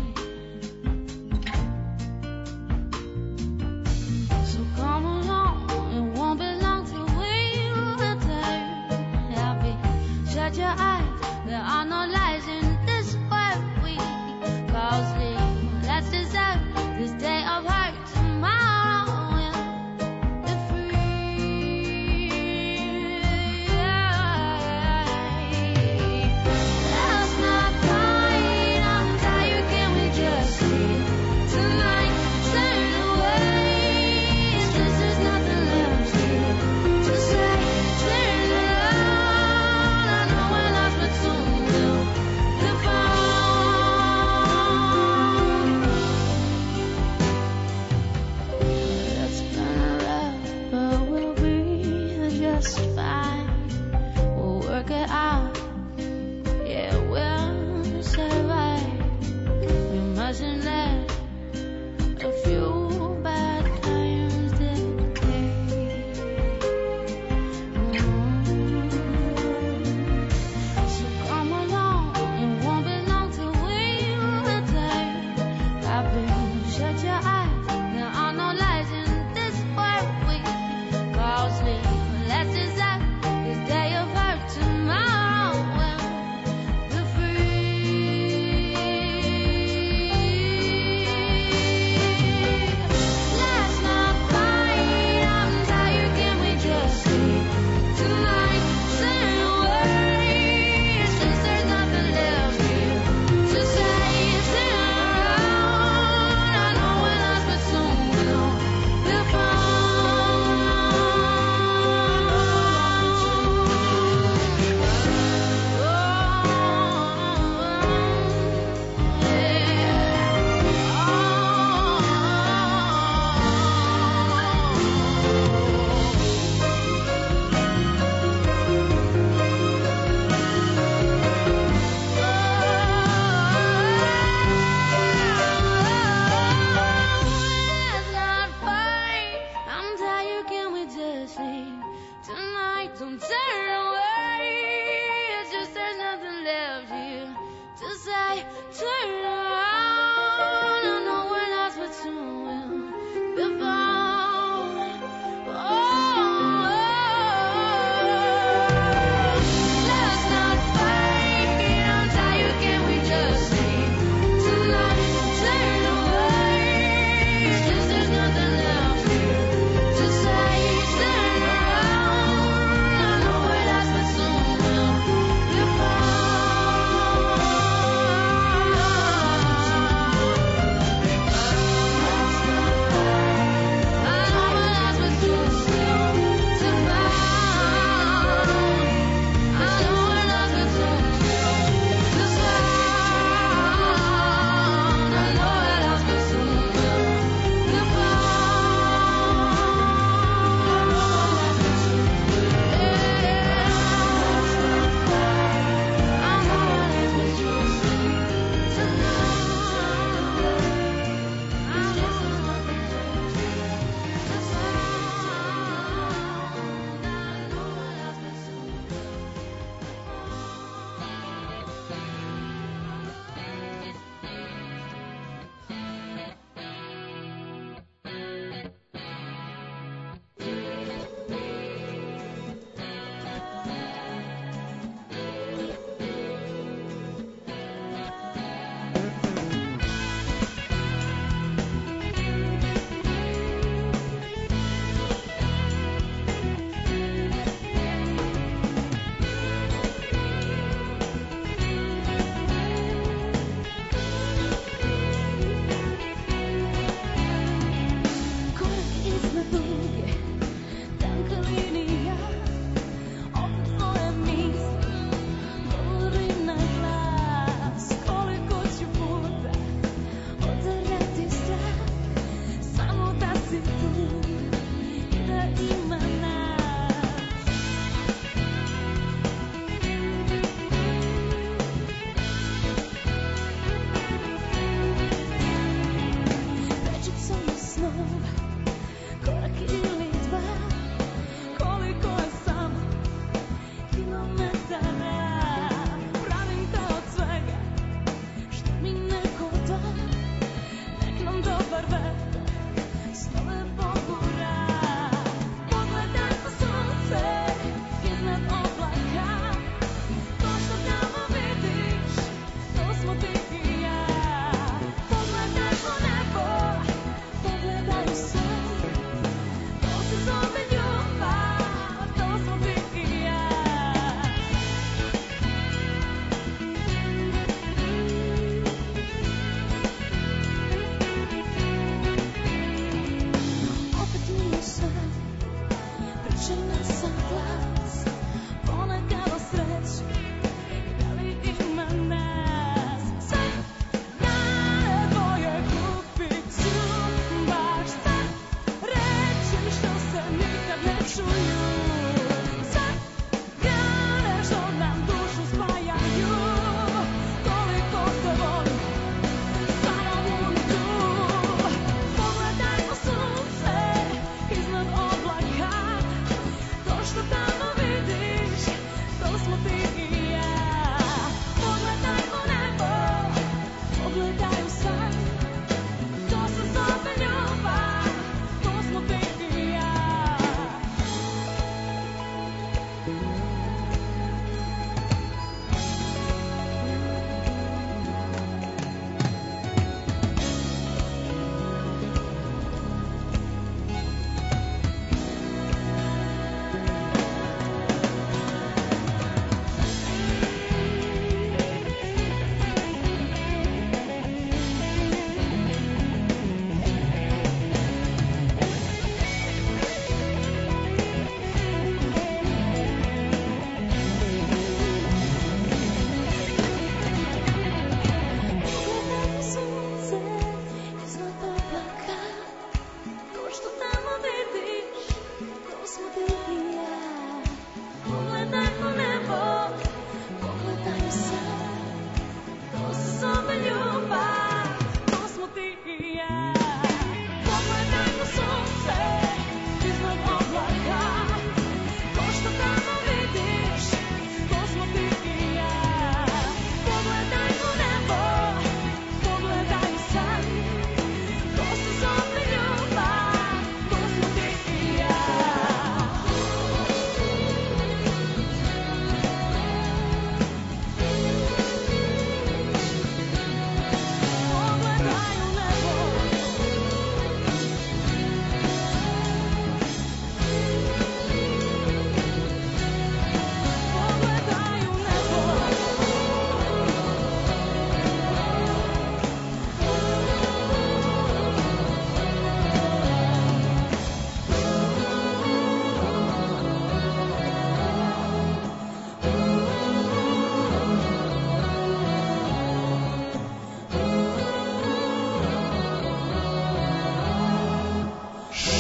So come along, it won't be long till we return. Happy, shut your eyes, there are no lies in this world. We call sleep, let's deserve this day of hurt. Tomorrow we'll be free. That's my point, I'm tired, can we just sleep tonight? Turn away, it's just there's nothing left here to say. Turn around, I know we're lost, but soon we'll be found. It's been rough, but we'll be just fine. We'll work it out, yeah, we'll survive. We mustn't let a few bad times dictate. Mm. So come along, it won't be long till we return. Happy, shut your eyes, there are no lies in this world. We call sleep, let's deserve this day of hurt. Tomorrow we'll be free.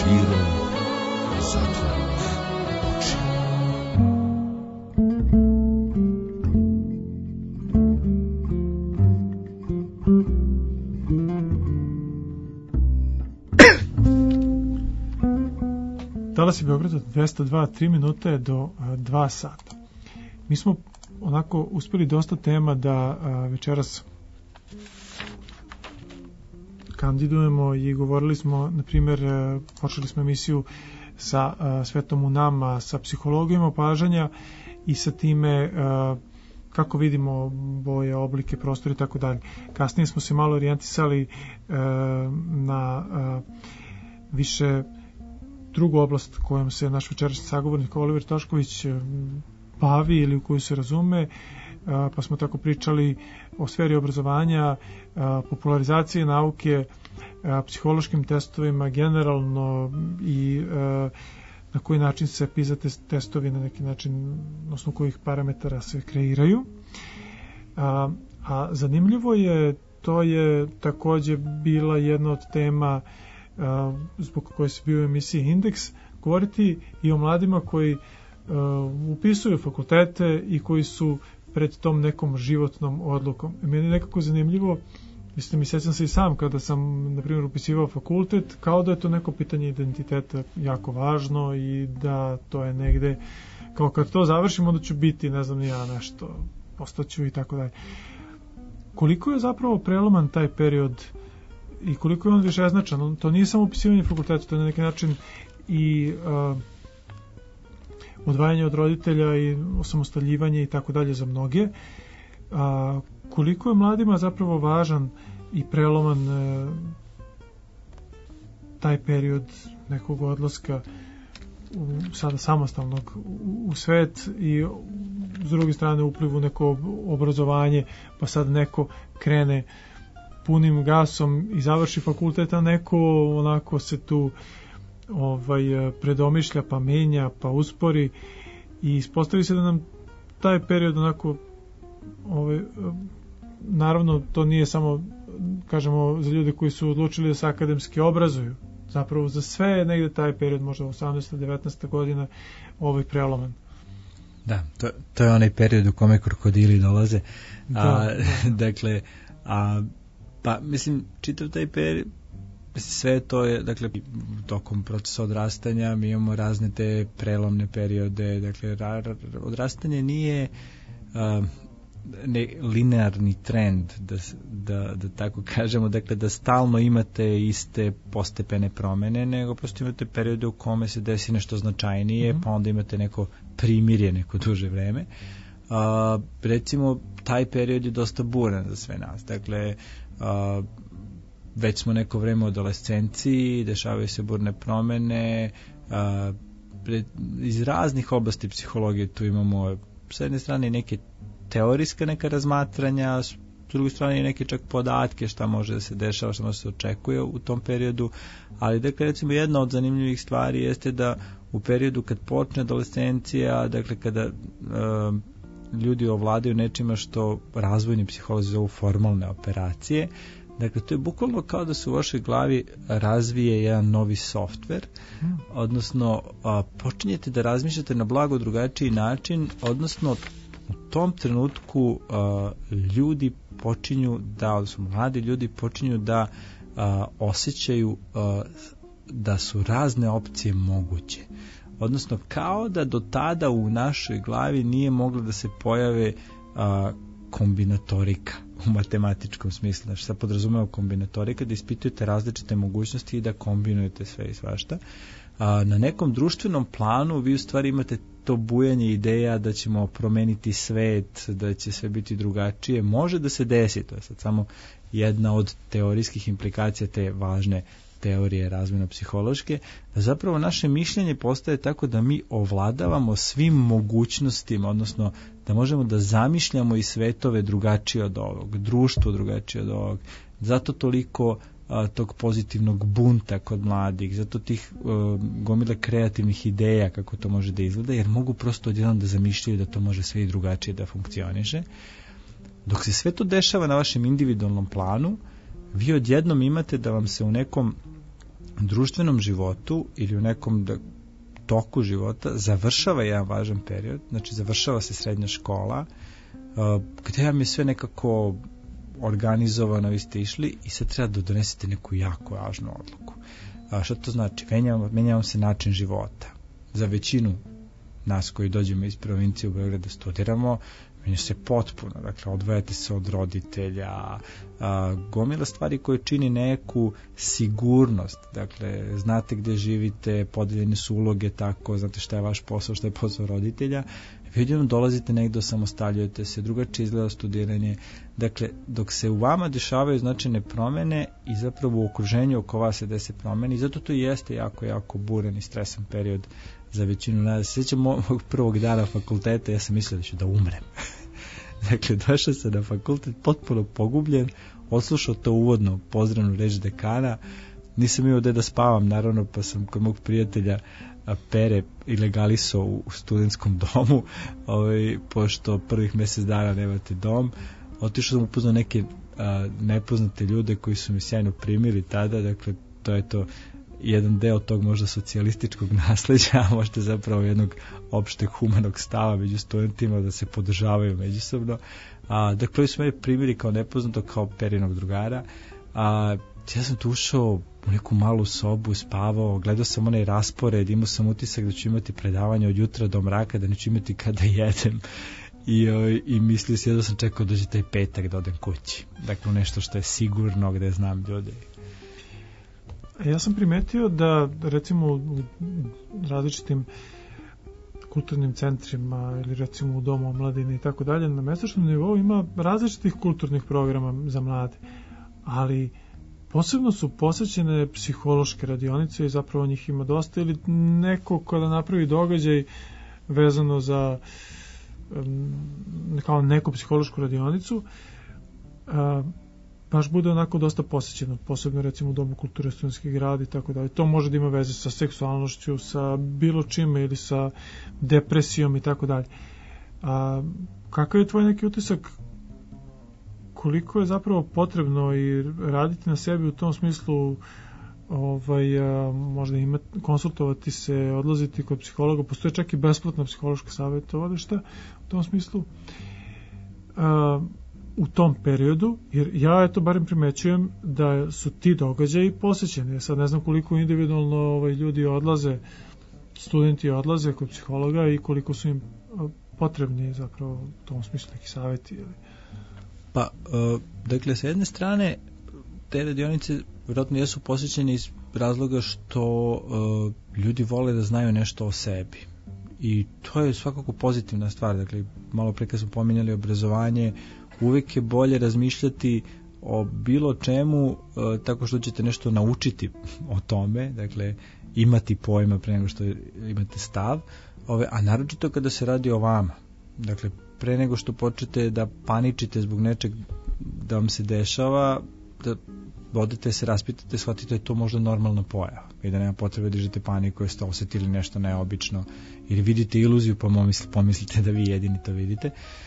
širom zatvorenih očiju. Talas je Beograda dvesta dva, tri minute do dva sata. Mi smo onako uspeli dosta tema da a, večeras kandidujemo i govorili smo, na primjer, počeli smo emisiju sa a, svetom u nama, sa psihologijom opažanja i sa time a, kako vidimo boje, oblike, prostor i tako dalje. Kasnije smo se malo orijentisali a, na a, više drugu oblast kojom se naš večerašnji sagovornik Oliver Tošković bavi ili u koju se razume, pa smo tako pričali o sferi obrazovanja, popularizacije nauke, psihološkim testovima generalno i na koji način se PISA testovi na neki način, na osnovu kojih parametara se kreiraju. A, a zanimljivo je, to je takođe bila jedna od tema Uh, zbog koje se bio u emisiji Indeks, govoriti i o mladima koji uh, upisuju fakultete i koji su pred tom nekom životnom odlukom. Meni je nekako zanimljivo, mislim, mi sećam se i sam kada sam, na primjer, upisivao fakultet, kao da je to neko pitanje identiteta jako važno i da to je negde, kao kad to završim, onda ću biti, ne znam ni ja, nešto, postaću i tako dalje. Koliko je zapravo preloman taj period i koliko je on višeznačan? To nije samo upisivanje fakulteta, to je na neki način i uh, odvajanje od roditelja i osamostaljivanje i tako dalje za mnoge. Uh, koliko je mladima zapravo važan i preloman uh, taj period nekog odlaska u, sada samostalnog u, u svet i s druge strane uplivu neko obrazovanje, pa sad neko krene punim gasom i završi fakultet, a neko onako se tu ovaj, predomišlja, pa menja, pa uspori i ispostavi se da nam taj period onako ovaj, naravno to nije samo, kažemo, za ljude koji su odlučili da se akademski obrazuju, zapravo za sve je negde taj period, možda osamnaesta devetnaesta godina ovaj preloman. Da, to, to je onaj period u kome krokodili dolaze. Da, a, da. dakle, a pa, mislim, čitav taj period, sve to je, dakle, tokom procesa odrastanja mi imamo razne te prelomne periode, dakle, ra, ra, odrastanje nije uh, ne, linearni trend, da, da, da tako kažemo, dakle, da stalno imate iste postepene promene, nego prosto imate periode u kome se desi nešto značajnije, mm-hmm. pa onda imate neko primirje, neko duže vreme. Uh, recimo, taj period je dosta buran za sve nas, dakle, Uh, već smo neko vreme u adolescenciji, dešavaju se burne promene, uh, pred, iz raznih oblasti psihologije tu imamo s jedne strane neke teorijska neka razmatranja, s druge strane neke čak podatke šta može da se dešava, šta može da se očekuje u tom periodu, ali dakle recimo jedna od zanimljivih stvari jeste da u periodu kad počne adolescencija, dakle kada uh, ljudi ovladaju nečima što razvojni psiholozi zovu formalne operacije. Dakle, to je bukvalno kao da se u vašoj glavi razvije jedan novi softver, hmm. odnosno a, počinjete da razmišljate na blago drugačiji način, odnosno u tom trenutku a, ljudi počinju da, odnosno mladi ljudi počinju da a, osjećaju a, da su razne opcije moguće. Odnosno, kao da do tada u našoj glavi nije moglo da se pojave a, kombinatorika u matematičkom smislu. Znači, sad podrazumeva kombinatorika, da ispitujete različite mogućnosti i da kombinujete sve i svašta. A, na nekom društvenom planu vi u stvari imate to bujanje ideja da ćemo promeniti svet, da će sve biti drugačije. Može da se desi, to je sad samo jedna od teorijskih implikacija te važne teorije razvojno-psihološke, da zapravo naše mišljenje postaje tako da mi ovladavamo svim mogućnostima, odnosno da možemo da zamišljamo i svetove drugačije od ovog, društvo drugačije od ovog. Zato toliko a, tog pozitivnog bunta kod mladih, zato tih a, gomile kreativnih ideja kako to može da izgleda, jer mogu prosto odjednom da zamišljaju da to može sve i drugačije da funkcioniše. Dok se sve to dešava na vašem individualnom planu, vi odjednom imate da vam se u nekom društvenom životu ili u nekom da, toku života završava jedan važan period, znači završava se srednja škola, uh, gde vam je sve nekako organizovano, vi ste išli i sad treba da donesete neku jako važnu odluku. A šta to znači? Menjamo, menjamo se način života. Za većinu nas koji dođemo iz provincije u Beograd da studiramo, menja se potpuno, dakle odvajate se od roditelja, a, gomila stvari koje čini neku sigurnost, dakle znate gde živite, podeljene su uloge tako, znate šta je vaš posao, šta je posao roditelja, vidimo dolazite negdje, osamostaljujete se, drugačije izgleda studiranje, dakle dok se u vama dešavaju značajne promene i zapravo u okruženju oko vas se desi promene i zato to jeste jako, jako buran i stresan period za većinu nas. Sjećam mog prvog dana fakulteta, ja sam mislio da ću da umrem. Dakle, došao sam na fakultet potpuno pogubljen, odslušao to uvodno pozdravnu reč dekana, nisam imao gde da spavam, naravno, pa sam kod mog prijatelja Pere ilegalisao u studentskom domu, ovaj, pošto prvih mjesec dana nemate dom. Otišao sam upoznao neke a, nepoznate ljude koji su mi sjajno primili tada, dakle, to je to jedan deo tog možda socijalističkog nasleđa, a možda zapravo jednog opšteg humanog stava među studentima da se podržavaju međusobno. A, dakle, su mene primili kao nepoznato, kao Perinog drugara. A, ja sam tu ušao u neku malu sobu, spavao, gledao sam onaj raspored, imao sam utisak da ću imati predavanje od jutra do mraka, da neću imati kada jedem. I, i mislio sam, jedno sam čekao dođe taj petak da odem kući. Dakle, nešto što je sigurno, gde znam ljude. Ja sam primetio da recimo u različitim kulturnim centrima ili recimo u domu omladine i tako dalje, na mesečnom nivou ima različitih kulturnih programa za mlade, ali posebno su posvećene psihološke radionice i zapravo njih ima dosta, ili neko kada napravi događaj vezano za kao neku psihološku radionicu, a, baš bude onako dosta posjećeno, posebno recimo u Domu kulture, Studentski grad i tako dalje. To može da ima veze sa seksualnošću, sa bilo čime ili sa depresijom i tako dalje. A kakav je tvoj neki utisak, koliko je zapravo potrebno i raditi na sebi u tom smislu, ovaj, a, možda imati, konsultovati se, odlaziti kod psihologa, postoje čak i besplatna psihološka savjetovališta u tom smislu, a, u tom periodu, jer ja eto barem primećujem da su ti događaji posjećeni. Ja sad ne znam koliko individualno ovaj, ljudi odlaze, studenti odlaze kod psihologa i koliko su im potrebni zapravo u tom smislu neki savjeti. Ili... Pa, uh, dakle, sa jedne strane te radionice vjerojatno jesu posjećeni iz razloga što uh, ljudi vole da znaju nešto o sebi. I to je svakako pozitivna stvar. Dakle, malo pre kad smo pominjali obrazovanje, uvijek je bolje razmišljati o bilo čemu uh, tako što ćete nešto naučiti o tome, dakle imati pojma pre nego što imate stav, ove, a naročito kada se radi o vama. Dakle, pre nego što počnete da paničite zbog nečeg da vam se dešava, da odete se, raspitate, shvatite da je to možda normalna pojava i da nema potrebe da dižete paniku jer ste osjetili nešto neobično ili vidite iluziju pa pomislite da vi jedini to vidite.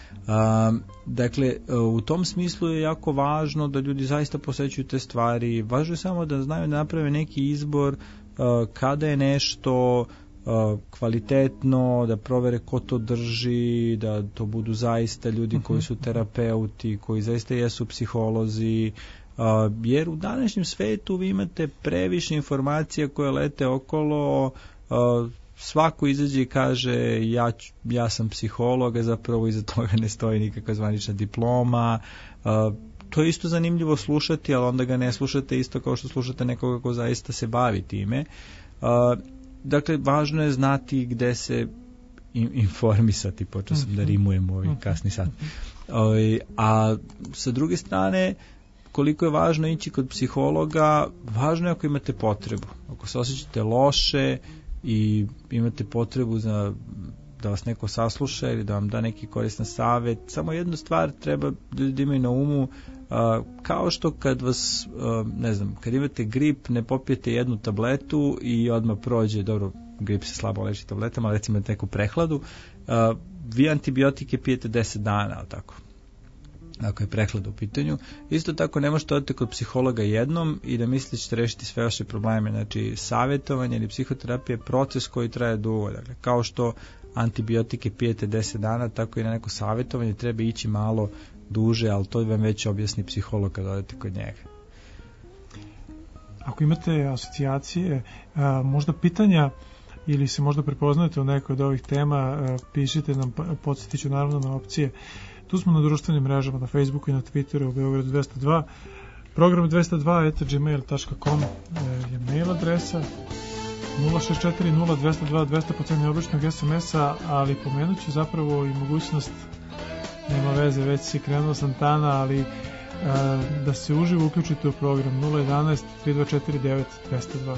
Um, dakle, u tom smislu je jako važno da ljudi zaista posvećuju te stvari. Važno je samo da znaju da naprave neki izbor uh, kada je nešto uh, kvalitetno, da provere ko to drži, da to budu zaista ljudi koji su terapeuti, koji zaista jesu psiholozi. Uh, jer u današnjem svetu vi imate previše informacija koje lete okolo, uh, svako izađe i kaže ja, ja sam psiholog, a zapravo iza toga ne stoji nikakva zvanična diploma. Uh, to je isto zanimljivo slušati, ali onda ga ne slušate isto kao što slušate nekoga ko zaista se bavi time. Uh, dakle, važno je znati gde se informisati, počeo sam da rimujem u ovim kasni sat. Uh, a sa druge strane, koliko je važno ići kod psihologa, važno je ako imate potrebu. Ako se osjećate loše i imate potrebu za, da vas neko sasluša ili da vam da neki koristan savjet, samo jednu stvar treba ljudi da imaju na umu, a, kao što kad vas, a, ne znam, kad imate grip, ne popijete jednu tabletu i odmah prođe, dobro, grip se slabo leči tabletama, ali recimo neku prehladu, a, vi antibiotike pijete deset dana, ali tako. ako je prehlada u pitanju. Isto tako ne možete odati kod psihologa jednom i da mislite ćete rešiti sve vaše probleme. Znači, savjetovanje ili psihoterapija je proces koji traje dugo. Dakle, kao što antibiotike pijete deset dana, tako i na neko savjetovanje treba ići malo duže, ali to vam već objasni psiholog kada odete kod njega. Ako imate asocijacije, a, možda pitanja ili se možda prepoznajete u nekoj od ovih tema, a, pišite nam, podsjetit ću naravno na opcije. Tu smo na društvenim mrežama, na Facebooku i na Twitteru u Beogradu dvesta dva. Program dvesta dva et gmail dot com je mail adresa. Nula šest četiri nula dvesta dva dvesta po ceni običnog es em es-a, ali pomenut ću zapravo i mogućnost, nema veze, već si krenuo Santana, ali a, da se uživo uključite u program nula jedanaest tri dva četiri devet dvesta dva.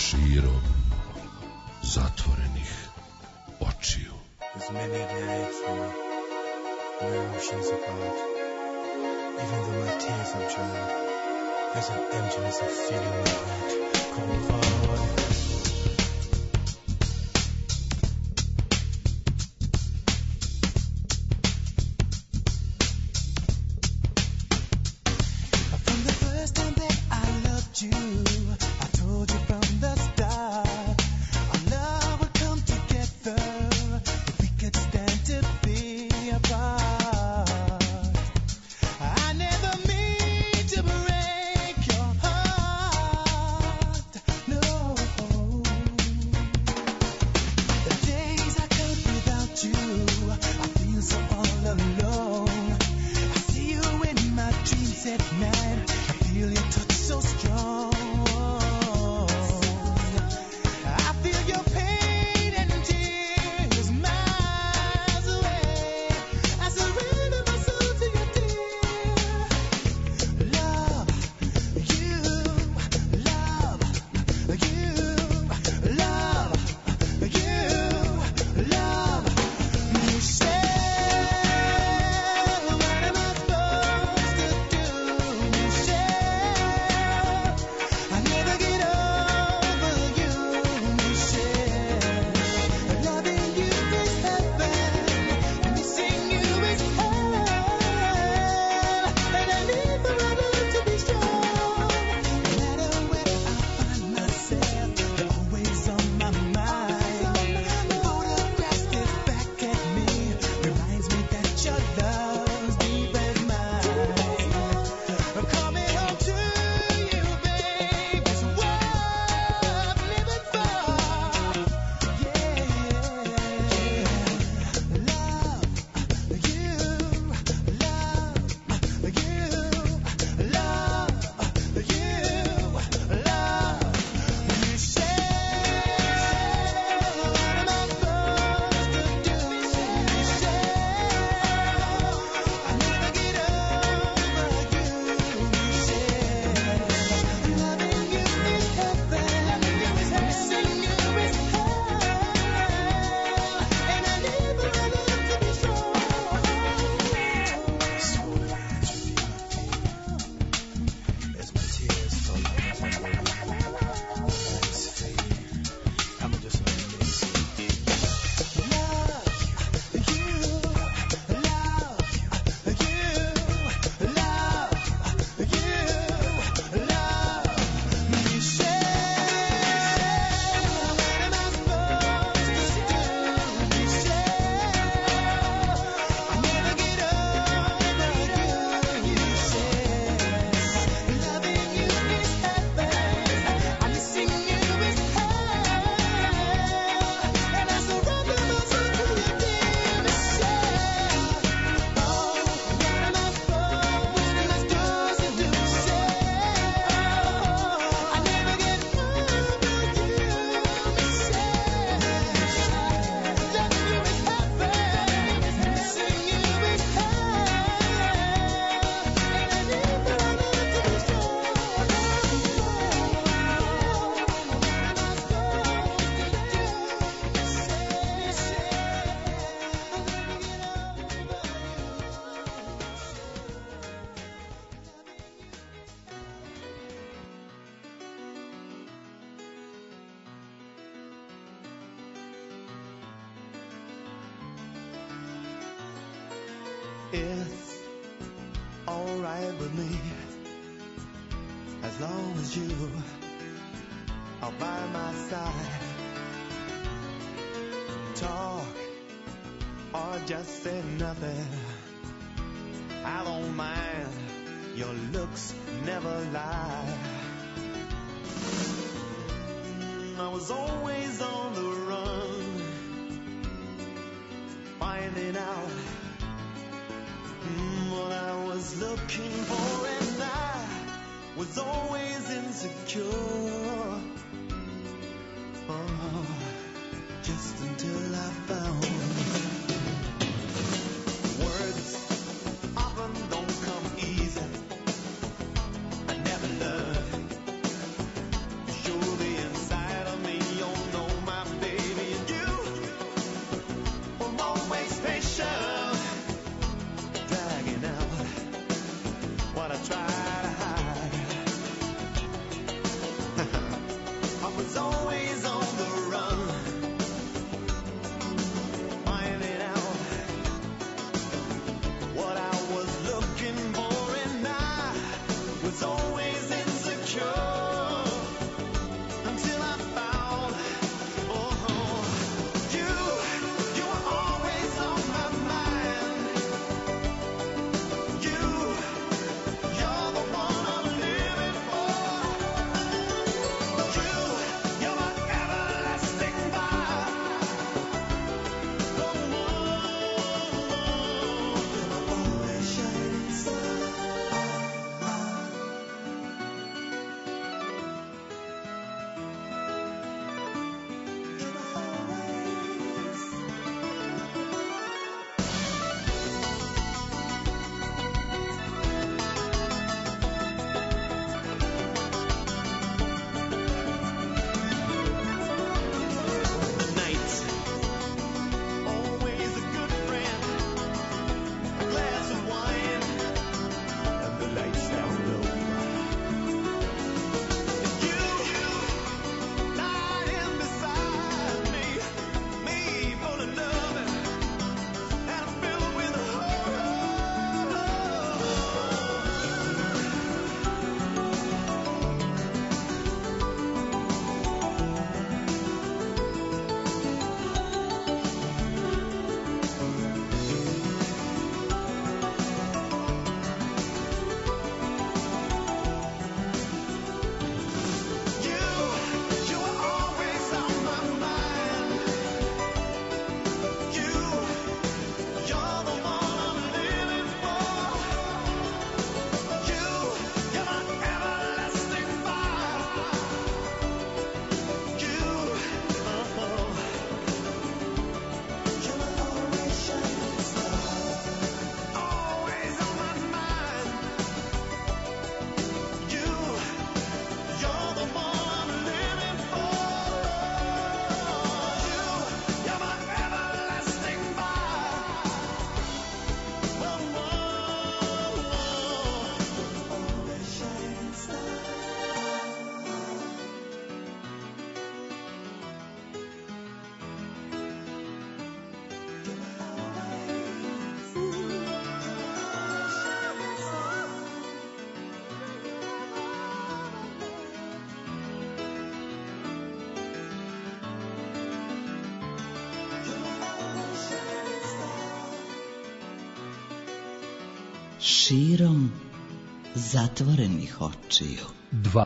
širom zatvorenih očiju. As many nights when we're oceans apart, even though my tears are dry, there's an emptiness of feeling in my heart. Come forward. It's alright with me as long as you are by my side. Talk or just say nothing, I don't mind, your looks never lie. I was always on the run, finding out mm, what I was looking for, and I was always insecure. Oh, just until I found words often don't come easy. I never learned to show the inside always on the run, finding out what I was looking for, and I was always insecure until I found, oh, you, you were always on my mind. You, you're the one I'm living for. You, you're my everlasting vibe. Oh, you're my only shining star. The night, always a good friend. A glass of wine and the lights down low. And you, lying beside me, me full of love and and filled with horror. You, you were always on my mind. You, you're the one I'm living for. You, you're my everlasting fire. You, oh, you're my always shining star. Always on my mind. You, you're the one I'm living for. You, you're my everlasting fire. Whoa, whoa, always shining star. Širom zatvorenih očiju. Dva.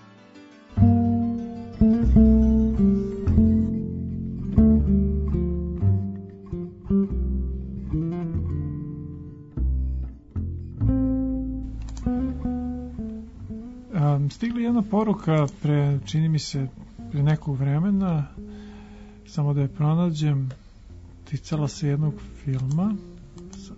Um, stigla jedna poruka pre, čini mi se, pre nekog vremena, samo da je pronađem, ticala se jednog filma. Sad.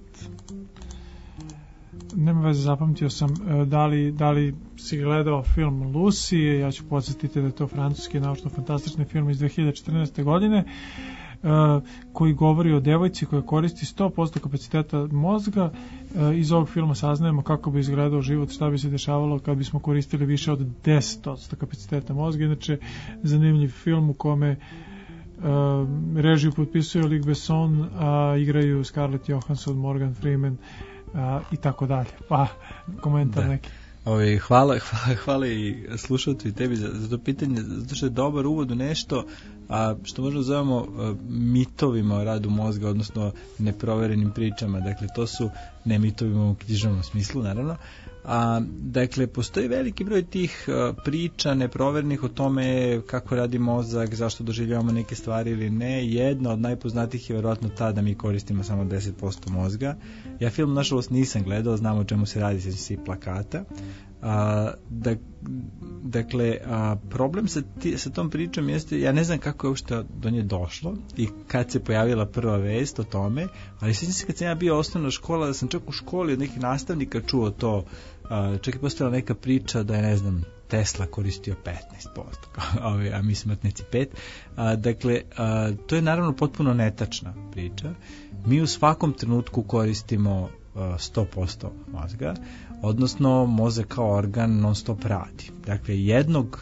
Nema veze, zapamtio sam, e, da li, da li si gledao film Lucy. Ja ću podsjetiti da je to francuski naučno-fantastični film iz dve hiljade četrnaeste. godine, koji govori o devojci koja koristi sto posto kapaciteta mozga. Iz ovog filma saznajemo kako bi izgledao život, šta bi se dešavalo kad bismo koristili više od deset posto kapaciteta mozga. Inače, zanimljiv film u kome režiju potpisuje Luc Besson, a igraju Scarlett Johansson, Morgan Freeman i tako dalje. Pa, komentar da. neki. Ove, hvala, hvala, hvala i slušatelju i tebi za, za to pitanje, zato što je dobar uvod u nešto a, što možemo zovemo a, mitovima o radu mozga, odnosno neproverenim pričama. Dakle, to su ne mitovima u književnom smislu, naravno. A, dakle, postoji veliki broj tih a, priča neprovernih o tome kako radi mozak, zašto doživljavamo neke stvari ili ne. Jedna od najpoznatijih je verovatno ta da mi koristimo samo deset posto mozga. Ja film, nažalost, nisam gledao, znam o čemu se radi, sjećam se i plakata. A, da, dakle, a, problem sa, ti, sa tom pričom jeste, ja ne znam kako je uopšte do nje došlo i kad se pojavila prva vest o tome, ali sjećam se kad sam ja bio osnovna škola, da sam čak u školi od nekih nastavnika čuo to, a, čak je postojala neka priča da je, ne znam, Tesla koristio petnaest posto, a mi smatnici pet. A, dakle, a, to je naravno potpuno netačna priča. Mi u svakom trenutku koristimo a, sto posto mozga, odnosno mozak kao organ non stop radi. Dakle, jednog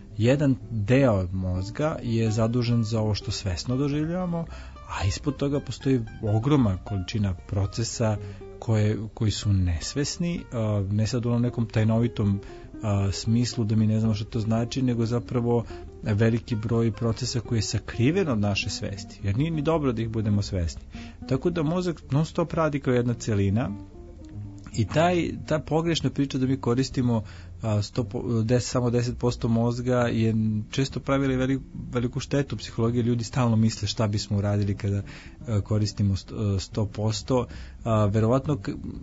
jedan deo mozga je zadužen za ovo što svesno doživljavamo, a ispod toga postoji ogromna količina procesa koje, koji su nesvesni, ne sad u nekom tajnovitom smislu da mi ne znamo što to znači, nego zapravo veliki broj procesa koji je sakriven od naše svesti, jer nije ni dobro da ih budemo svesni. Tako da mozak non stop radi kao jedna celina i taj, ta pogrešna priča da mi koristimo a, sto, des, samo deset posto mozga je često pravili velik, veliku štetu psihologije. Ljudi stalno misle šta bismo uradili kada a, koristimo sto posto. A, verovatno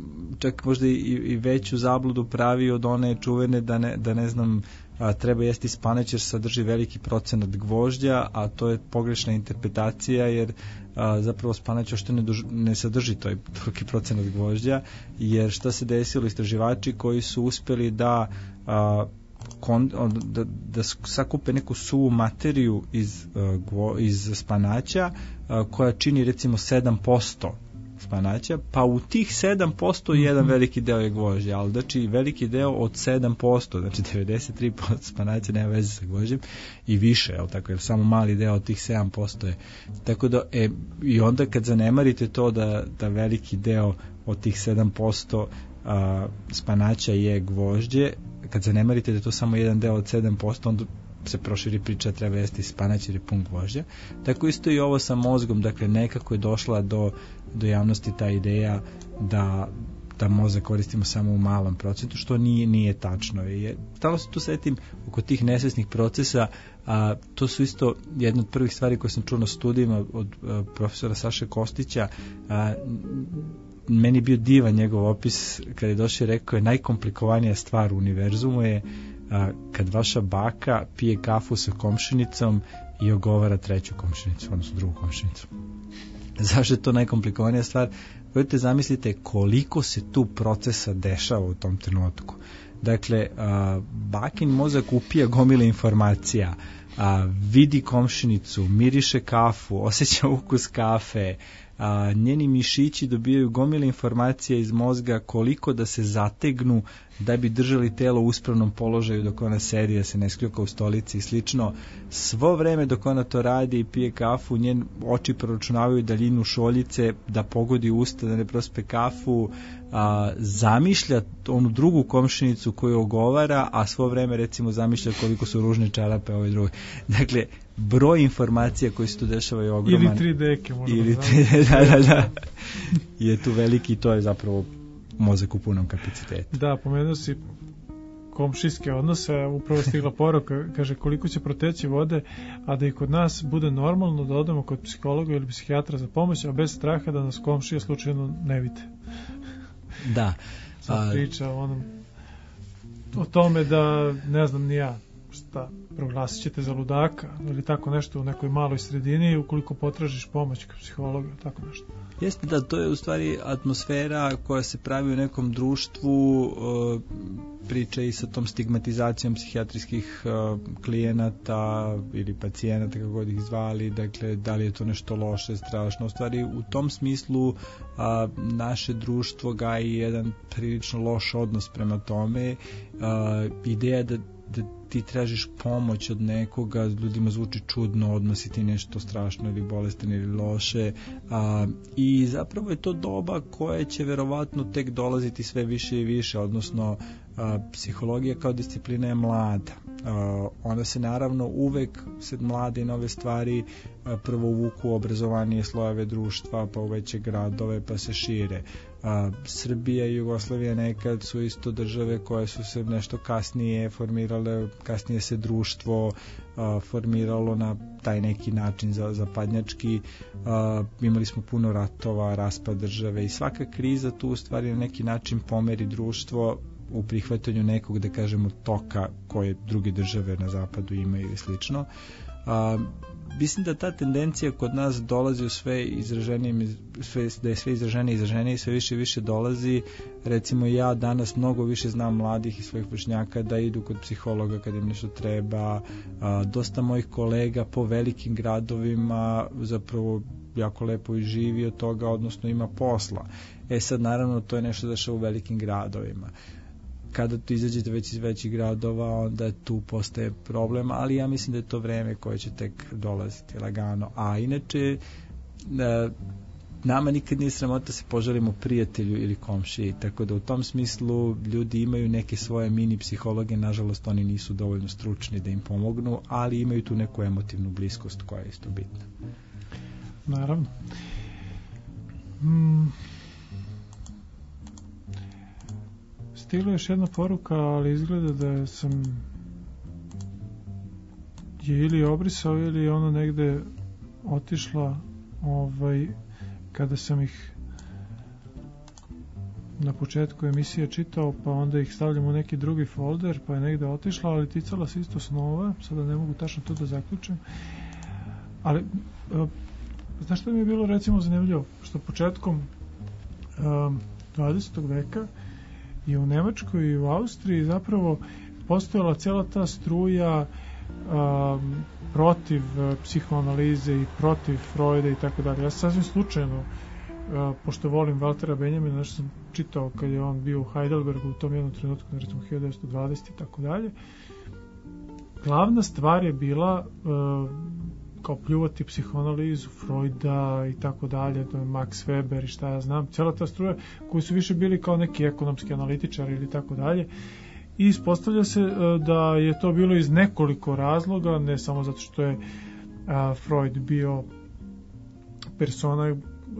čak možda i, i veću zabludu pravi od one čuvene da ne, da ne znam a, treba jesti spanać jer sadrži veliki procenat gvožđa, a to je pogrešna interpretacija jer a, zapravo spanać ošto ne, duž, ne sadrži toj toliki procenat gvožđa, jer šta se desilo, istraživači koji su uspeli da a, kon, da, da sakupe neku suvu materiju iz, a, gvo, iz spanaća a, koja čini recimo sedam posto spanaća, pa u tih sedam posto jedan veliki deo je gvožđa, ali znači veliki deo od sedam posto, znači devedeset tri posto spanaća nema veze sa gvožđem i više, jel tako, jer samo mali deo od tih sedam posto je. Tako da, e, i onda kad zanemarite to da, da veliki deo od tih sedam posto a, spanaća je gvožđe, kad zanemarite da je to samo jedan deo od sedam posto, onda se proširi priča, treba jesti spanać jer je pun gvožđa. Tako isto i ovo sa mozgom, dakle nekako je došla do, do javnosti ta ideja da, da mozak koristimo samo u malom procentu, što nije, nije tačno. I stalno se tu setim oko tih nesvesnih procesa, a to su isto jedna od prvih stvari koje sam čuo na studijima od a, profesora Saše Kostića. A, meni je bio divan njegov opis kada je došao i rekao je najkomplikovanija stvar u univerzumu je a, kad vaša baka pije kafu sa komšinicom i ogovara treću komšinicu, odnosno drugu komšinicu. Zašto je to najkomplikovanija stvar? Pojete zamislite koliko se tu procesa dešava u tom trenutku. Dakle, a, bakin mozak upija gomile informacija, a, vidi komšinicu, miriše kafu, osjeća ukus kafe, a, njeni mišići dobijaju gomile informacije iz mozga koliko da se zategnu da bi držali telo u uspravnom položaju dok ona sedi, da se ne skljuka u stolici i slično. Svo vreme dok ona to radi i pije kafu, njen oči proračunavaju daljinu šoljice da pogodi usta, da ne prospe kafu, a, zamišlja onu drugu komšinicu koju ogovara, a svo vreme recimo zamišlja koliko su ružne čarape ove druge. Dakle, broj informacija koji se tu dešavaju ogroman. Ili tri deke možda. Ili tri, da, da, da. Je tu veliki i to je zapravo mozak u punom kapacitetu. Da, pomenuo si komšijske odnose, upravo stigla poruka, kaže koliko će proteći vode, a da i kod nas bude normalno da odemo kod psihologa ili psihijatra za pomoć, a bez straha da nas komšije slučajno ne vide. Da. Sad priča o onom o tome da, ne znam ni ja, šta, proglasit ćete za ludaka ili tako nešto u nekoj maloj sredini ukoliko potražiš pomoć kod psihologa, tako nešto. Jeste da, to je u stvari atmosfera koja se pravi u nekom društvu, priča i sa tom stigmatizacijom psihijatrijskih klijenata ili pacijenata, kako god ih zvali, dakle, da li je to nešto loše, strašno. U stvari, u tom smislu a, naše društvo gaji jedan prilično loš odnos prema tome. A, ideja da da ti tražiš pomoć od nekoga, ljudima zvuči čudno, odmah si ti nešto strašno ili bolestan ili loše, a, i zapravo je to doba koje će verovatno tek dolaziti sve više i više, odnosno a, psihologija kao disciplina je mlada. A, ona se naravno uvek se mlade i nove stvari a, prvo uvuku u obrazovanije slojeve društva, pa u veće gradove, pa se šire. A, Srbija i Jugoslavija nekad su isto države koje su se nešto kasnije formirale, kasnije se društvo a, formiralo na taj neki način za, zapadnjački. A, imali smo puno ratova, raspad države i svaka kriza tu u stvari na neki način pomeri društvo u prihvatanju nekog, da kažemo, toka koje druge države na zapadu imaju i slično. A, mislim da ta tendencija kod nas dolazi u sve izraženije, sve, da je sve izraženije i izraženije i sve više i više dolazi. Recimo ja danas mnogo više znam mladih i svojih vršnjaka da idu kod psihologa kad im nešto treba. A, dosta mojih kolega po velikim gradovima zapravo jako lepo i živi od toga, odnosno ima posla. E sad naravno to je nešto zašto u velikim gradovima. kada tu izađete već iz većih gradova, onda tu postaje problem, ali ja mislim da je to vreme koje će tek dolaziti lagano. A inače, nama nikad nije sramota se poželimo prijatelju ili komšiji, tako da u tom smislu ljudi imaju neke svoje mini psihologe, nažalost oni nisu dovoljno stručni da im pomognu, ali imaju tu neku emotivnu bliskost koja je isto bitna. Naravno. Hmm. Stigla je još jedna poruka, ali izgleda da sam je ili obrisao ili ono negde otišla, ovaj, kada sam ih na početku emisije čitao, pa onda ih stavljam u neki drugi folder, pa je negde otišla, ali ticala se isto snova, sada ne mogu tačno to da zaključim. Ali znaš što mi je bilo recimo zanimljivo? Što početkom um, dvadesetog veka i u Nemačkoj i u Austriji zapravo postojala cijela ta struja um, protiv uh, psihoanalize i protiv Freuda i tako dalje. Ja sam sasvim slučajno, uh, pošto volim Valtera Benjamina, nešto sam čitao kad je on bio u Heidelbergu u tom jednom trenutku, na recimo hiljadu devetsto dvadeseti i tako dalje. Glavna stvar je bila uh, kao pljuvati psihoanalizu Freuda i tako dalje, to je Max Weber i šta ja znam, cijela ta struja koji su više bili kao neki ekonomski analitičari ili tako dalje. I ispostavlja se da je to bilo iz nekoliko razloga, ne samo zato što je a, Freud bio persona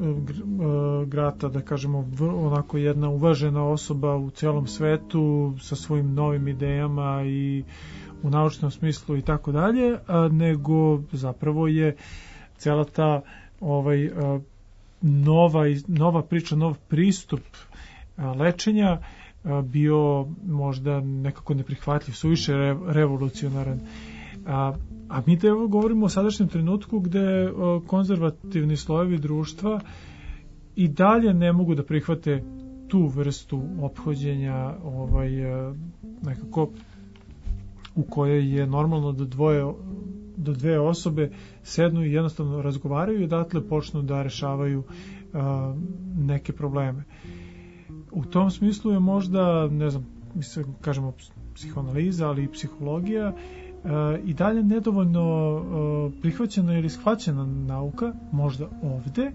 grata, da kažemo, onako jedna uvažena osoba u celom svetu sa svojim novim idejama i u naučnom smislu i tako dalje, nego zapravo je cela ta ovaj a, nova nova priča, nov pristup a, lečenja a, bio možda nekako neprihvatljiv, suviše re, revolucionaran. A, a mi te govorimo o sadašnjem trenutku gde a, konzervativni slojevi društva i dalje ne mogu da prihvate tu vrstu ophođenja ovaj a, nekako u kojoj je normalno da dvoje da dve osobe sednu i jednostavno razgovaraju i odatle počnu da rešavaju a, neke probleme. U tom smislu je možda, ne znam, mislim, kažemo psihoanaliza, ali i psihologija a, i dalje nedovoljno a, prihvaćena ili shvaćena nauka, možda ovde,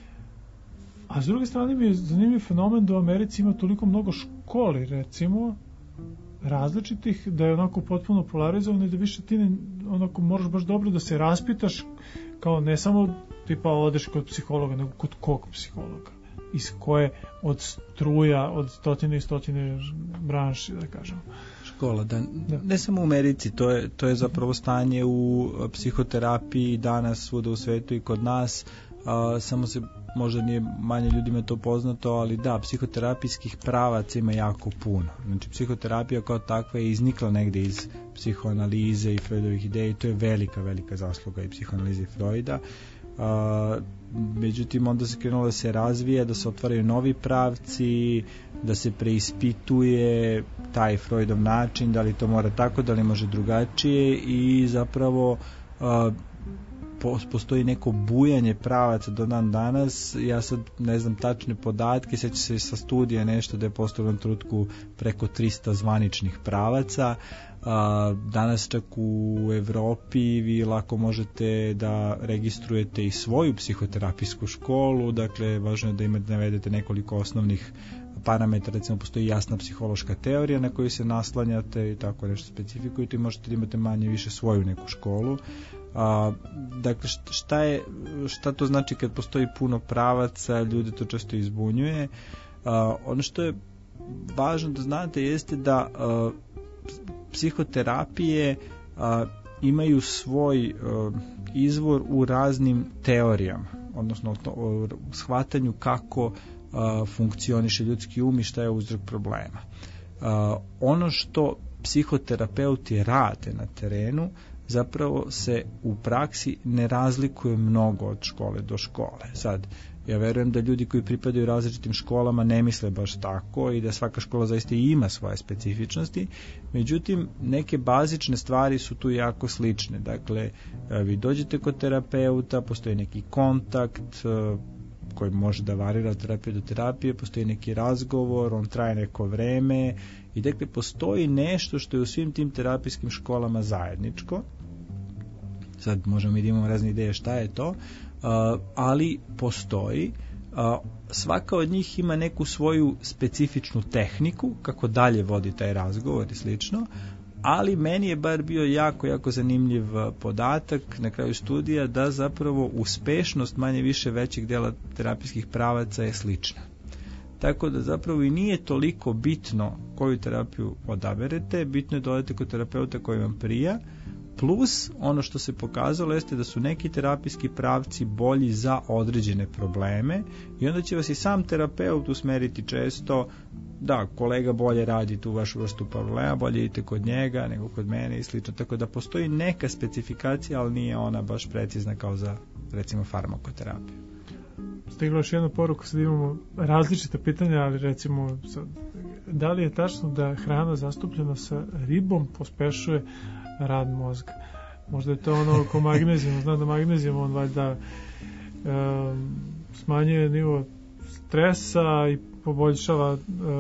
a s druge strane mi je zanimljiv fenomen da u Americi ima toliko mnogo školi, recimo, različitih, da je onako potpuno polarizovano i da više ti ne, onako moraš baš dobro da se raspitaš, kao ne samo tipa odeš kod psihologa, nego kod kog psihologa, iz koje od struja, od stotine i stotine branši, da kažem. Škola, da, da. Ne samo u Americi, to je, to je zapravo stanje u psihoterapiji danas svuda u svetu i kod nas, a, samo se možda nije manje ljudima to poznato, ali da, psihoterapijskih pravaca ima jako puno. Znači, psihoterapija kao takva je iznikla negde iz psihoanalize i Freudovih ideja i to je velika, velika zasluga i psihoanalize i Freuda. A, međutim, onda se krenulo da se razvija, da se otvaraju novi pravci, da se preispituje taj Freudov način, da li to mora tako, da li može drugačije i zapravo a, postoji neko bujanje pravaca do dan danas. Ja sad ne znam tačne podatke, seća se sa studija nešto da je postojalo na trenutku preko trista zvaničnih pravaca. Danas čak u Evropi vi lako možete da registrujete i svoju psihoterapijsku školu, dakle važno je da imate, navedete nekoliko osnovnih parametra, recimo postoji jasna psihološka teorija na koju se naslanjate i tako nešto specifikujete i možete da imate manje više svoju neku školu. A, dakle šta je šta to znači kad postoji puno pravaca, ljudi to često izbunjuje. A, ono što je važno da znate jeste da a, psihoterapije a, imaju svoj a, izvor u raznim teorijama, odnosno to, o shvatanju kako a, funkcioniše ljudski um i šta je uzrok problema. A, ono što psihoterapeuti rade na terenu zapravo se u praksi ne razlikuje mnogo od škole do škole. Sad, ja verujem da ljudi koji pripadaju različitim školama ne misle baš tako i da svaka škola zaista ima svoje specifičnosti, međutim, neke bazične stvari su tu jako slične. Dakle, vi dođete kod terapeuta, postoji neki kontakt, koji može da varira od terapije do terapije, postoji neki razgovor, on traje neko vreme i dakle postoji nešto što je u svim tim terapijskim školama zajedničko. Sad možemo i da imamo razne ideje šta je to, uh, ali postoji. Uh, svaka od njih ima neku svoju specifičnu tehniku kako dalje vodi taj razgovor i slično, ali meni je bar bio jako, jako zanimljiv podatak na kraju studija da zapravo uspešnost manje više većeg dela terapijskih pravaca je slična. Tako da zapravo i nije toliko bitno koju terapiju odaberete, bitno je da odete kod terapeuta koji vam prija, plus ono što se pokazalo jeste da su neki terapijski pravci bolji za određene probleme i onda će vas i sam terapeut usmeriti često da kolega bolje radi tu vašu vrstu problema, bolje idete kod njega nego kod mene i slično, tako da postoji neka specifikacija, ali nije ona baš precizna kao za recimo farmakoterapiju. Stigla još jedna poruka, sad imamo različita pitanja, ali recimo sad, da li je tačno da hrana zastupljena sa ribom pospešuje rad mozga? Možda je to ono ko magnezijom, znam da magnezijom on valjda um, smanjuje nivo stresa i poboljšava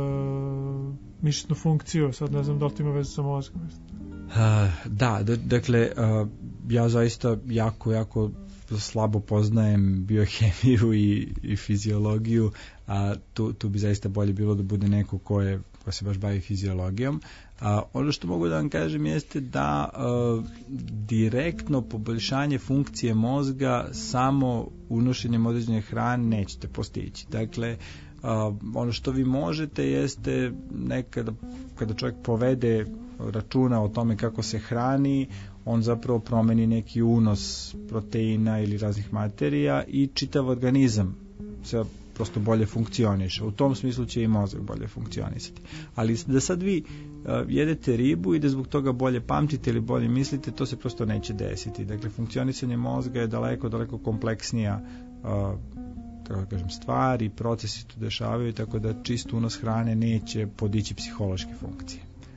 um, mišićnu funkciju, sad ne znam da li to ima veze sa mozgom. Uh, da, d- dakle uh, ja zaista jako, jako slabo poznajem biohemiju i, i fiziologiju, a tu, tu bi zaista bolje bilo da bude neko ko, je, ko se baš bavi fiziologijom. A, ono što mogu da vam kažem jeste da a, direktno poboljšanje funkcije mozga samo unošenjem određene hrane nećete postići. Dakle, a, ono što vi možete jeste nekada kada čovjek povede računa o tome kako se hrani, on zapravo promeni neki unos proteina ili raznih materija i čitav organizam se prosto bolje funkcioniše. U tom smislu će i mozak bolje funkcionisati. Ali da sad vi uh, jedete ribu i da zbog toga bolje pamtite ili bolje mislite, to se prosto neće desiti. Dakle, funkcionisanje mozga je daleko, daleko kompleksnija uh, tako da kažem, stvari, procesi tu dešavaju, tako da čist unos hrane neće podići psihološke funkcije.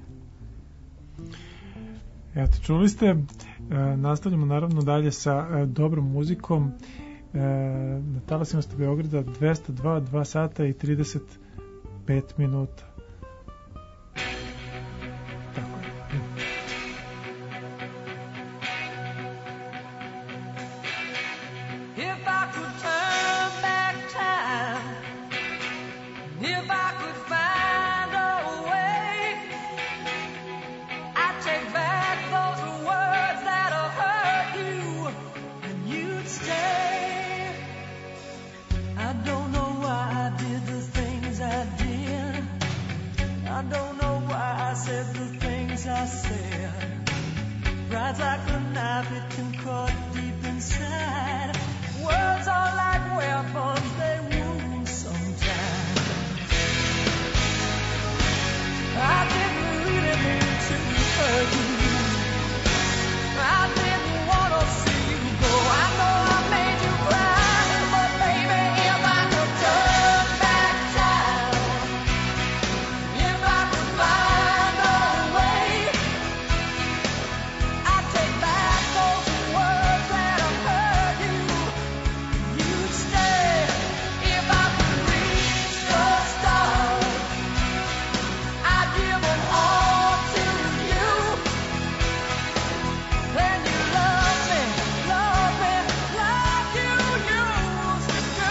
Eto, čuli ste, e, nastavljamo naravno dalje sa e, dobrom muzikom. E, na talasima ste Beograda dvesta dva, dva sata i trideset pet minuta. Tako je. If I could turn back time, if I could find a way, I'd take back those words that have hurt you, and you'd stay. I don't know why I did the things I did. I don't know why I said the things I said. Rides like a knife, it can cut deep inside. Words are like weapons, they wound sometimes. I didn't really mean to hurt you. I didn't want to see you go. I know I made you cry, but baby, if I could turn back time, if I could find a way, I'd take back those words that have hurt you. You'd stay. If I could reach the stars, I'd give them all to you. Then you love me, love me like you used to do.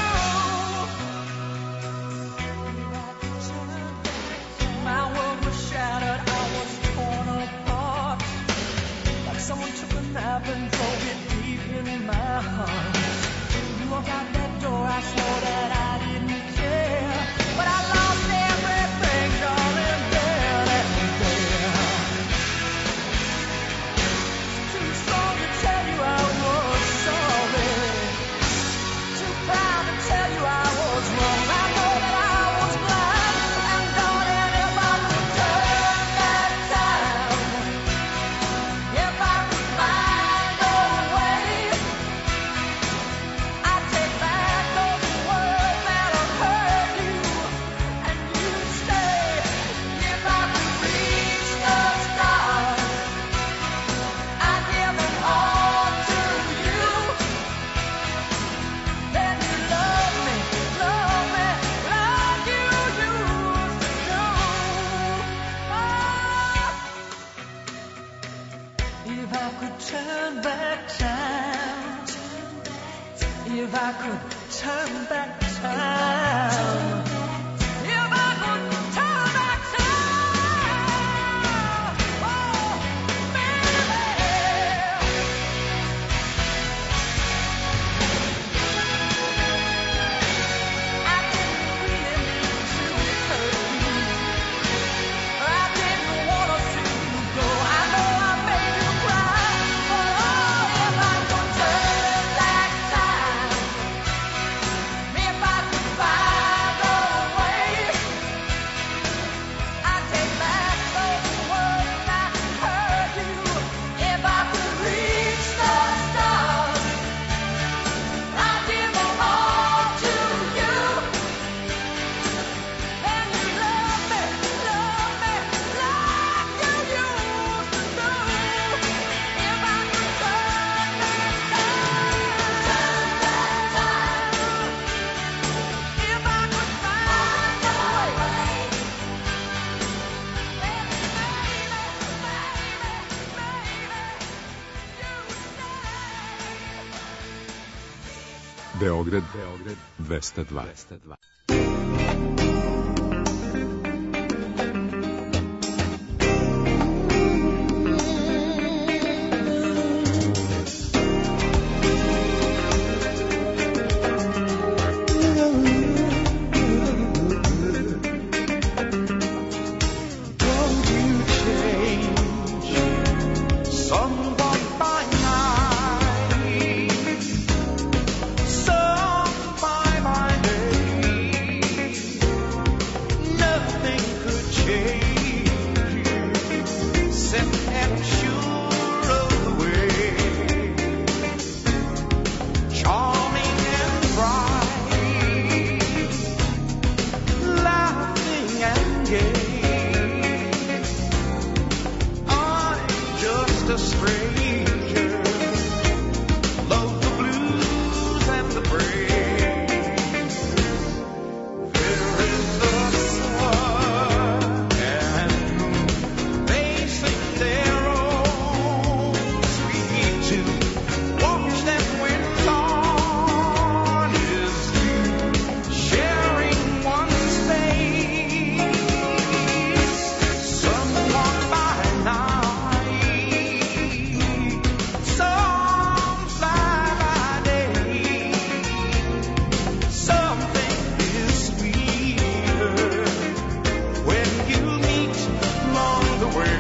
My world was shattered, I was torn apart, like someone took a knife and drove it deep in my heart. You walked out that door, I swore that I didn't care, but I lost everything, darling, there and there. Too strong to tell you I was sorry, too proud to tell you I was wrong. I know that I was blind, and darling, if I could turn back time, if I could find a way, If I could turn back time, if I could turn back time, oh, baby. I didn't really mean to hurt you. I didn't want to see you go. I know I made you cry, but oh, if I could turn back time, if I could find a way, I'd take back those words I heard you. If I could reach the stars, I'd give them all to you. And you love me, love me like you used to do. If I could turn back time, turn back time. If I could find a way, baby, baby, baby, you stay. Beograd, Beograd, dvesta dva. Don't you change someone by night, some by my day. Nothing could change you, set and sure of the way. Charming and bright, laughing and gay. I'm just a stranger, love the blues and the praise. There is the sun and moon, they sing their own sweet tune. Watch them when dawn is due, sharing one space. Someone by night, some fly by day. Something is sweeter when you meet along the way.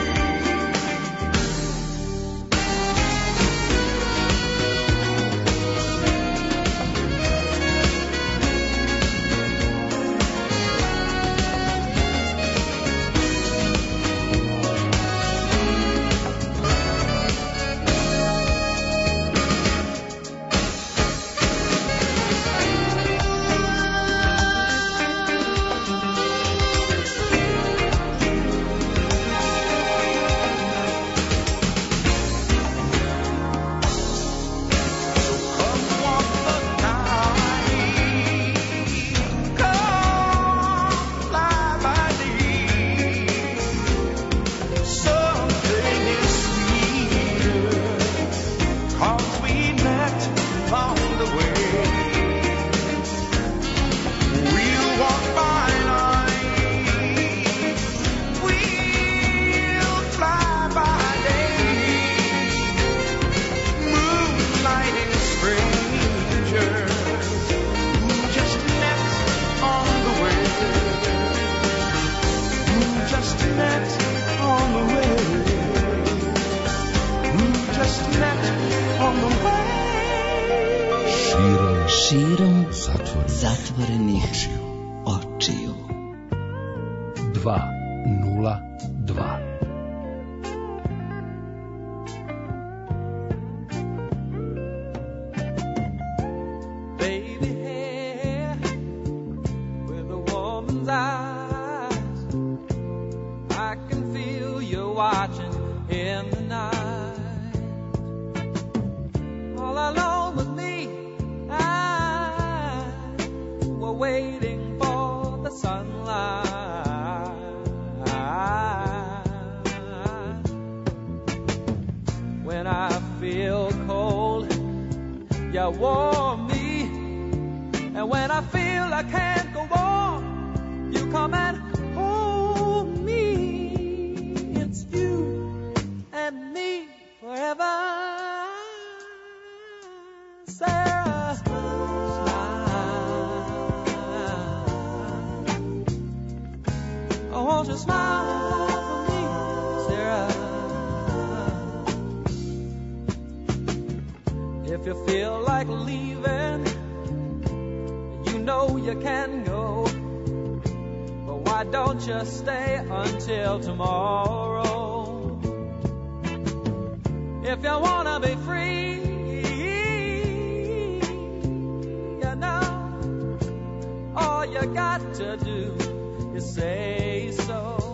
Come walk the night, come fly by day. Something is sweeter, 'cause we met along the way. We'll walk by night, we'll fly by day. Moonlighting strangers who just met on the way, who just met on the way, who just met on the way. Širom Širom zatvorenih zatvorenih očiju. očiju. dva nula dva. Baby hair with a woman's eyes, I can feel you watching in the night. All alone with me, I were waiting for the sunlight. You warm me, and when I feel I can't go on, you come and hold me. It's you and me forever. Sarah, smile. Oh, won't you smile for me, Sarah? If you feel like leaving, you know you can go. But why don't you stay until tomorrow? If you wanna be free, you know, all you got to do is say so.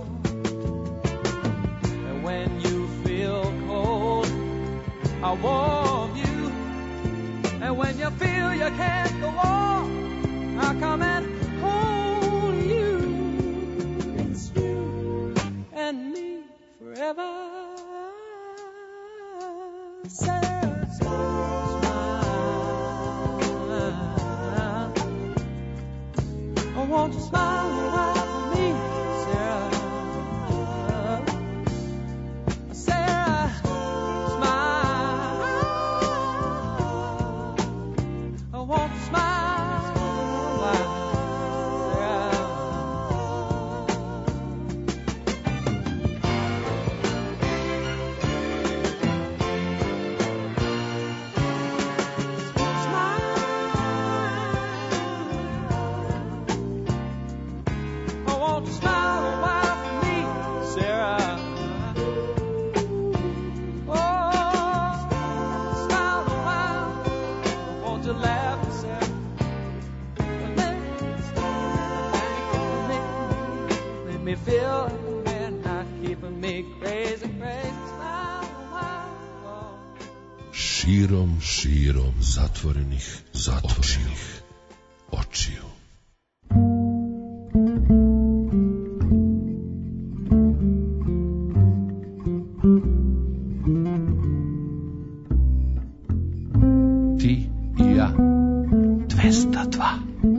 And when you feel cold, I'll warm you. And when you feel you can't go on, I'll come and hold you. It's you and me forever. Sarah, smile. Oh, won't you smile a while for me, Sarah? Sarah, smile. Oh, won't you smile a while, Sarah? Feel and not keeping me crazy, crazy. Smile, smile. Širom, širom zatvorenih, zatvorenih očiju. Ti i ja. dvesta dva.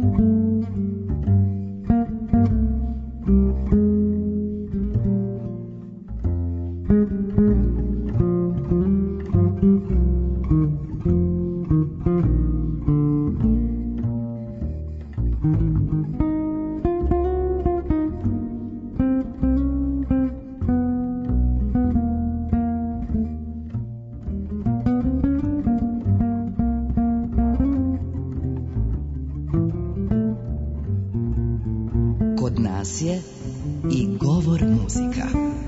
Kod nas je i govor muzika.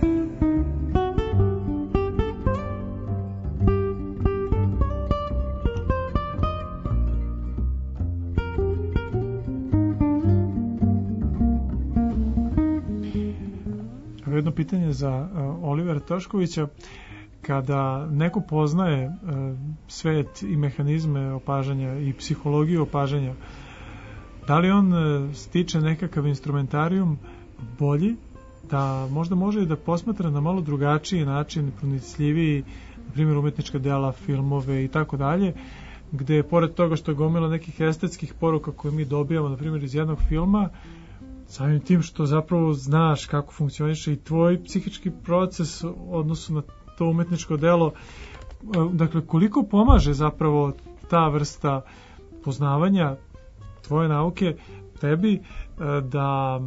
Jedno pitanje za uh, Olivera Toškovića. Kada neko poznaje uh, svet i mehanizme opažanja i psihologiju opažanja, da li on uh, stiče nekakav instrumentarijum bolji, da možda može i da posmatra na malo drugačiji način, pronicljiviji, na primjer umetnička dela, filmove i tako dalje, gde pored toga što je gomila nekih estetskih poruka koje mi dobijamo, na primjer iz jednog filma, samim tim što zapravo znaš kako funkcioniše i tvoj psihički proces u odnosu na to umetničko delo, dakle koliko pomaže zapravo ta vrsta poznavanja tvoje nauke tebi da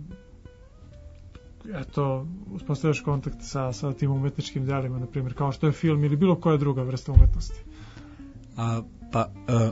eto uspostavljaš kontakt sa, sa tim umetničkim delima, na primjer kao što je film ili bilo koja druga vrsta umetnosti? A, pa uh,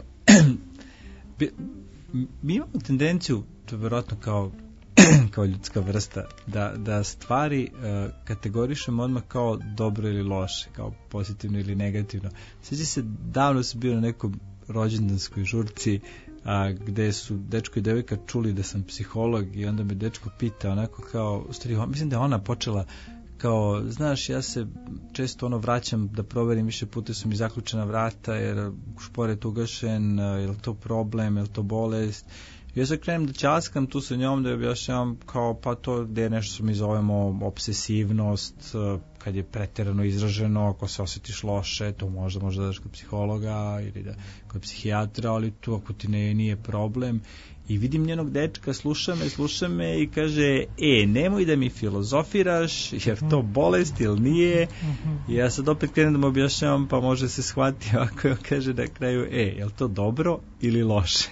mi imamo tendenciju, to je vjerojatno kao kao ljudska vrsta, da, da stvari uh, kategorišemo odmah kao dobro ili loše, kao pozitivno ili negativno. Sjeća se, davno sam bio na nekom rođendanskoj žurci a, gde su dečko i devojka čuli da sam psiholog i onda me dečko pita onako kao, u stvari, mislim da je ona počela kao, znaš, ja se često ono vraćam da proverim, više puta su mi zaključena vrata jer šporet ugašen, je li to problem, je li to bolest. I ja se krenem da ćaskam tu sa njom, da objašnjavam kao pa to gde nešto mi zovemo obsesivnost, kad je preterano izraženo, ako se osjetiš loše, to možda možda daš kod psihologa ili da kod psihijatra, ali tu ako ti ne, nije problem. I vidim njenog dečka, sluša me, sluša me i kaže, e, nemoj da mi filozofiraš, jer to bolest ili nije. I ja sad opet krenem da mu objašnjavam, pa može se shvatiti ovako, kaže na kraju, e, je li to dobro ili loše?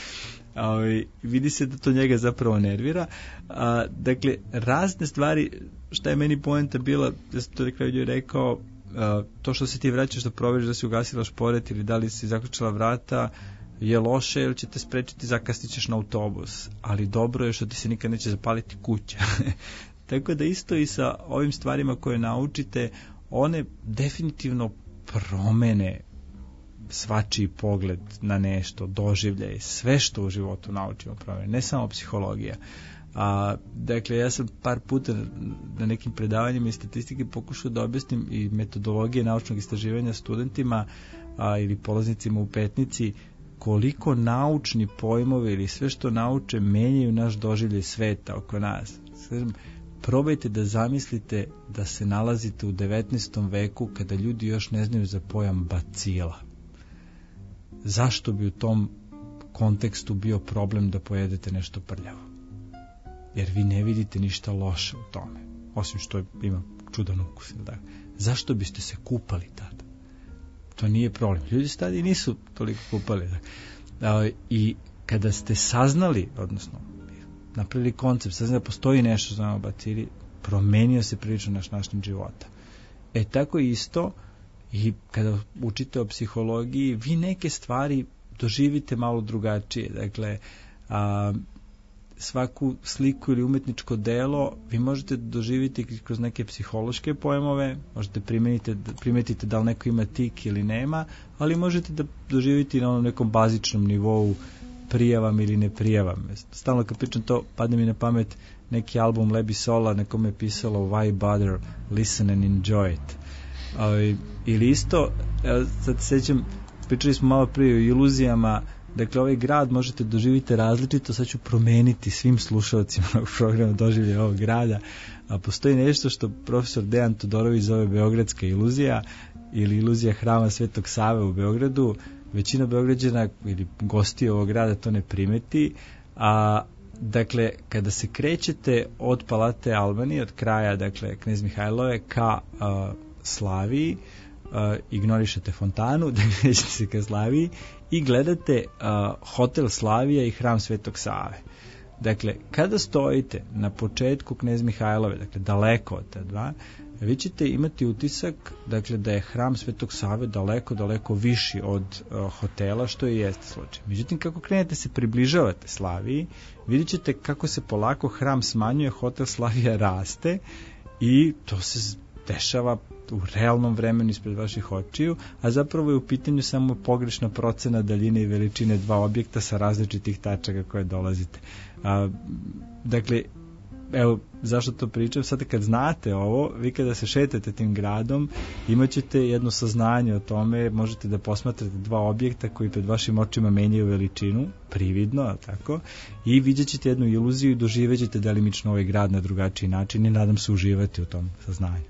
A, vidi se da to njega zapravo nervira. A, dakle, razne stvari, šta je meni poenta bila, da sam to na kraju rekao, a, to što se ti vraćaš da proveriš da si ugasila šporet ili da li si zaključila vrata, je loše ili će te sprečiti, zakasnit ćeš na autobus, ali dobro je što ti se nikad neće zapaliti kuća. Tako da isto i sa ovim stvarima koje naučite, one definitivno promene svačiji pogled na nešto, doživljaj, sve što u životu naučimo promene, ne samo psihologija. A, dakle, ja sam par puta na nekim predavanjima i statistike pokušao da objasnim i metodologije naučnog istraživanja studentima a, ili polaznicima u petnici, koliko naučni pojmovi ili sve što nauče menjaju naš doživljaj sveta oko nas. Probajte da zamislite da se nalazite u devetnaestom veku kada ljudi još ne znaju za pojam bacila. Zašto bi u tom kontekstu bio problem da pojedete nešto prljavo? Jer vi ne vidite ništa loše u tome, osim što ima čudan ukus. Zašto biste se kupali tada? To nije problem. Ljudi se tada i nisu toliko kupali. I kada ste saznali, odnosno napravili koncept, saznali da postoji nešto za bacili, promenio se prilično naš način života. E tako isto i kada učite o psihologiji, vi neke stvari doživite malo drugačije. Dakle, a, svaku sliku ili umetničko delo vi možete doživjeti kroz neke psihološke pojmove, možete primetiti, primetiti da li neko ima tik ili nema, ali možete da doživite na onom nekom bazičnom nivou, prijavam ili ne prijavam. Stalno kad pričam to, padne mi na pamet neki album Lebi Sola, nekome je pisalo Why Bother, Listen and Enjoy It. Uh, ili isto, evo, sad sećam, pričali smo malo prije o iluzijama. Dakle, ovaj grad možete doživjeti različito, sad ću promeniti svim slušalcima ovog programa doživlje ovog grada. A postoji nešto što profesor Dejan Todorović zove Beogradska iluzija ili iluzija hrama Svetog Save u Beogradu. Većina Beograđana ili gosti ovog grada to ne primeti. A, dakle, kada se krećete od Palate Albani, od kraja, dakle, Knez Mihajlove ka a, Slaviji, Uh, ignorišete fontanu, da nećete se ka Slaviji i gledate uh, hotel Slavija i hram Svetog Save. Dakle, kada stojite na početku Knez Mihajlove, dakle daleko od ta dva, vi ćete imati utisak, dakle, da je hram Svetog Save daleko, daleko viši od uh, hotela, što i jeste slučaj. Međutim, kako krenete se približavate Slaviji, vidjet ćete kako se polako hram smanjuje, hotel Slavija raste i to se dešava u realnom vremenu ispred vaših očiju, a zapravo je u pitanju samo pogrešna procena daljine i veličine dva objekta sa različitih tačaka koje dolazite. A, dakle, evo, zašto to pričam? Sada kad znate ovo, vi kada se šetate tim gradom, imat ćete jedno saznanje o tome, možete da posmatrate dva objekta koji pred vašim očima menjaju veličinu, prividno, tako, i vidjet ćete jednu iluziju i doživjet ćete delimično ovaj grad na drugačiji način i nadam se uživati u tom saznanju.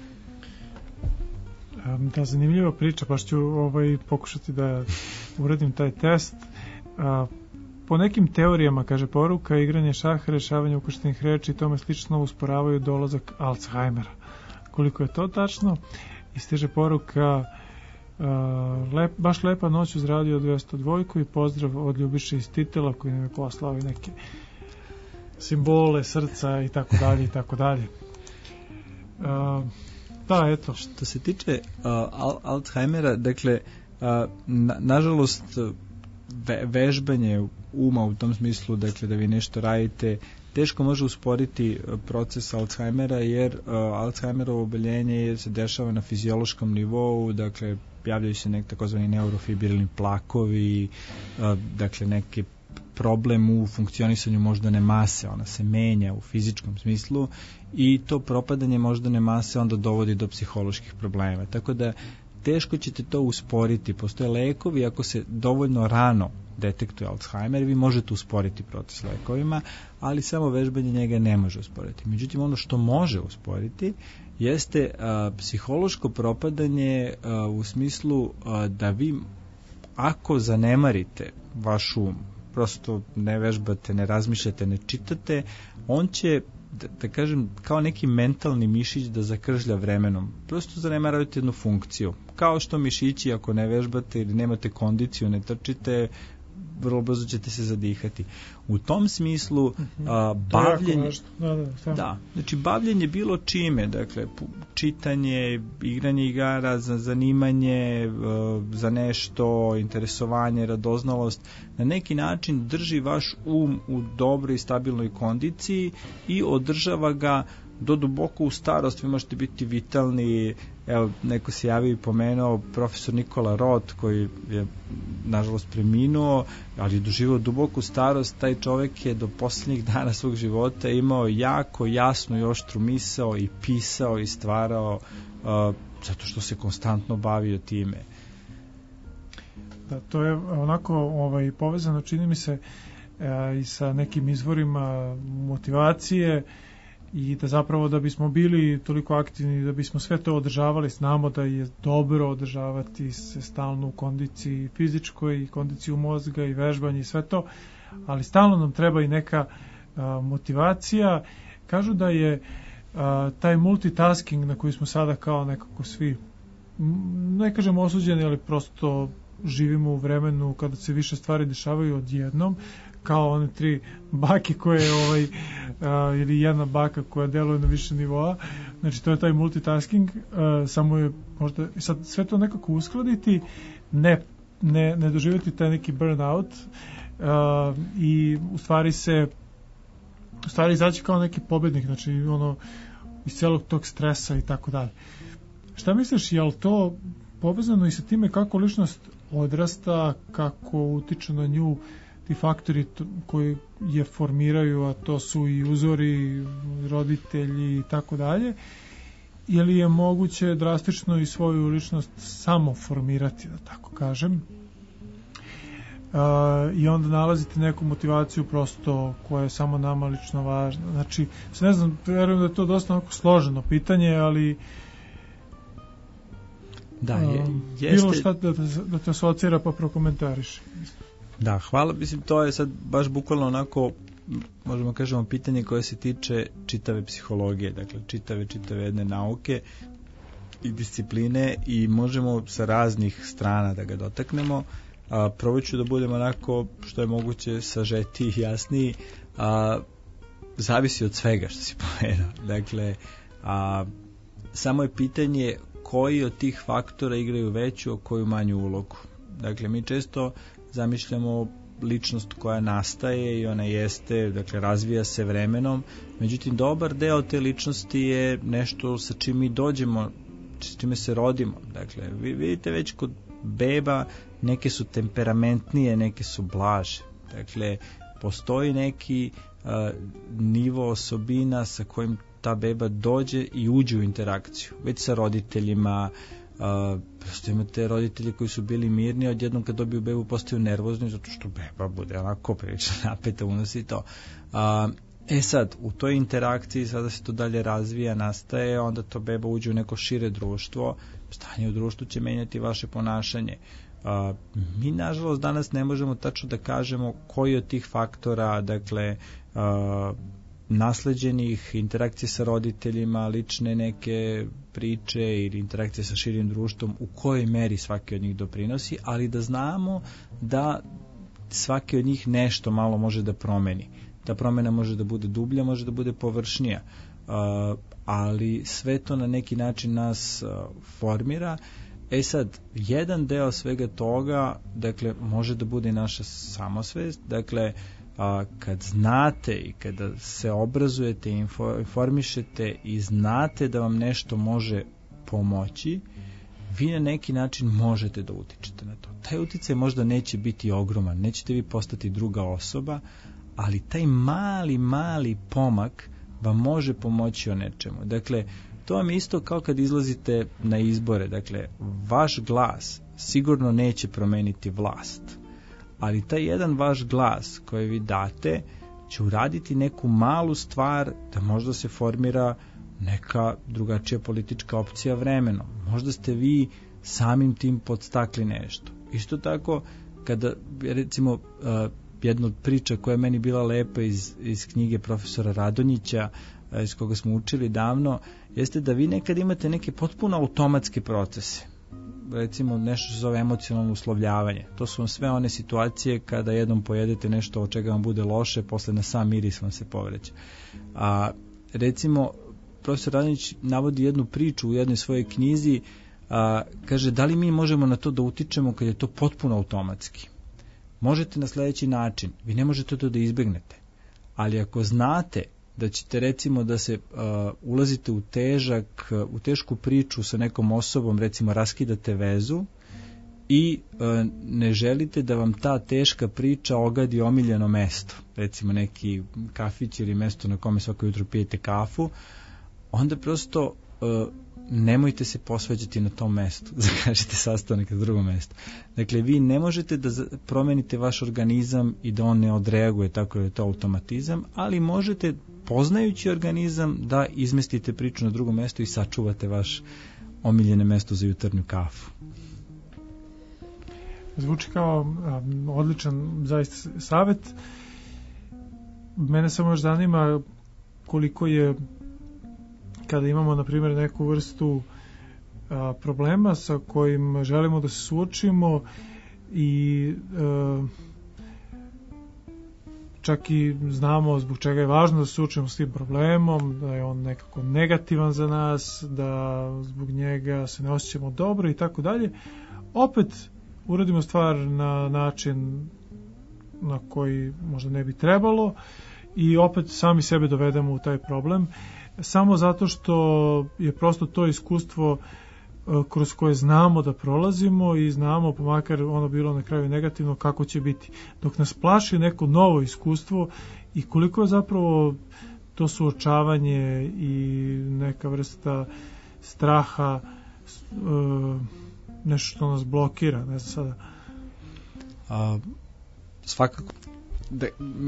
Da, zanimljiva priča, baš ću ovaj, pokušati da uradim taj test. A, po nekim teorijama, kaže poruka, igranje šaha, rešavanje ukrštenih reči i tome slično usporavaju dolazak Alzheimera. Koliko je to tačno? I stiže poruka, a, lep, baš lepa noć uz radio dvesta dva i pozdrav od Ljubiše iz Titela koji nam je poslao i neke simbole srca i tako dalje i tako dalje. A, Da, eto. Što se tiče uh, al- Alzheimera, dakle, uh, na, nažalost, ve- vežbanje uma u tom smislu, dakle, da vi nešto radite, teško može usporiti proces Alzheimera, jer uh, Alzheimerovo oboljenje se dešava na fiziološkom nivou, dakle, javljaju se neki takozvani neurofibrilni plakovi, uh, dakle, neki problem u funkcionisanju moždane mase, ona se menja u fizičkom smislu i to propadanje moždane mase onda dovodi do psiholoških problema. Tako da teško ćete to usporiti. Postoje lekovi, ako se dovoljno rano detektuje Alzheimer, vi možete usporiti proces lekovima, ali samo vežbanje njega ne može usporiti. Međutim, ono što može usporiti jeste a, psihološko propadanje a, u smislu a, da vi ako zanemarite vaš um, prosto ne vežbate, ne razmišljate, ne čitate, on će, da, da kažem, kao neki mentalni mišić da zakržlja vremenom. Prosto zanemaravate jednu funkciju. Kao što mišići, ako ne vežbate ili nemate kondiciju, ne trčite, vrlo brzo ćete se zadihati. U tom smislu a, bavljenje da, da, da, znači bavljenje bilo čime, dakle čitanje, igranje igara, za zanimanje, za nešto, interesovanje, radoznalost, na neki način drži vaš um u dobroj i stabilnoj kondiciji i održava ga do duboko u starost. Vi možete biti vitalni. Evo, neko se javio i pomenuo profesor Nikola Roth, koji je nažalost preminuo, ali je doživio duboku starost. Taj čovjek je do posljednjih dana svog života imao jako jasnu i oštru misao i pisao i stvarao uh, zato što se konstantno bavio time. Da, to je onako ovaj, povezano, čini mi se, e, i sa nekim izvorima motivacije, i da zapravo da bismo bili toliko aktivni, da bismo sve to održavali, znamo da je dobro održavati se stalno u kondiciji fizičkoj i kondiciju mozga i vežbanje i sve to, ali stalno nam treba i neka a, motivacija. Kažu da je a, taj multitasking na koji smo sada kao nekako svi, ne kažemo osuđeni, ali prosto živimo u vremenu kada se više stvari dešavaju odjednom, kao one tri bake koje ovaj, a, ili jedna baka koja deluje na više nivoa. Znači to je taj multitasking, a, samo je možda sad sve to nekako uskladiti, ne, ne, ne doživjeti taj neki burnout a, i u stvari se u stvari izaći kao neki pobednik, znači ono iz celog tog stresa i tako dalje. Šta misliš, je li to povezano i sa time kako ličnost odrasta, kako utiču na nju ti faktori koji je formiraju, a to su i uzori, roditelji i tako dalje, ili je moguće drastično i svoju ličnost samo formirati, da tako kažem, uh, i onda nalaziti neku motivaciju prosto koja je samo nama lično važna. Znači, ne znam, verujem da je to dosta onako složeno pitanje, ali da, je, jeste... bilo šta da te, da te asocira pa prokomentariš. Da, hvala. Mislim, to je sad baš bukvalno onako, možemo kažemo, pitanje koje se tiče čitave psihologije, dakle čitave, čitave jedne nauke i discipline, i možemo sa raznih strana da ga dotaknemo. A, probat ću da budemo onako što je moguće sažetiji i jasniji. A, zavisi od svega što si pomenuo. Dakle, a, samo je pitanje koji od tih faktora igraju veću, a koju manju ulogu. Dakle, mi često zamišljamo ličnost koja nastaje i ona jeste, dakle razvija se vremenom, međutim dobar deo te ličnosti je nešto sa čim mi dođemo, s čime se rodimo. Dakle, vi vidite već kod beba neke su temperamentnije, neke su blaže. Dakle, postoji neki uh, nivo osobina sa kojim ta beba dođe i uđe u interakciju, već sa roditeljima. Uh, prosto imate roditelji koji su bili mirni, a odjednom kad dobiju bebu postaju nervozni zato što beba bude onako prilično napeta, unosi to. Uh, e sad, u toj interakciji sada se to dalje razvija, nastaje, onda to beba uđe u neko šire društvo, stanje u društvu će menjati vaše ponašanje. Uh, mi nažalost danas ne možemo tačno da kažemo koji od tih faktora, dakle uh, nasleđenih, interakcije sa roditeljima, lične neke priče ili interakcije sa širim društvom, u kojoj meri svaki od njih doprinosi, ali da znamo da svaki od njih nešto malo može da promeni. Ta promena može da bude dublja, može da bude površnija, uh, ali sve to na neki način nas uh, formira. E sad, jedan deo svega toga, dakle, može da bude naša samosvest, dakle, a, kad znate i kada se obrazujete i informišete i znate da vam nešto može pomoći, vi na neki način možete da utičete na to. Taj uticaj možda neće biti ogroman, nećete vi postati druga osoba, ali taj mali, mali pomak vam može pomoći o nečemu. Dakle, to vam je isto kao kad izlazite na izbore. Dakle, vaš glas sigurno neće promeniti vlast, ali taj jedan vaš glas koji vi date će uraditi neku malu stvar da možda se formira neka drugačija politička opcija vremenom. Možda ste vi samim tim podstakli nešto. Isto tako, kada, recimo, uh, jedna od priča koja je meni bila lepa iz, iz knjige profesora Radonjića, uh, iz koga smo učili davno, jeste da vi nekad imate neke potpuno automatske procese. Recimo nešto se zove emocionalno uslovljavanje. To su vam sve one situacije kada jednom pojedete nešto od čega vam bude loše, posle na sam miris vam se povreće. A recimo, profesor Radonjić navodi jednu priču u jednoj svojoj knjizi, a, kaže, da li mi možemo na to da utičemo kad je to potpuno automatski? Možete na sledeći način, vi ne možete to da izbegnete, ali ako znate da ćete recimo da se uh, ulazite u težak, u tešku priču sa nekom osobom, recimo raskidate vezu i uh, ne želite da vam ta teška priča ogadi omiljeno mesto, recimo neki kafić ili mesto na kome svako jutro pijete kafu, onda prosto uh, nemojte se posveđati na tom mestu, zakažite sastanak na drugom mestu. Dakle, vi ne možete da promenite vaš organizam i da on ne odreaguje tako da je to automatizam, ali možete, poznajući organizam, da izmestite priču na drugo mesto i sačuvate vaš omiljene mesto za jutarnju kafu. Zvuči kao um, odličan zaista savjet. Mene samo još zanima koliko je, kada imamo, na primjer, neku vrstu a, problema sa kojim želimo da se suočimo i a, čak i znamo zbog čega je važno da se suočimo s tim problemom, da je on nekako negativan za nas, da zbog njega se ne osjećamo dobro i tako dalje, opet uradimo stvar na način na koji možda ne bi trebalo i opet sami sebe dovedemo u taj problem, samo zato što je prosto to iskustvo kroz koje znamo da prolazimo i znamo, pa makar ono bilo na kraju negativno, kako će biti. Dok nas plaši neko novo iskustvo i koliko je zapravo to suočavanje i neka vrsta straha, nešto što nas blokira, ne znam sada. A, svakako. Da,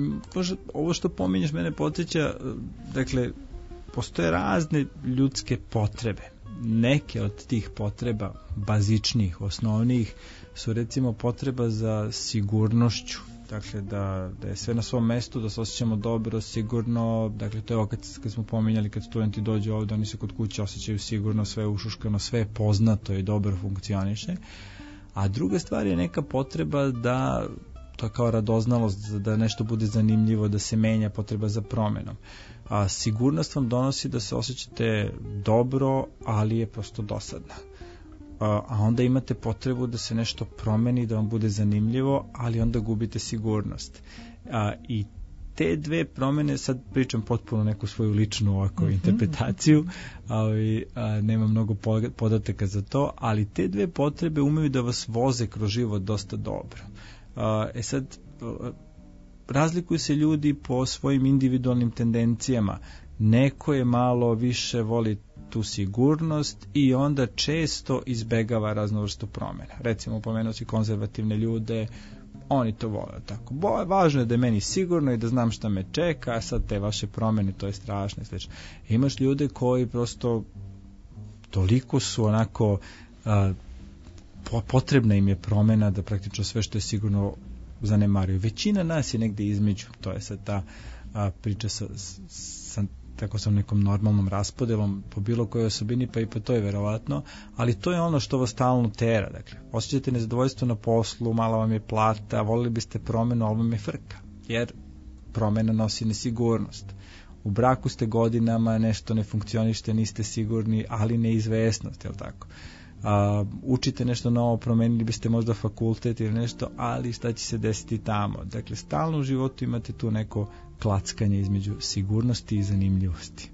ovo što pominješ mene podsjeća, dakle, postoje razne ljudske potrebe. Neke od tih potreba, bazičnih, osnovnih, su recimo potreba za sigurnošću. Dakle, da, da je sve na svom mestu, da se osjećamo dobro, sigurno. Dakle, to je ovo kad, kad smo pominjali, kad studenti dođu ovdje, oni se kod kuće osjećaju sigurno, sve ušuškano, sve poznato i dobro funkcioniše. A druga stvar je neka potreba da, to je kao radoznalost, da nešto bude zanimljivo, da se menja, potreba za promenom. A sigurnost vam donosi da se osjećate dobro, ali je prosto dosadna. A, a onda imate potrebu da se nešto promeni, da vam bude zanimljivo, ali onda gubite sigurnost. A, I te dve promene, sad pričam potpuno neku svoju ličnu ovako mm-hmm. interpretaciju, ali a, nema mnogo podataka za to, ali te dve potrebe umeju da vas voze kroz život dosta dobro. A, e sad, a, razlikuju se ljudi po svojim individualnim tendencijama. Neko je malo više voli tu sigurnost i onda često izbegava raznu vrstu promjena. Recimo, pomenuo si konzervativne ljude, oni to vole tako. Bo, važno je da je meni sigurno i da znam šta me čeka, a sad te vaše promjene, to je strašno i slično. Imaš ljude koji prosto toliko su onako a, potrebna im je promjena da praktično sve što je sigurno zanemaruju. Većina nas je negde između, to je sad ta a, priča sa, sa tako sam nekom normalnom raspodelom po bilo kojoj osobini, pa i po toj verovatno, ali to je ono što vas stalno tera. Dakle, osjećate nezadovoljstvo na poslu, malo vam je plata, volili biste promenu, ali vam je frka, jer promena nosi nesigurnost. U braku ste godinama, nešto ne funkcionište, niste sigurni, ali neizvesnost, je li tako? Uh, učite nešto novo, promenili biste možda fakultet ili nešto, ali šta će se desiti tamo? Dakle, stalno u životu imate tu neko klackanje između sigurnosti i zanimljivosti.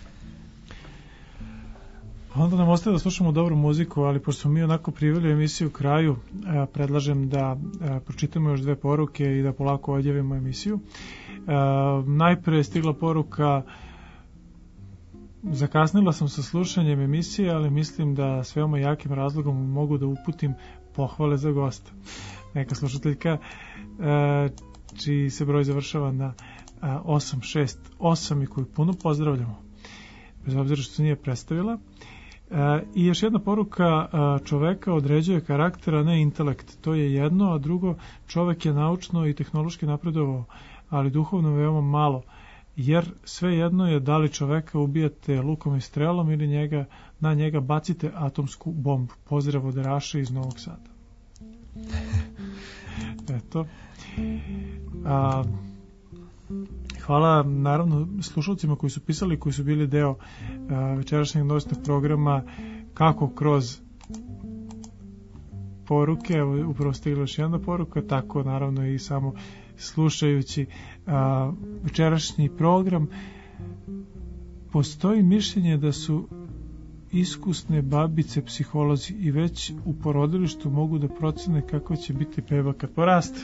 Onda nam ostaje da slušamo dobru muziku, ali pošto smo mi onako priveli emisiju kraju, eh, predlažem da eh, pročitamo još dve poruke i da polako odjavimo emisiju. Eh, najpre je stigla poruka: zakasnila sam sa slušanjem emisije, ali mislim da s veoma jakim razlogom mogu da uputim pohvale za gosta. neka slušateljka e, čiji se broj završava na a, osam šest osam i koju puno pozdravljamo, bez obzira što se nije predstavila. E, I još jedna poruka, a, čoveka određuje karakter, a ne intelekt. To je jedno, a drugo, čovek je naučno i tehnološki napredovao, ali duhovno veoma malo, jer sve jedno je da li čoveka ubijate lukom i strelom ili njega, na njega bacite atomsku bombu. Pozdrav od Raše iz Novog Sada. Eto. A, hvala naravno slušalcima koji su pisali, koji su bili deo a, večerašnjeg noćnog programa, kako kroz poruke, evo upravo stigla još jedna poruka, tako naravno i samo slušajući a, večerašnji program. Postoji mišljenje da su iskusne babice psiholozi i već u porodilištu mogu da procene kako će biti beba kad poraste.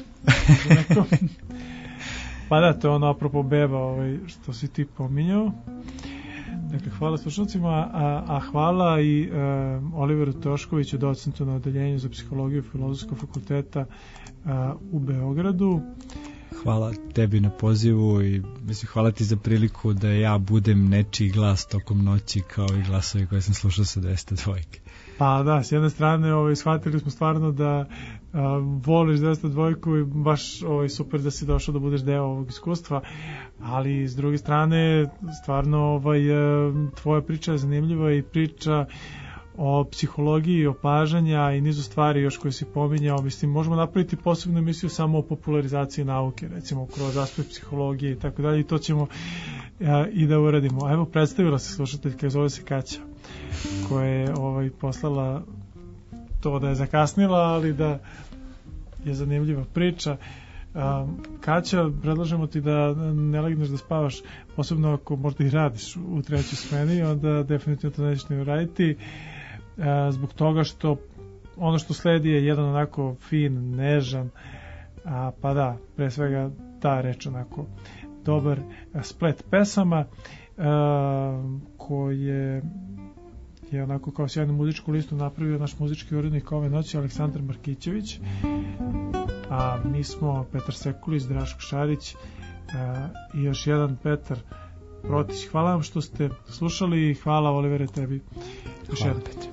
Pa da, to je ono apropo beba, ovaj, što si ti pominjao. Dakle, hvala slušalcima, a, a hvala i a, Oliveru Toškoviću, docentu na odeljenju za psihologiju Filozofskog fakulteta a, u Beogradu. Hvala tebi na pozivu i mislim, hvala ti za priliku da ja budem nečiji glas tokom noći kao i glasovi koje sam slušao sa dvesta dvojke. Pa da, s jedne strane ovaj, shvatili smo stvarno da a, voliš dvesta dvojku i baš ovaj, super da si došao da budeš deo ovog iskustva, ali s druge strane stvarno ovaj, tvoja priča je zanimljiva i priča o psihologiji, opažanja i nizu stvari još koje si pominjao. Mislim, možemo napraviti posebnu emisiju samo o popularizaciji nauke, recimo kroz aspekt psihologije i tako dalje, i to ćemo a, i da uradimo. A evo, predstavila se slušateljka, zove se Kaća, koja je ovaj, poslala to da je zakasnila, ali da je zanimljiva priča. A, Kaća, predlažemo ti da ne legneš da spavaš, posebno ako možda i radiš u trećoj smeni, onda definitivno to nećeš ne uraditi, a, zbog toga što ono što sledi je jedan onako fin, nežan, a, pa da, pre svega ta reč onako dobar splet pesama a, koje je onako kao sjajnu muzičku listu napravio naš muzički urednik ove noći Aleksandar Markićević, a mi smo Petar Sekulić, Draško Šarić a, i još jedan Petar Protić. Hvala vam što ste slušali i hvala, Olivere, tebi. Hvala, Petar.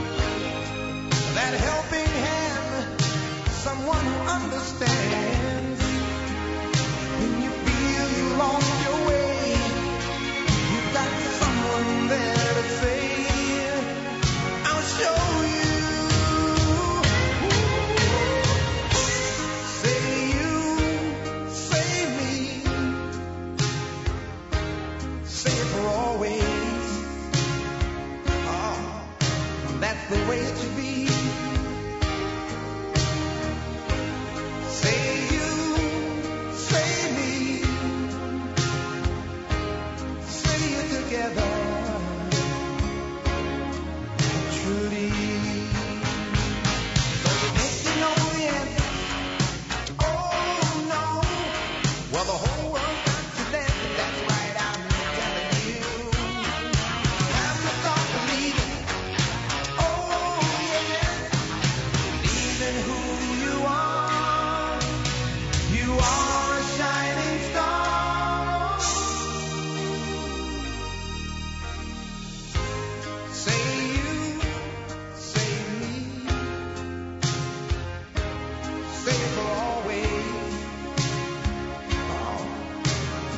That helping hand, someone who understands.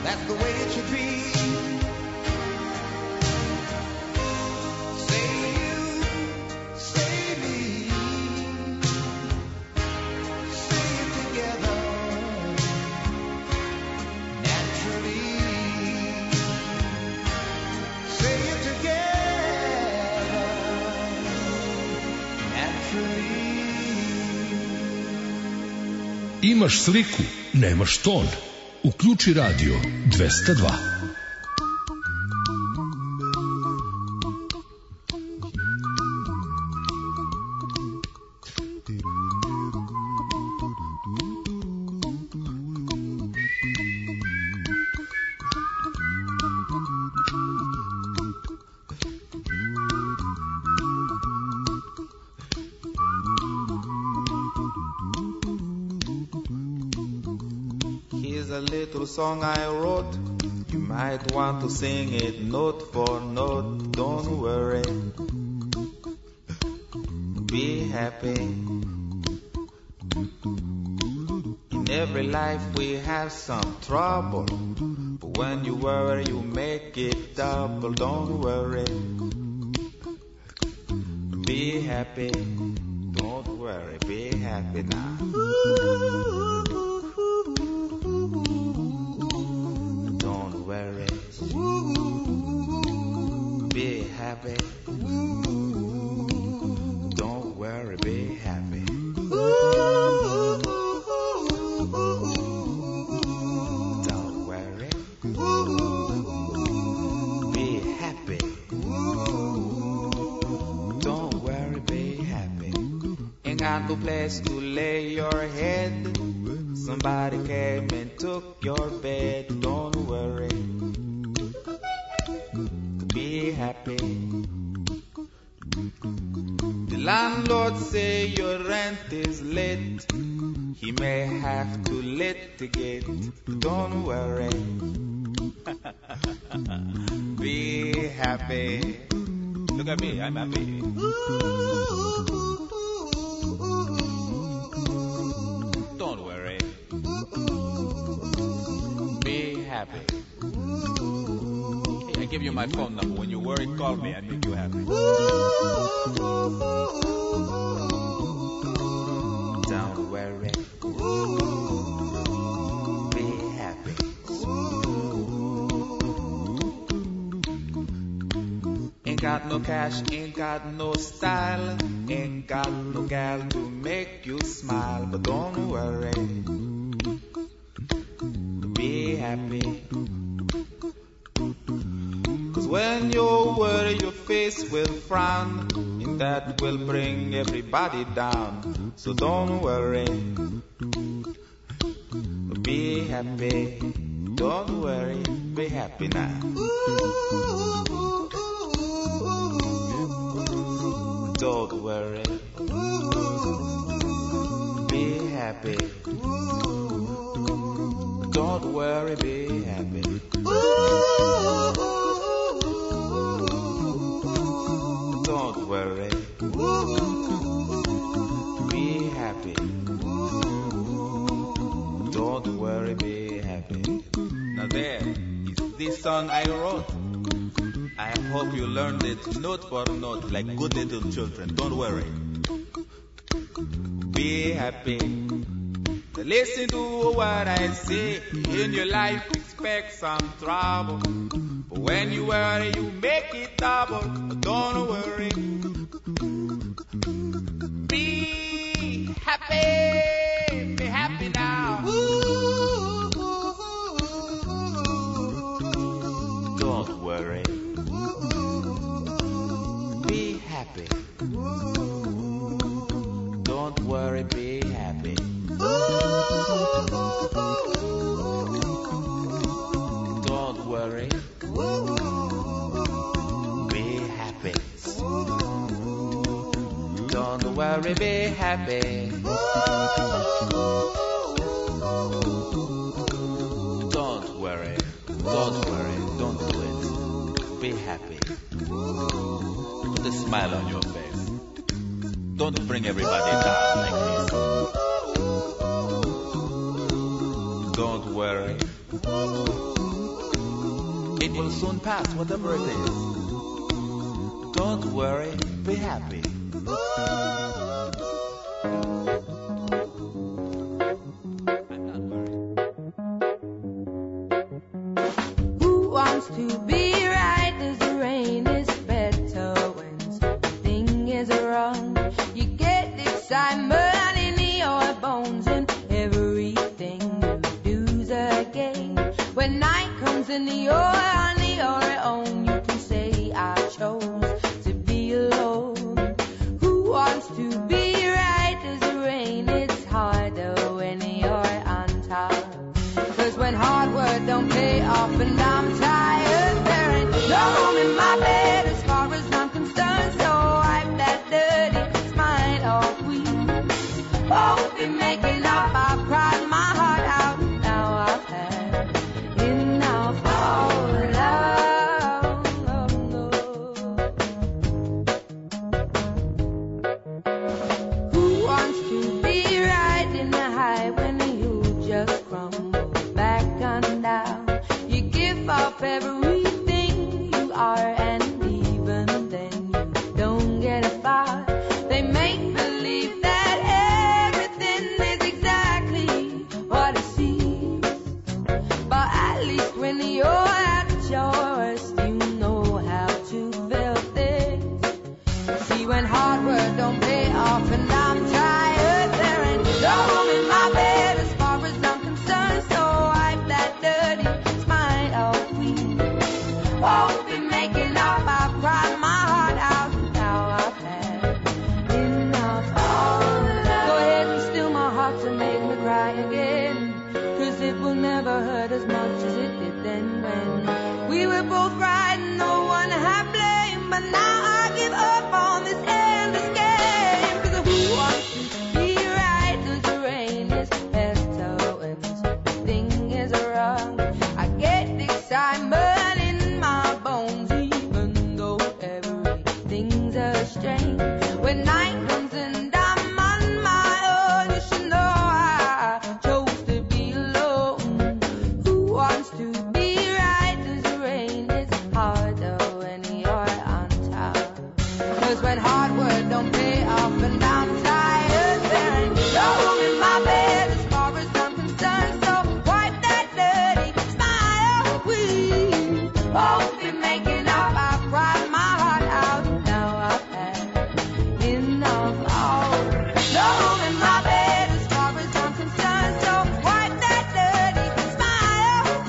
that's the way it should be. Say you, say me, say it together, naturally. Say it together, naturally. Imaš sliku, nemaš ton. Uključi radio dvesta dva. Here's a little song I wrote. You might want to sing it note for note. Don't worry. Be happy. In every life we have some trouble. But when you worry, you make it double. Don't worry. Be happy. Don't worry. Be happy now. Don't worry. Be happy. Don't worry, be happy. Don't worry. Be happy. Don't worry, be happy. Ain't got no place to lay your head. Somebody came and took your bed. Don't worry. Be happy. The landlord say your rent is late. He may have to litigate. Don't worry. Be happy. Look at me, I'm happy. Don't worry. Be happy. Hey, I give you my phone number. When you worry, call me. I make you happy. Don't worry. Be happy. Ain't got no cash, ain't got no style, ain't got no gal to make you smile, but don't worry. Be happy. Cause when you worry, your face will frown, and that will bring everybody down. So don't worry. Be happy. Don't worry. Be happy now. Don't worry. Be happy. Don't worry, be happy. Don't worry. Be happy. Don't worry, be happy. Now there is this song I wrote. I hope you learned it note for note like good little children. Don't worry. Be happy. Listen to what I say. In your life expect some trouble, but when you worry you make it double. Don't worry. Be happy. Be happy now. Don't worry. Be happy. Don't worry, be happy. Don't worry. Be happy. Don't worry, be happy. Don't worry. Don't worry. Don't do it. Be happy. Put a smile on your face. Don't bring everybody down like this. Don't worry. It will soon pass, whatever it is. Don't worry, be happy. Who wants to be right as the rain is better when something is wrong? You get excitement in your bones and everything you do's a game. When night comes and you're on your own, you can say I chose to be alone. Who wants to be right as the rain? It's harder when you're on top. Cause when hard work don't pay off and I'm tired, there ain't no room in my bed as far as I'm concerned. So wipe that dirty smile off. We won't be making up. I cried my heart out. Now I've had enough of love. Who wants to be right in the high when you just crumble back on down? You give up everything you are, and even then you don't get far. They make believe that everything is exactly what it seems, but at least when you're at your worst, you know how to feel things. See, when hard work don't pay off and I'm tired, there ain't no room in my bed as far as I'm concerned. So wipe that dirty smile off. We won't be making up. I cried my heart out. Now I've had enough of love. Go ahead and steal my heart to make me cry again. Cause it will never hurt as much as it did then when we were both right and no one had blame. But now I give up on this endless game. Cause who wants to be right as the rain is better when something is wrong? I get excitement in my bones even though everything's a strain. When night comes and I'm on my own, you should know I chose to be alone. Who wants to be right as the rain? It's harder when you're on top. Cause when hard work don't pay off and I'm tired, there ain't no room in my bed as far as I'm concerned. So wipe that dirty smile. We won't be making up. I cried my heart out. Now I've had enough. Oh, no room in my bed as far as I'm concerned. So wipe that dirty smile.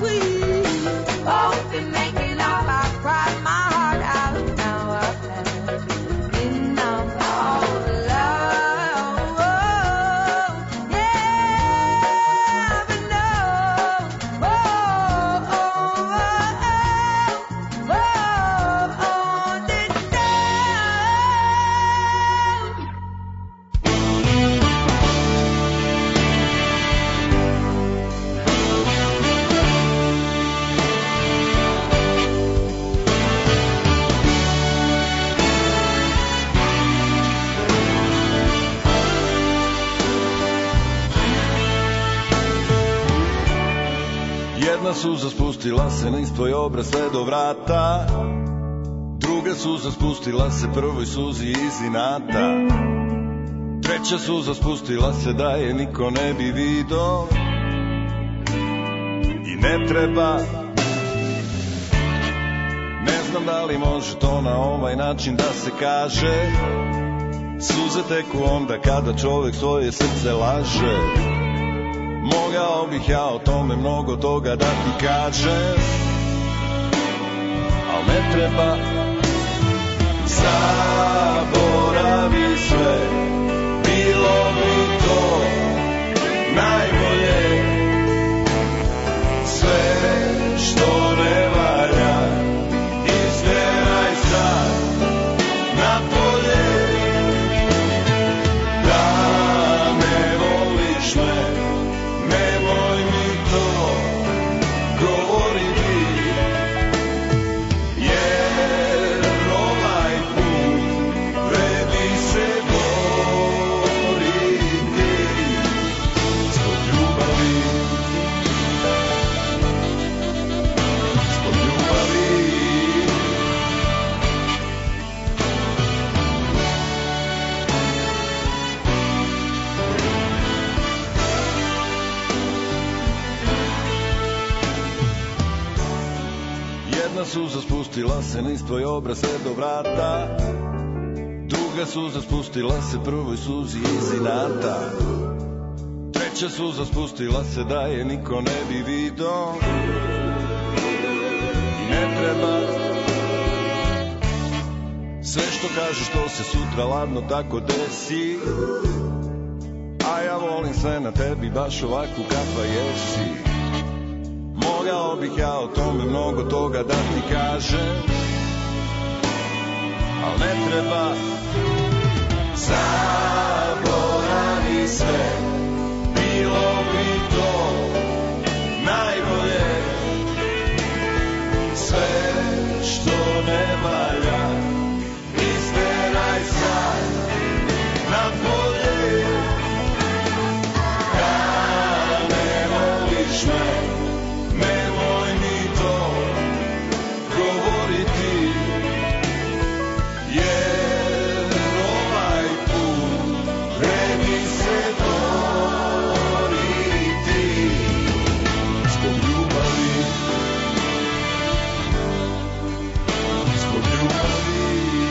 We won't be making up. I cried my heart out. Now I've had enough of love. Oh, yeah, but no. Oh, oh, oh, oh, oh, this Jedna suza spustila se niz tvoj obraz sve do vrata, druga suza spustila se prvoj suzi iz inata, treća suza spustila se da je niko ne bi vidio. I ne treba, ne znam da li može to na ovaj način da se kaže. Suze teku onda kada čovjek svoje srce laže. Mogao bih ja o tome mnogo toga da ti kažem, al ne treba. Zaboravi sve, bilo mi to najbolje. Sve što ne valja, isteraj sad napolje. Da ne voliš me, nemoj mi to govoriti, jer ovaj put Jedna suza spustila se niz tvoj obraz sve do vrata, druga suza spustila se prvoj suzi iz inata, treća suza spustila se da je niko ne bi vidio. I ne treba sve što kažeš to se sutra ladno tako desi, a ja volim sve na tebi baš ovakvu kakva jesi. Mogao bih ja o tome mnogo toga da ti kažem, al ne treba. Zaboravi sve, bilo bi to najbolje. Sve što ne valja isteraj sad na polje. Kad ne voliš me, nemoj mi to govoriti, jer ovaj put vredi se boriti zbog ljubavi, zbog ljubavi.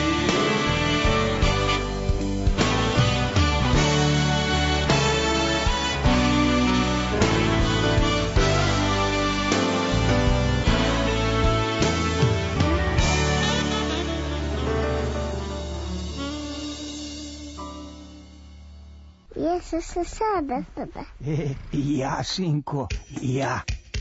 Jesu se sada tebe. E, ja, sinko, ja.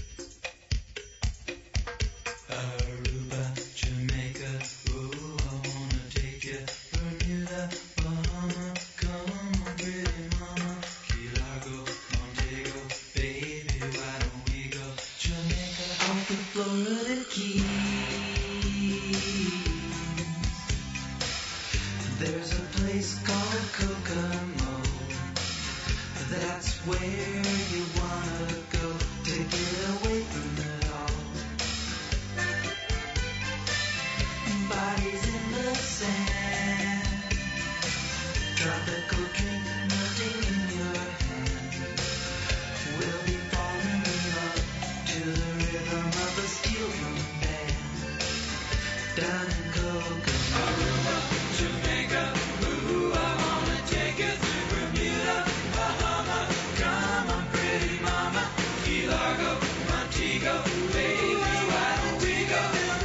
Aruba, Jamaica, ooh, I wanna take you. Bermuda, Bahama, come on, pretty mama. Key Largo, Montego, baby, why don't we go? Jamaica, off the Florida Keys. There's a place called Kokomo. That's where you wanna go to get away from it all. Bodies in the sand, tropical drink melting in your hand. We'll be falling in love to the rhythm of a steel drum band. Down in Kokomo, Jamaica, ooh, I wanna take you through Bermuda, Bahama, come on, pretty mama. Key Largo, Montego, baby, why don't we go?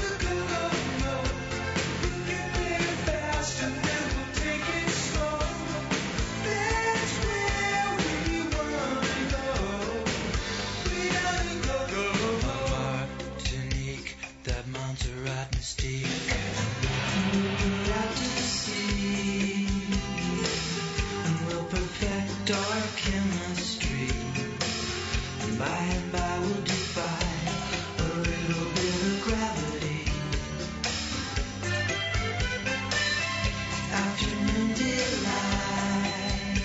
Get there fast and then we'll take it slow. That's where we wanna go. We gotta go, go, go. Martinique, that Montserrat mystique. We're out to sea, and we'll perfect our chemistry. And by and by we'll defy a little bit of gravity. Afternoon delight,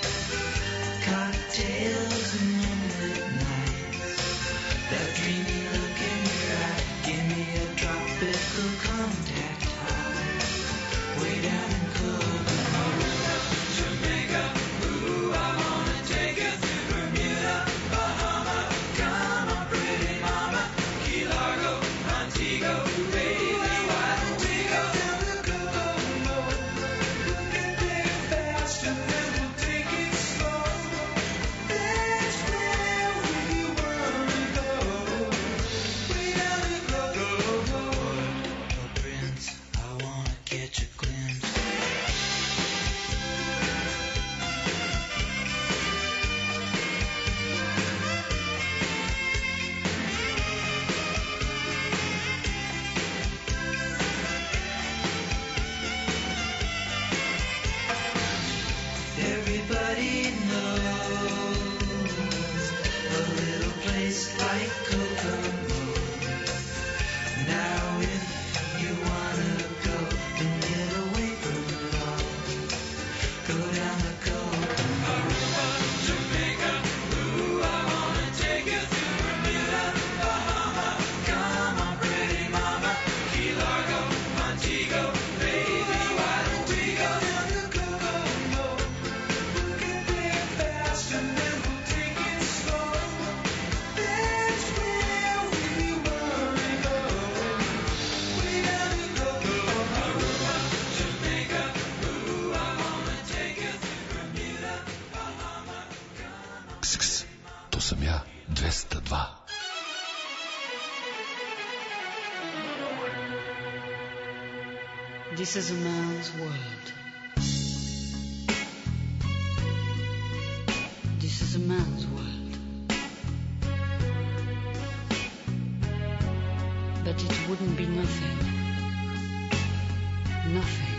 cocktails and moonlit nights. That dreamy look in your eye, give me a tropical contact high. Way down in Kokomo, Jamaica, ooh, I wanna take you through Bermuda, Bahama, come on, pretty mama. Key Largo, Montego, baby, why don't we go? Kokomo, get there fast and then we'll take it slow. That's where we wanna go. We gotta go, go, go. Oh, Prince, I wanna catch a glimpse. Everybody knows a little place like Kokomo. Now if you wanna go and get away from it all, go down to Kokomo. Jamaica, ooh, I wanna take you through Bermuda, Bahama, come on, pretty mama. Key Largo, Montego, baby, why don't we go down to Kokomo? Get there fast and then we'll take it slow. That's where This is a man's world. This is a man's world. But it wouldn't be nothing. Nothing.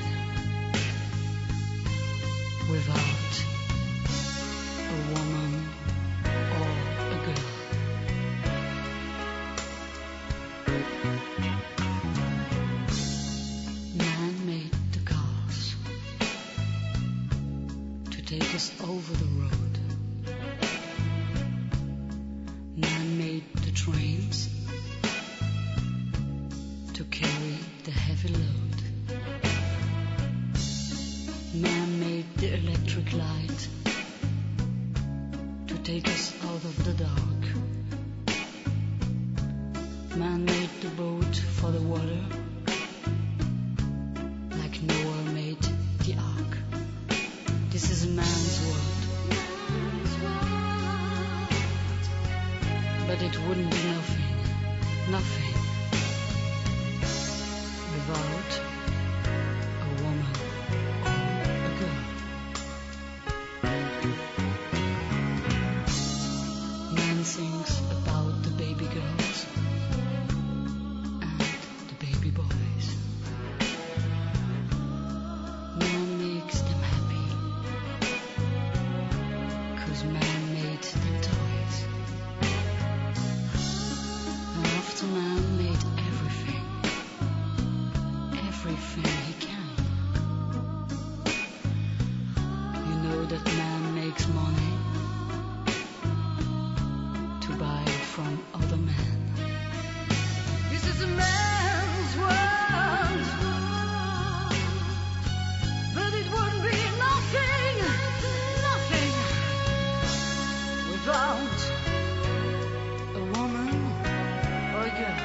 Without a woman or a girl. Man made the cars to take us over the road. Man made the trains to carry the heavy load. Man made the electric light to take us out of the dark. Man made the boat for the water, like Noah made the ark. This is a man's world. But it wouldn't be nothing, nothing, without a woman or a girl. Man sings about the baby girls and the baby boys. Man makes them happy, 'cause man made them toys. And after man made everything, everything he can. You know that man makes money to buy from other men. This is a man's world, but it wouldn't be nothing, nothing, without a woman or a girl.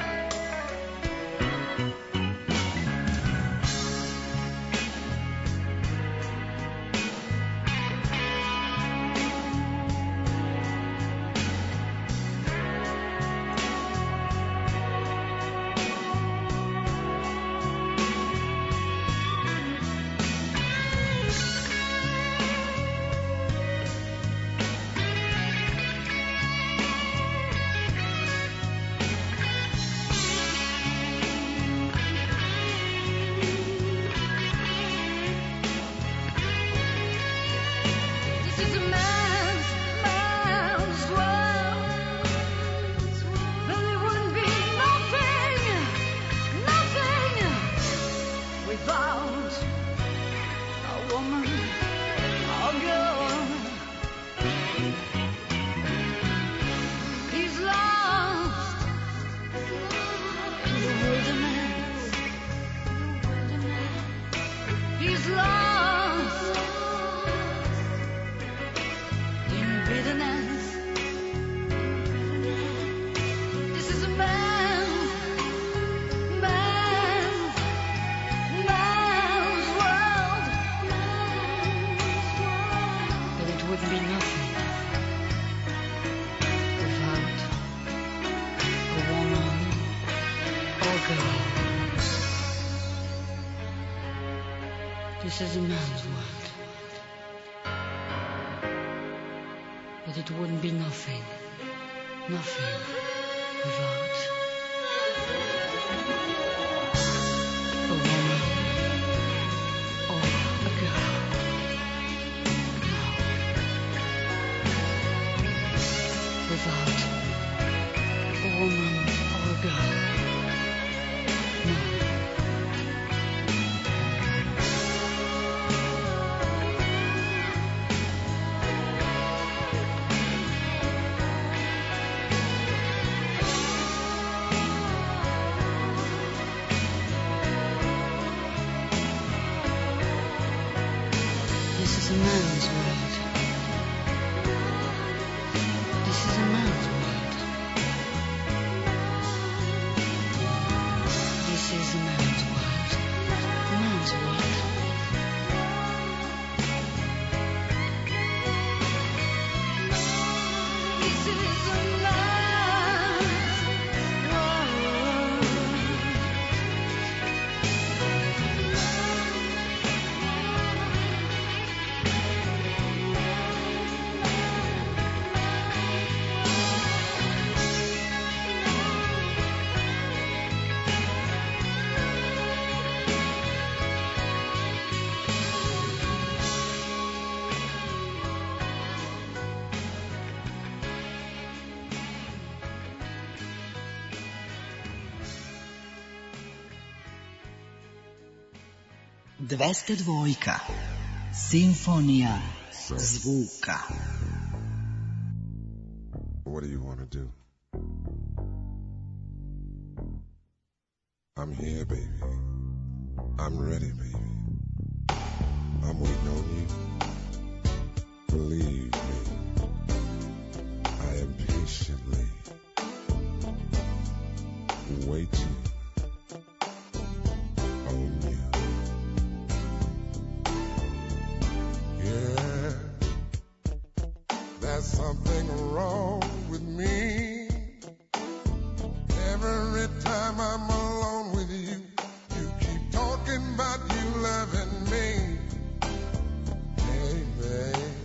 This is a man's, man's world, but it wouldn't be nothing, nothing, without a woman or girl. He's lost in the wilderness. He's lost in bitterness. This is a man's, man's, man's world. But it wouldn't be nothing without a woman or girl. This is a man's world. But it wouldn't be nothing, nothing without a woman or a girl. No. Without a woman or a girl. No. This is a man's world. This is a man's world. This is a man's world. A man's world. This is a man's world. dvesta dva. Simfonija zvuka. What do you want to do? I'm here, baby. I'm ready, baby. I'm waiting on you. Believe me, I am patiently waiting on you. Yeah, there's something wrong with me. Every time I'm alone with you, you keep talking about you loving me. Hey, babe,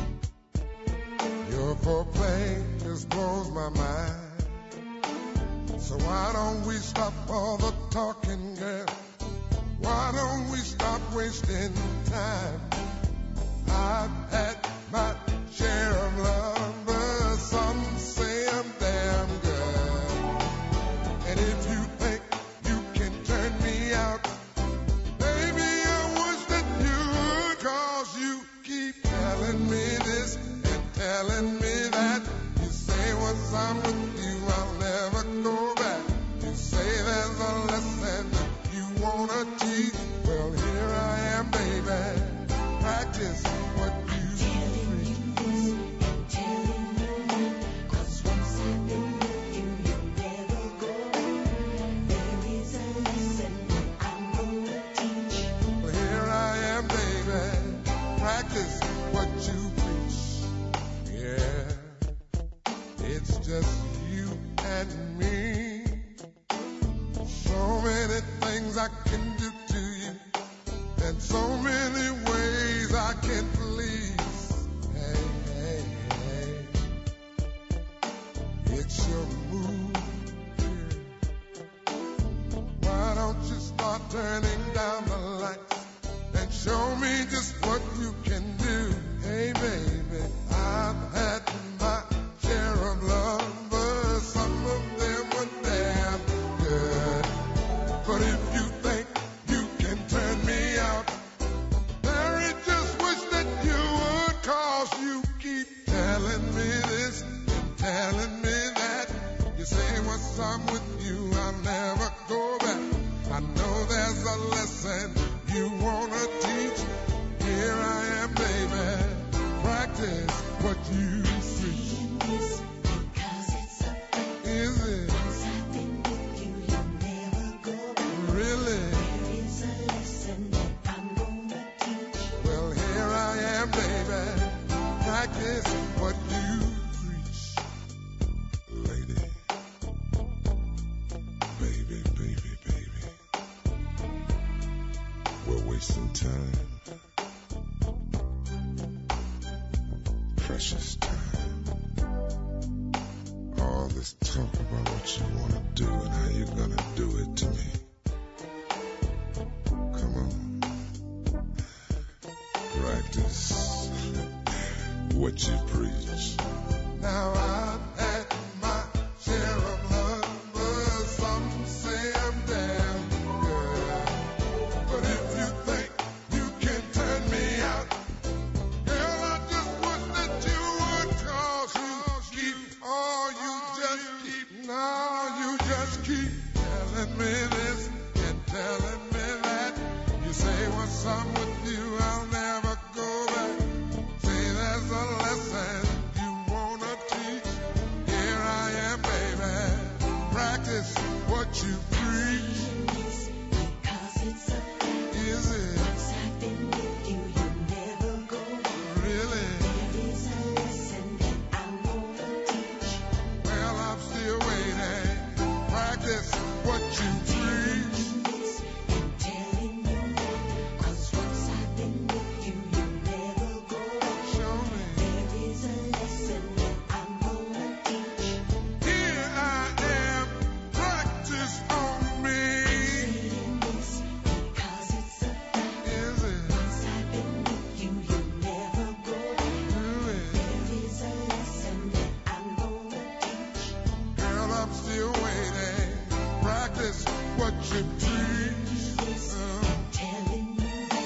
your foreplay just blows my mind. So why don't we stop all the talking, girl? Why don't we stop wasting time? I've had my share of lovers, some say I'm damn good. And if you think you can turn me out, baby, I wish that you would, 'cause you keep telling me this and telling me that. You say once I'm with you, I'll never go back. You say there's a lesson you wanna teach. Well, here I am, baby. Practice what you preach. Telling you that, 'cause once I've been with you, you'll never go back. There is a lesson that I'm gonna teach. Well, here I am, baby. Practice what you preach. Yeah, it's just you and me. So many things I can do to you, and so many ways I can please. Hey, hey, hey, it's your move. Why don't you start turning down the lights and show me just what you can do? Hey, baby, I've had my share of lovers. Some of them were damn good. But if you think you can turn me out, Mary, just wish that you would, 'cause you keep telling me this and telling me that. You say once I'm with you, I'll never go back. I know there's a lesson you wanna teach. Here I am, baby. Practice what you preach. Because it's a fact. Is it? Once I've been with you, you'll never go back. Really? There is a lesson that I'm gonna teach. Well, here I am, baby. Practice what you preach. Lady. Baby, baby, baby. We're wasting time. Precious time. All this talk about what you want to do and how you're going to do it to me. Come on. Practice what you preach. Now I've had my share of lovers. Some say I'm damn good. But if you think you can turn me out, girl, I just wish that you would, 'cause you keep, oh, you just keep, no, you just keep telling me this and telling me that. You say once I'm with you, I'll never go back. Say there's a lesson you wanna teach. Here I am, baby. Practice what you preach. Because it's a fact. Is it? Once I've been with you, you'll never go back. Really? There is a lesson that I'm gonna teach. Well, I'm still waiting. Practice what you preach. And telling you that, 'cause once I've been with you, you'll never go back. Show me. There is a lesson that I'm gonna teach. Here I am. Practice on me. Saying this because it's a fact. Is it? Once I've been with you, you'll never go back. Really? There is a lesson that I'm gonna teach. Girl, I'm still waiting. Practice what you preach. This and telling you that.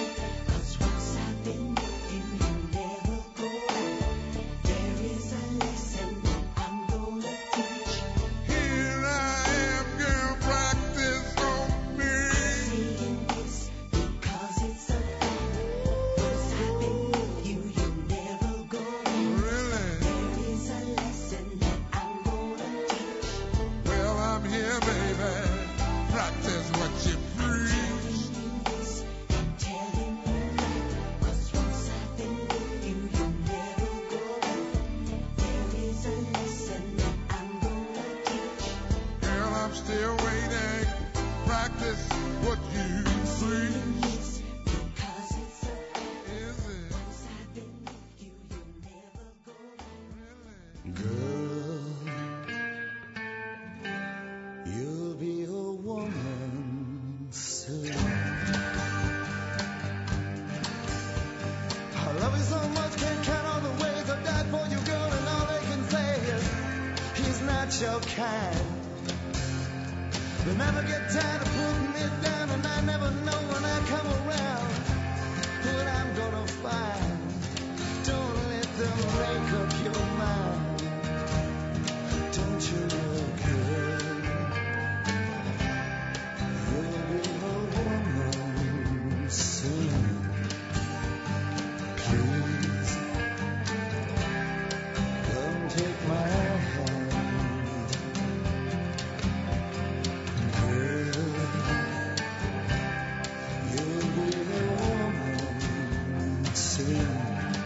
You'll be a woman soon. I love you so much, can't count all the ways I died for you, girl, and all they can say is he's not your kind. They never get tired of putting me down, and I never know when I come around what I'm gonna find. Don't let them make up your mind. Don't you look good? You'll be a woman soon. Please come take my hand. Girl, you'll be a woman soon.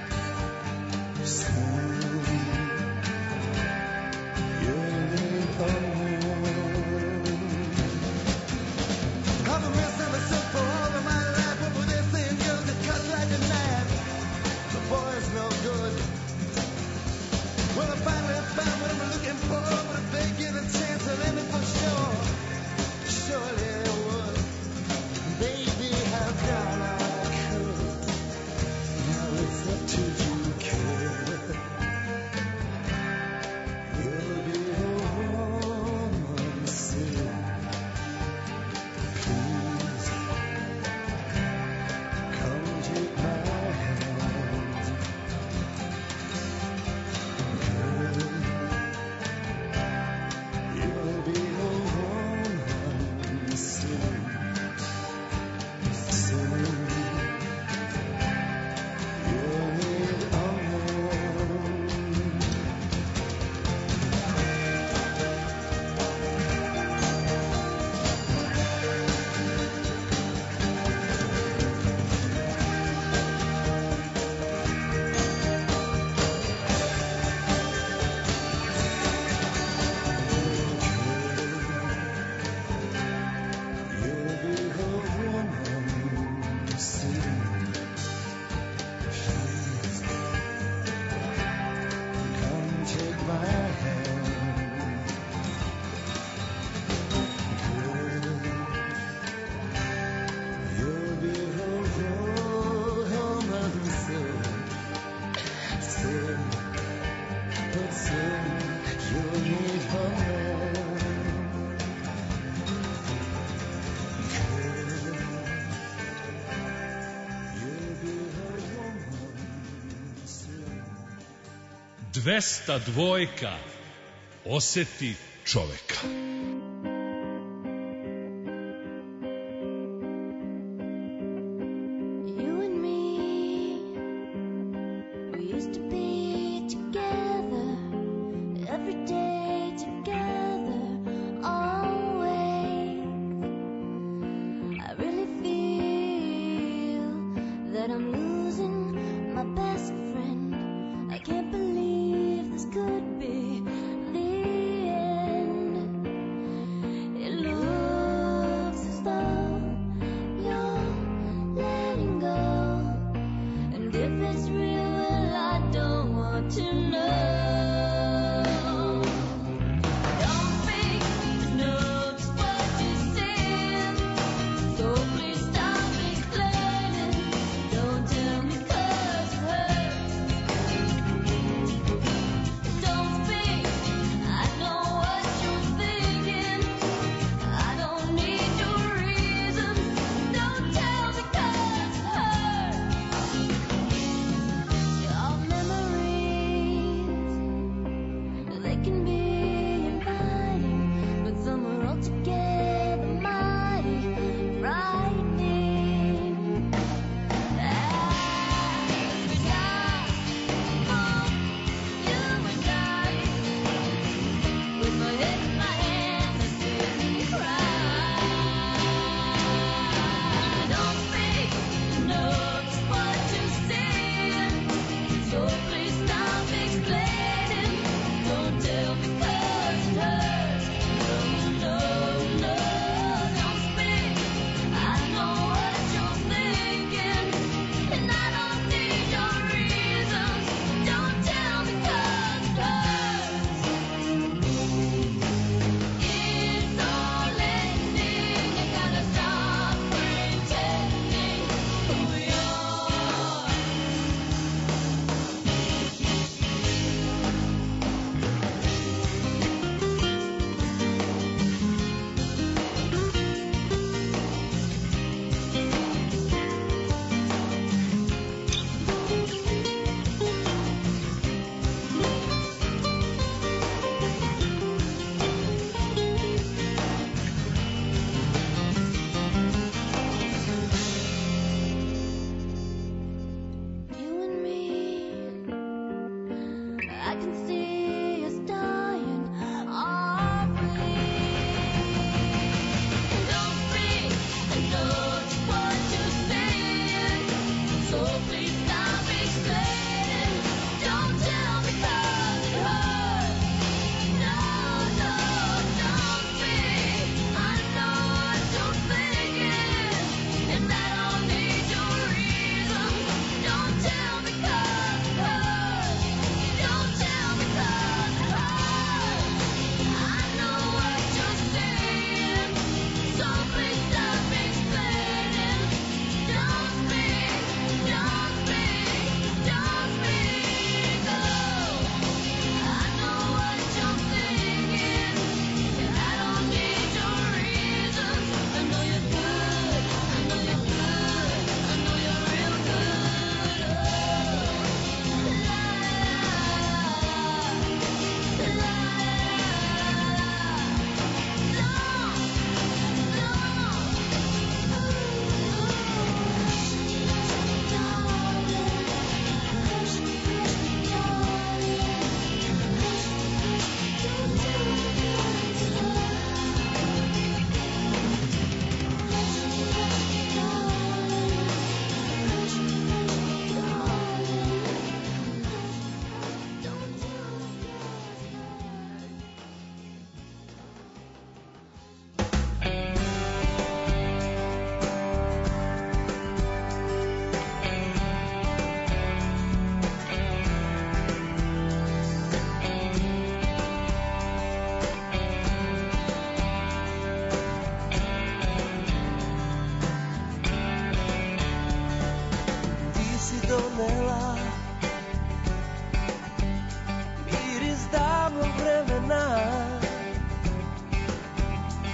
dvesta dvojka. Oseti čoveka. Tell me 'cause it hurts. Don't you know?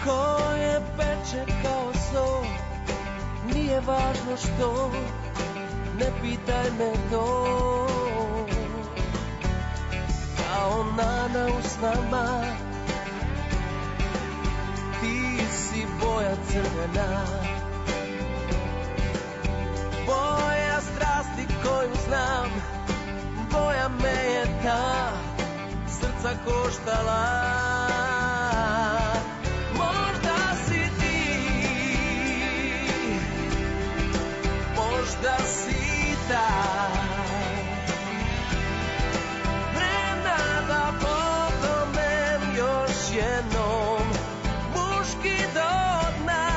koje peče kao so, nije važno što, ne pitaj me to. Kao nana u snama, ti si boja crvena, boja strasti koju znam, boja me je ta srca koštala. Možda si ti, možda si ta, vremena da potomem još jednom, muški do dna.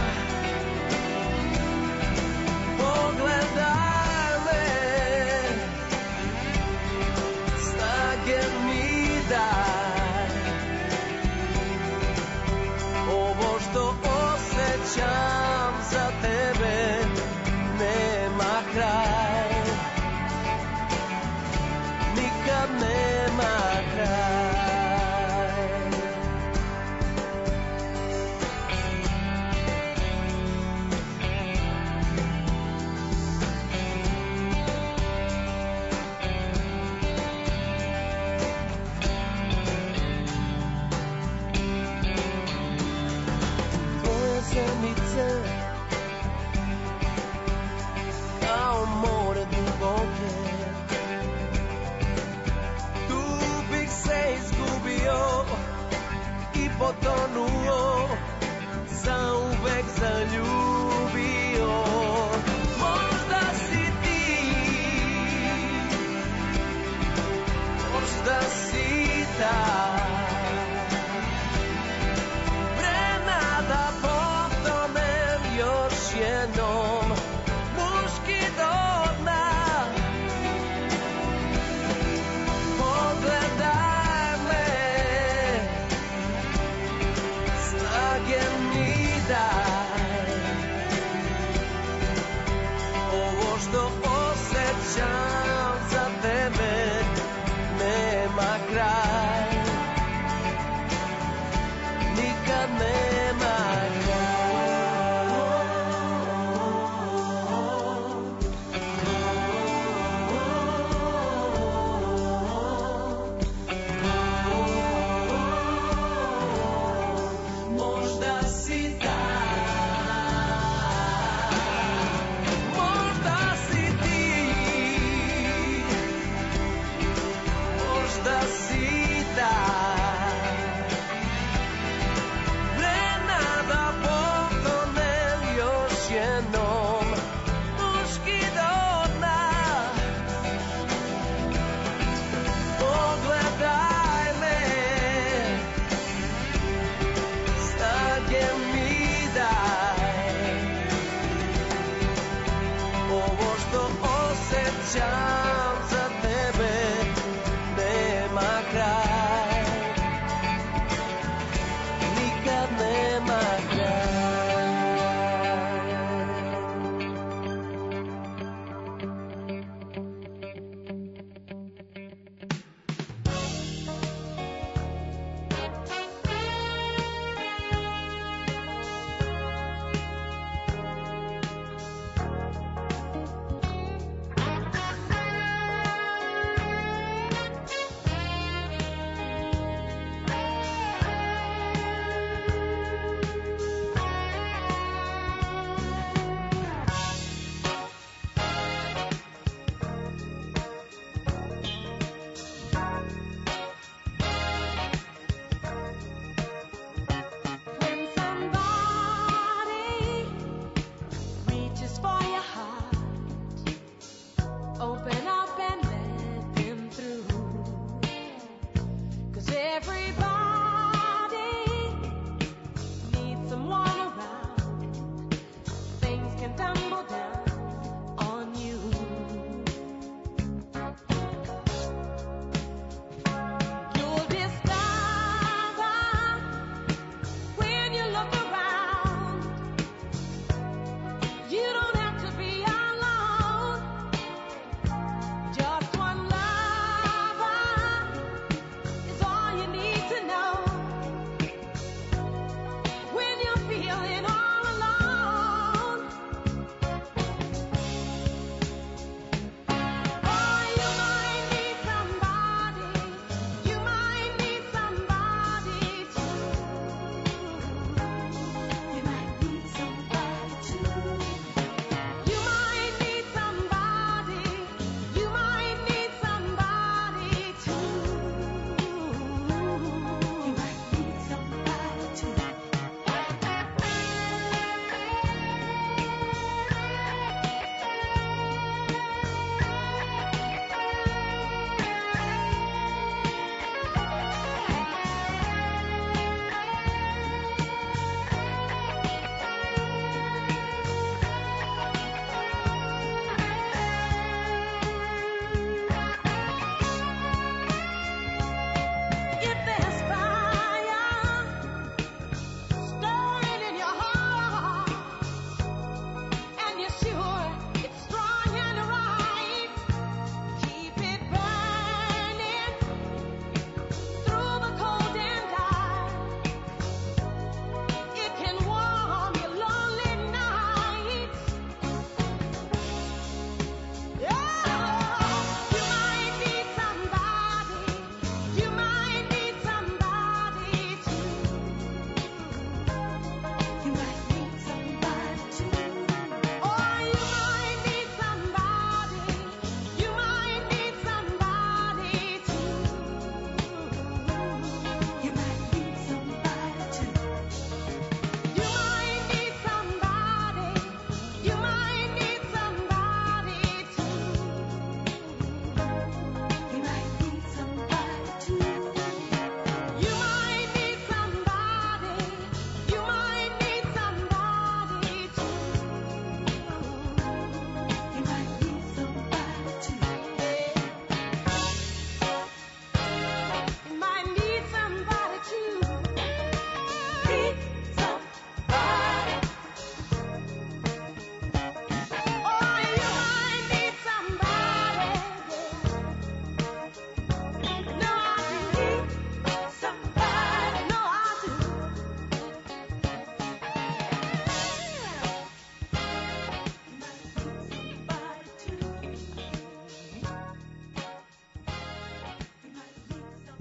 Pogledaj me, snage mi daj,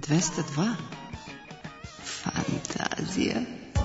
dvesta dva. Fantazija.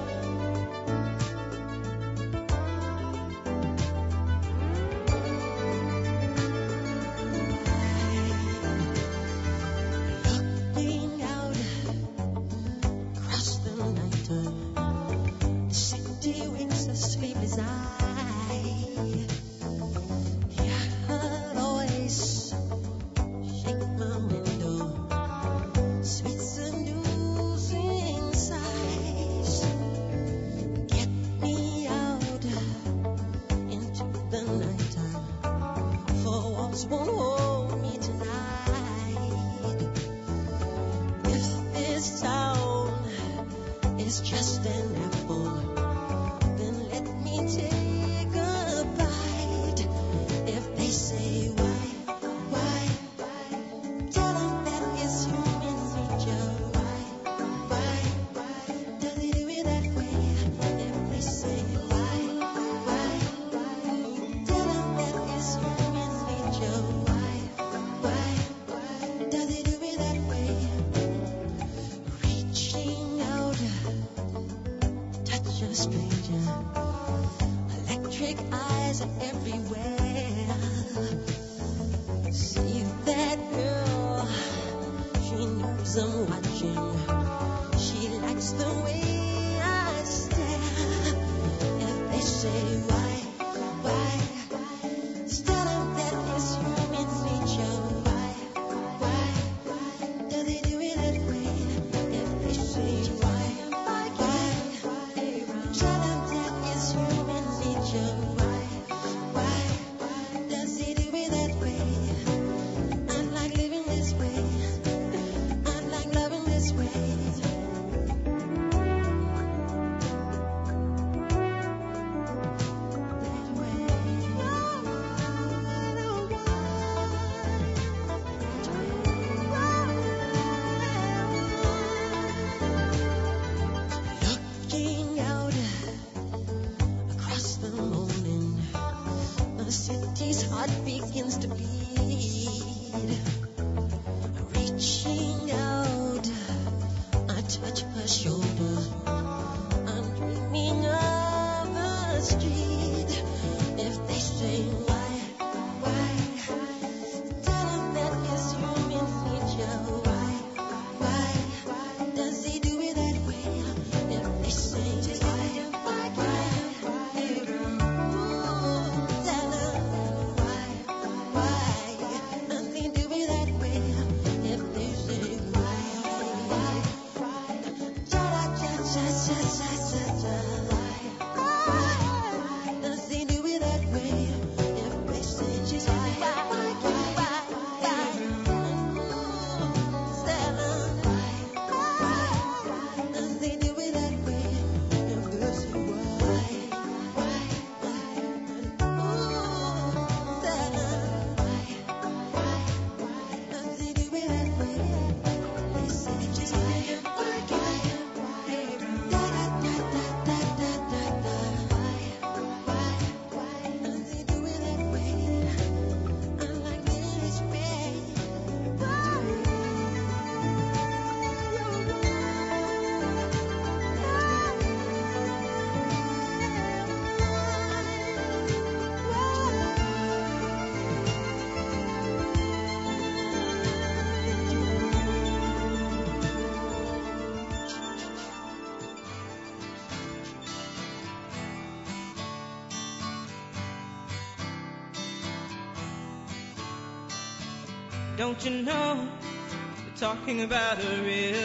Don't you know, we're talking about a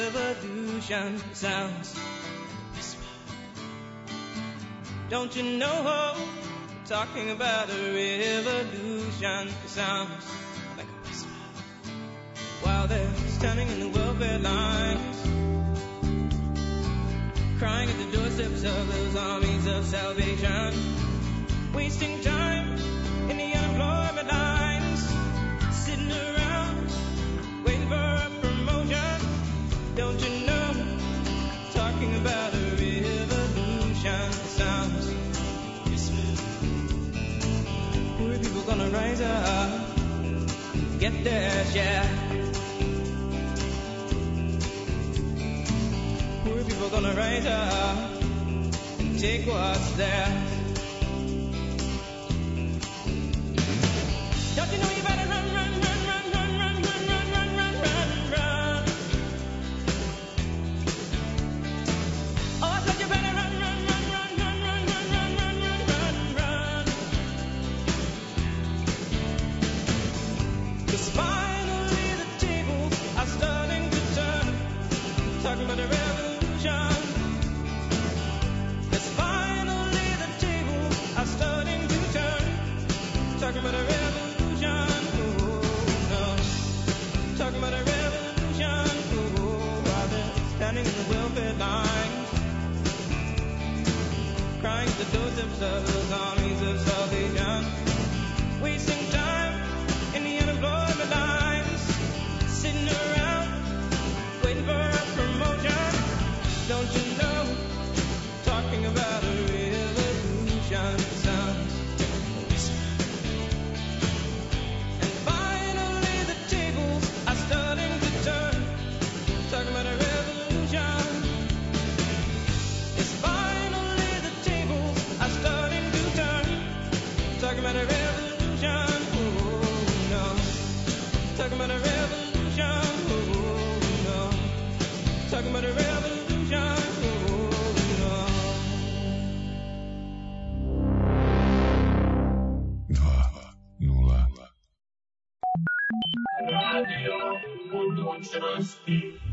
revolution. Sounds whisper. Don't you know, we're talking about a revolution. Sounds like a whisper. While they're standing in the welfare lines, crying at the doorsteps of those armies of salvation, wasting time in the unemployment lines, sitting around waiting for a promotion. Don't you know, talking about a revolution. Sounds poor people gonna rise up, get their share. gonna rise up and take what's theirs. Don't you know you better run, run, run, run, run, run, run, run, run, run, run, run. Oh, I said you better run, run, run, run, run, run, run, run, run, run, run, run. 'Cause finally the tables are starting to turn. Talking about a revolution. 'Cause finally the tables are starting to turn. Talking about a revolution. Talking about a revolution, ooh, while they're standing in the welfare lines, crying the doorsteps of those armies of salvation, wasting time in the unemployment lines, sitting around waiting for a promotion. Don't you know? Talking about a revolution sounds. Talking about a revolution. It's finally the tables are starting to turn. Talking about a revolution. Oh no. Talking about a revolution. Oh no. Talking about a revolution. Oh no. Dva nula. Radio budućnosti.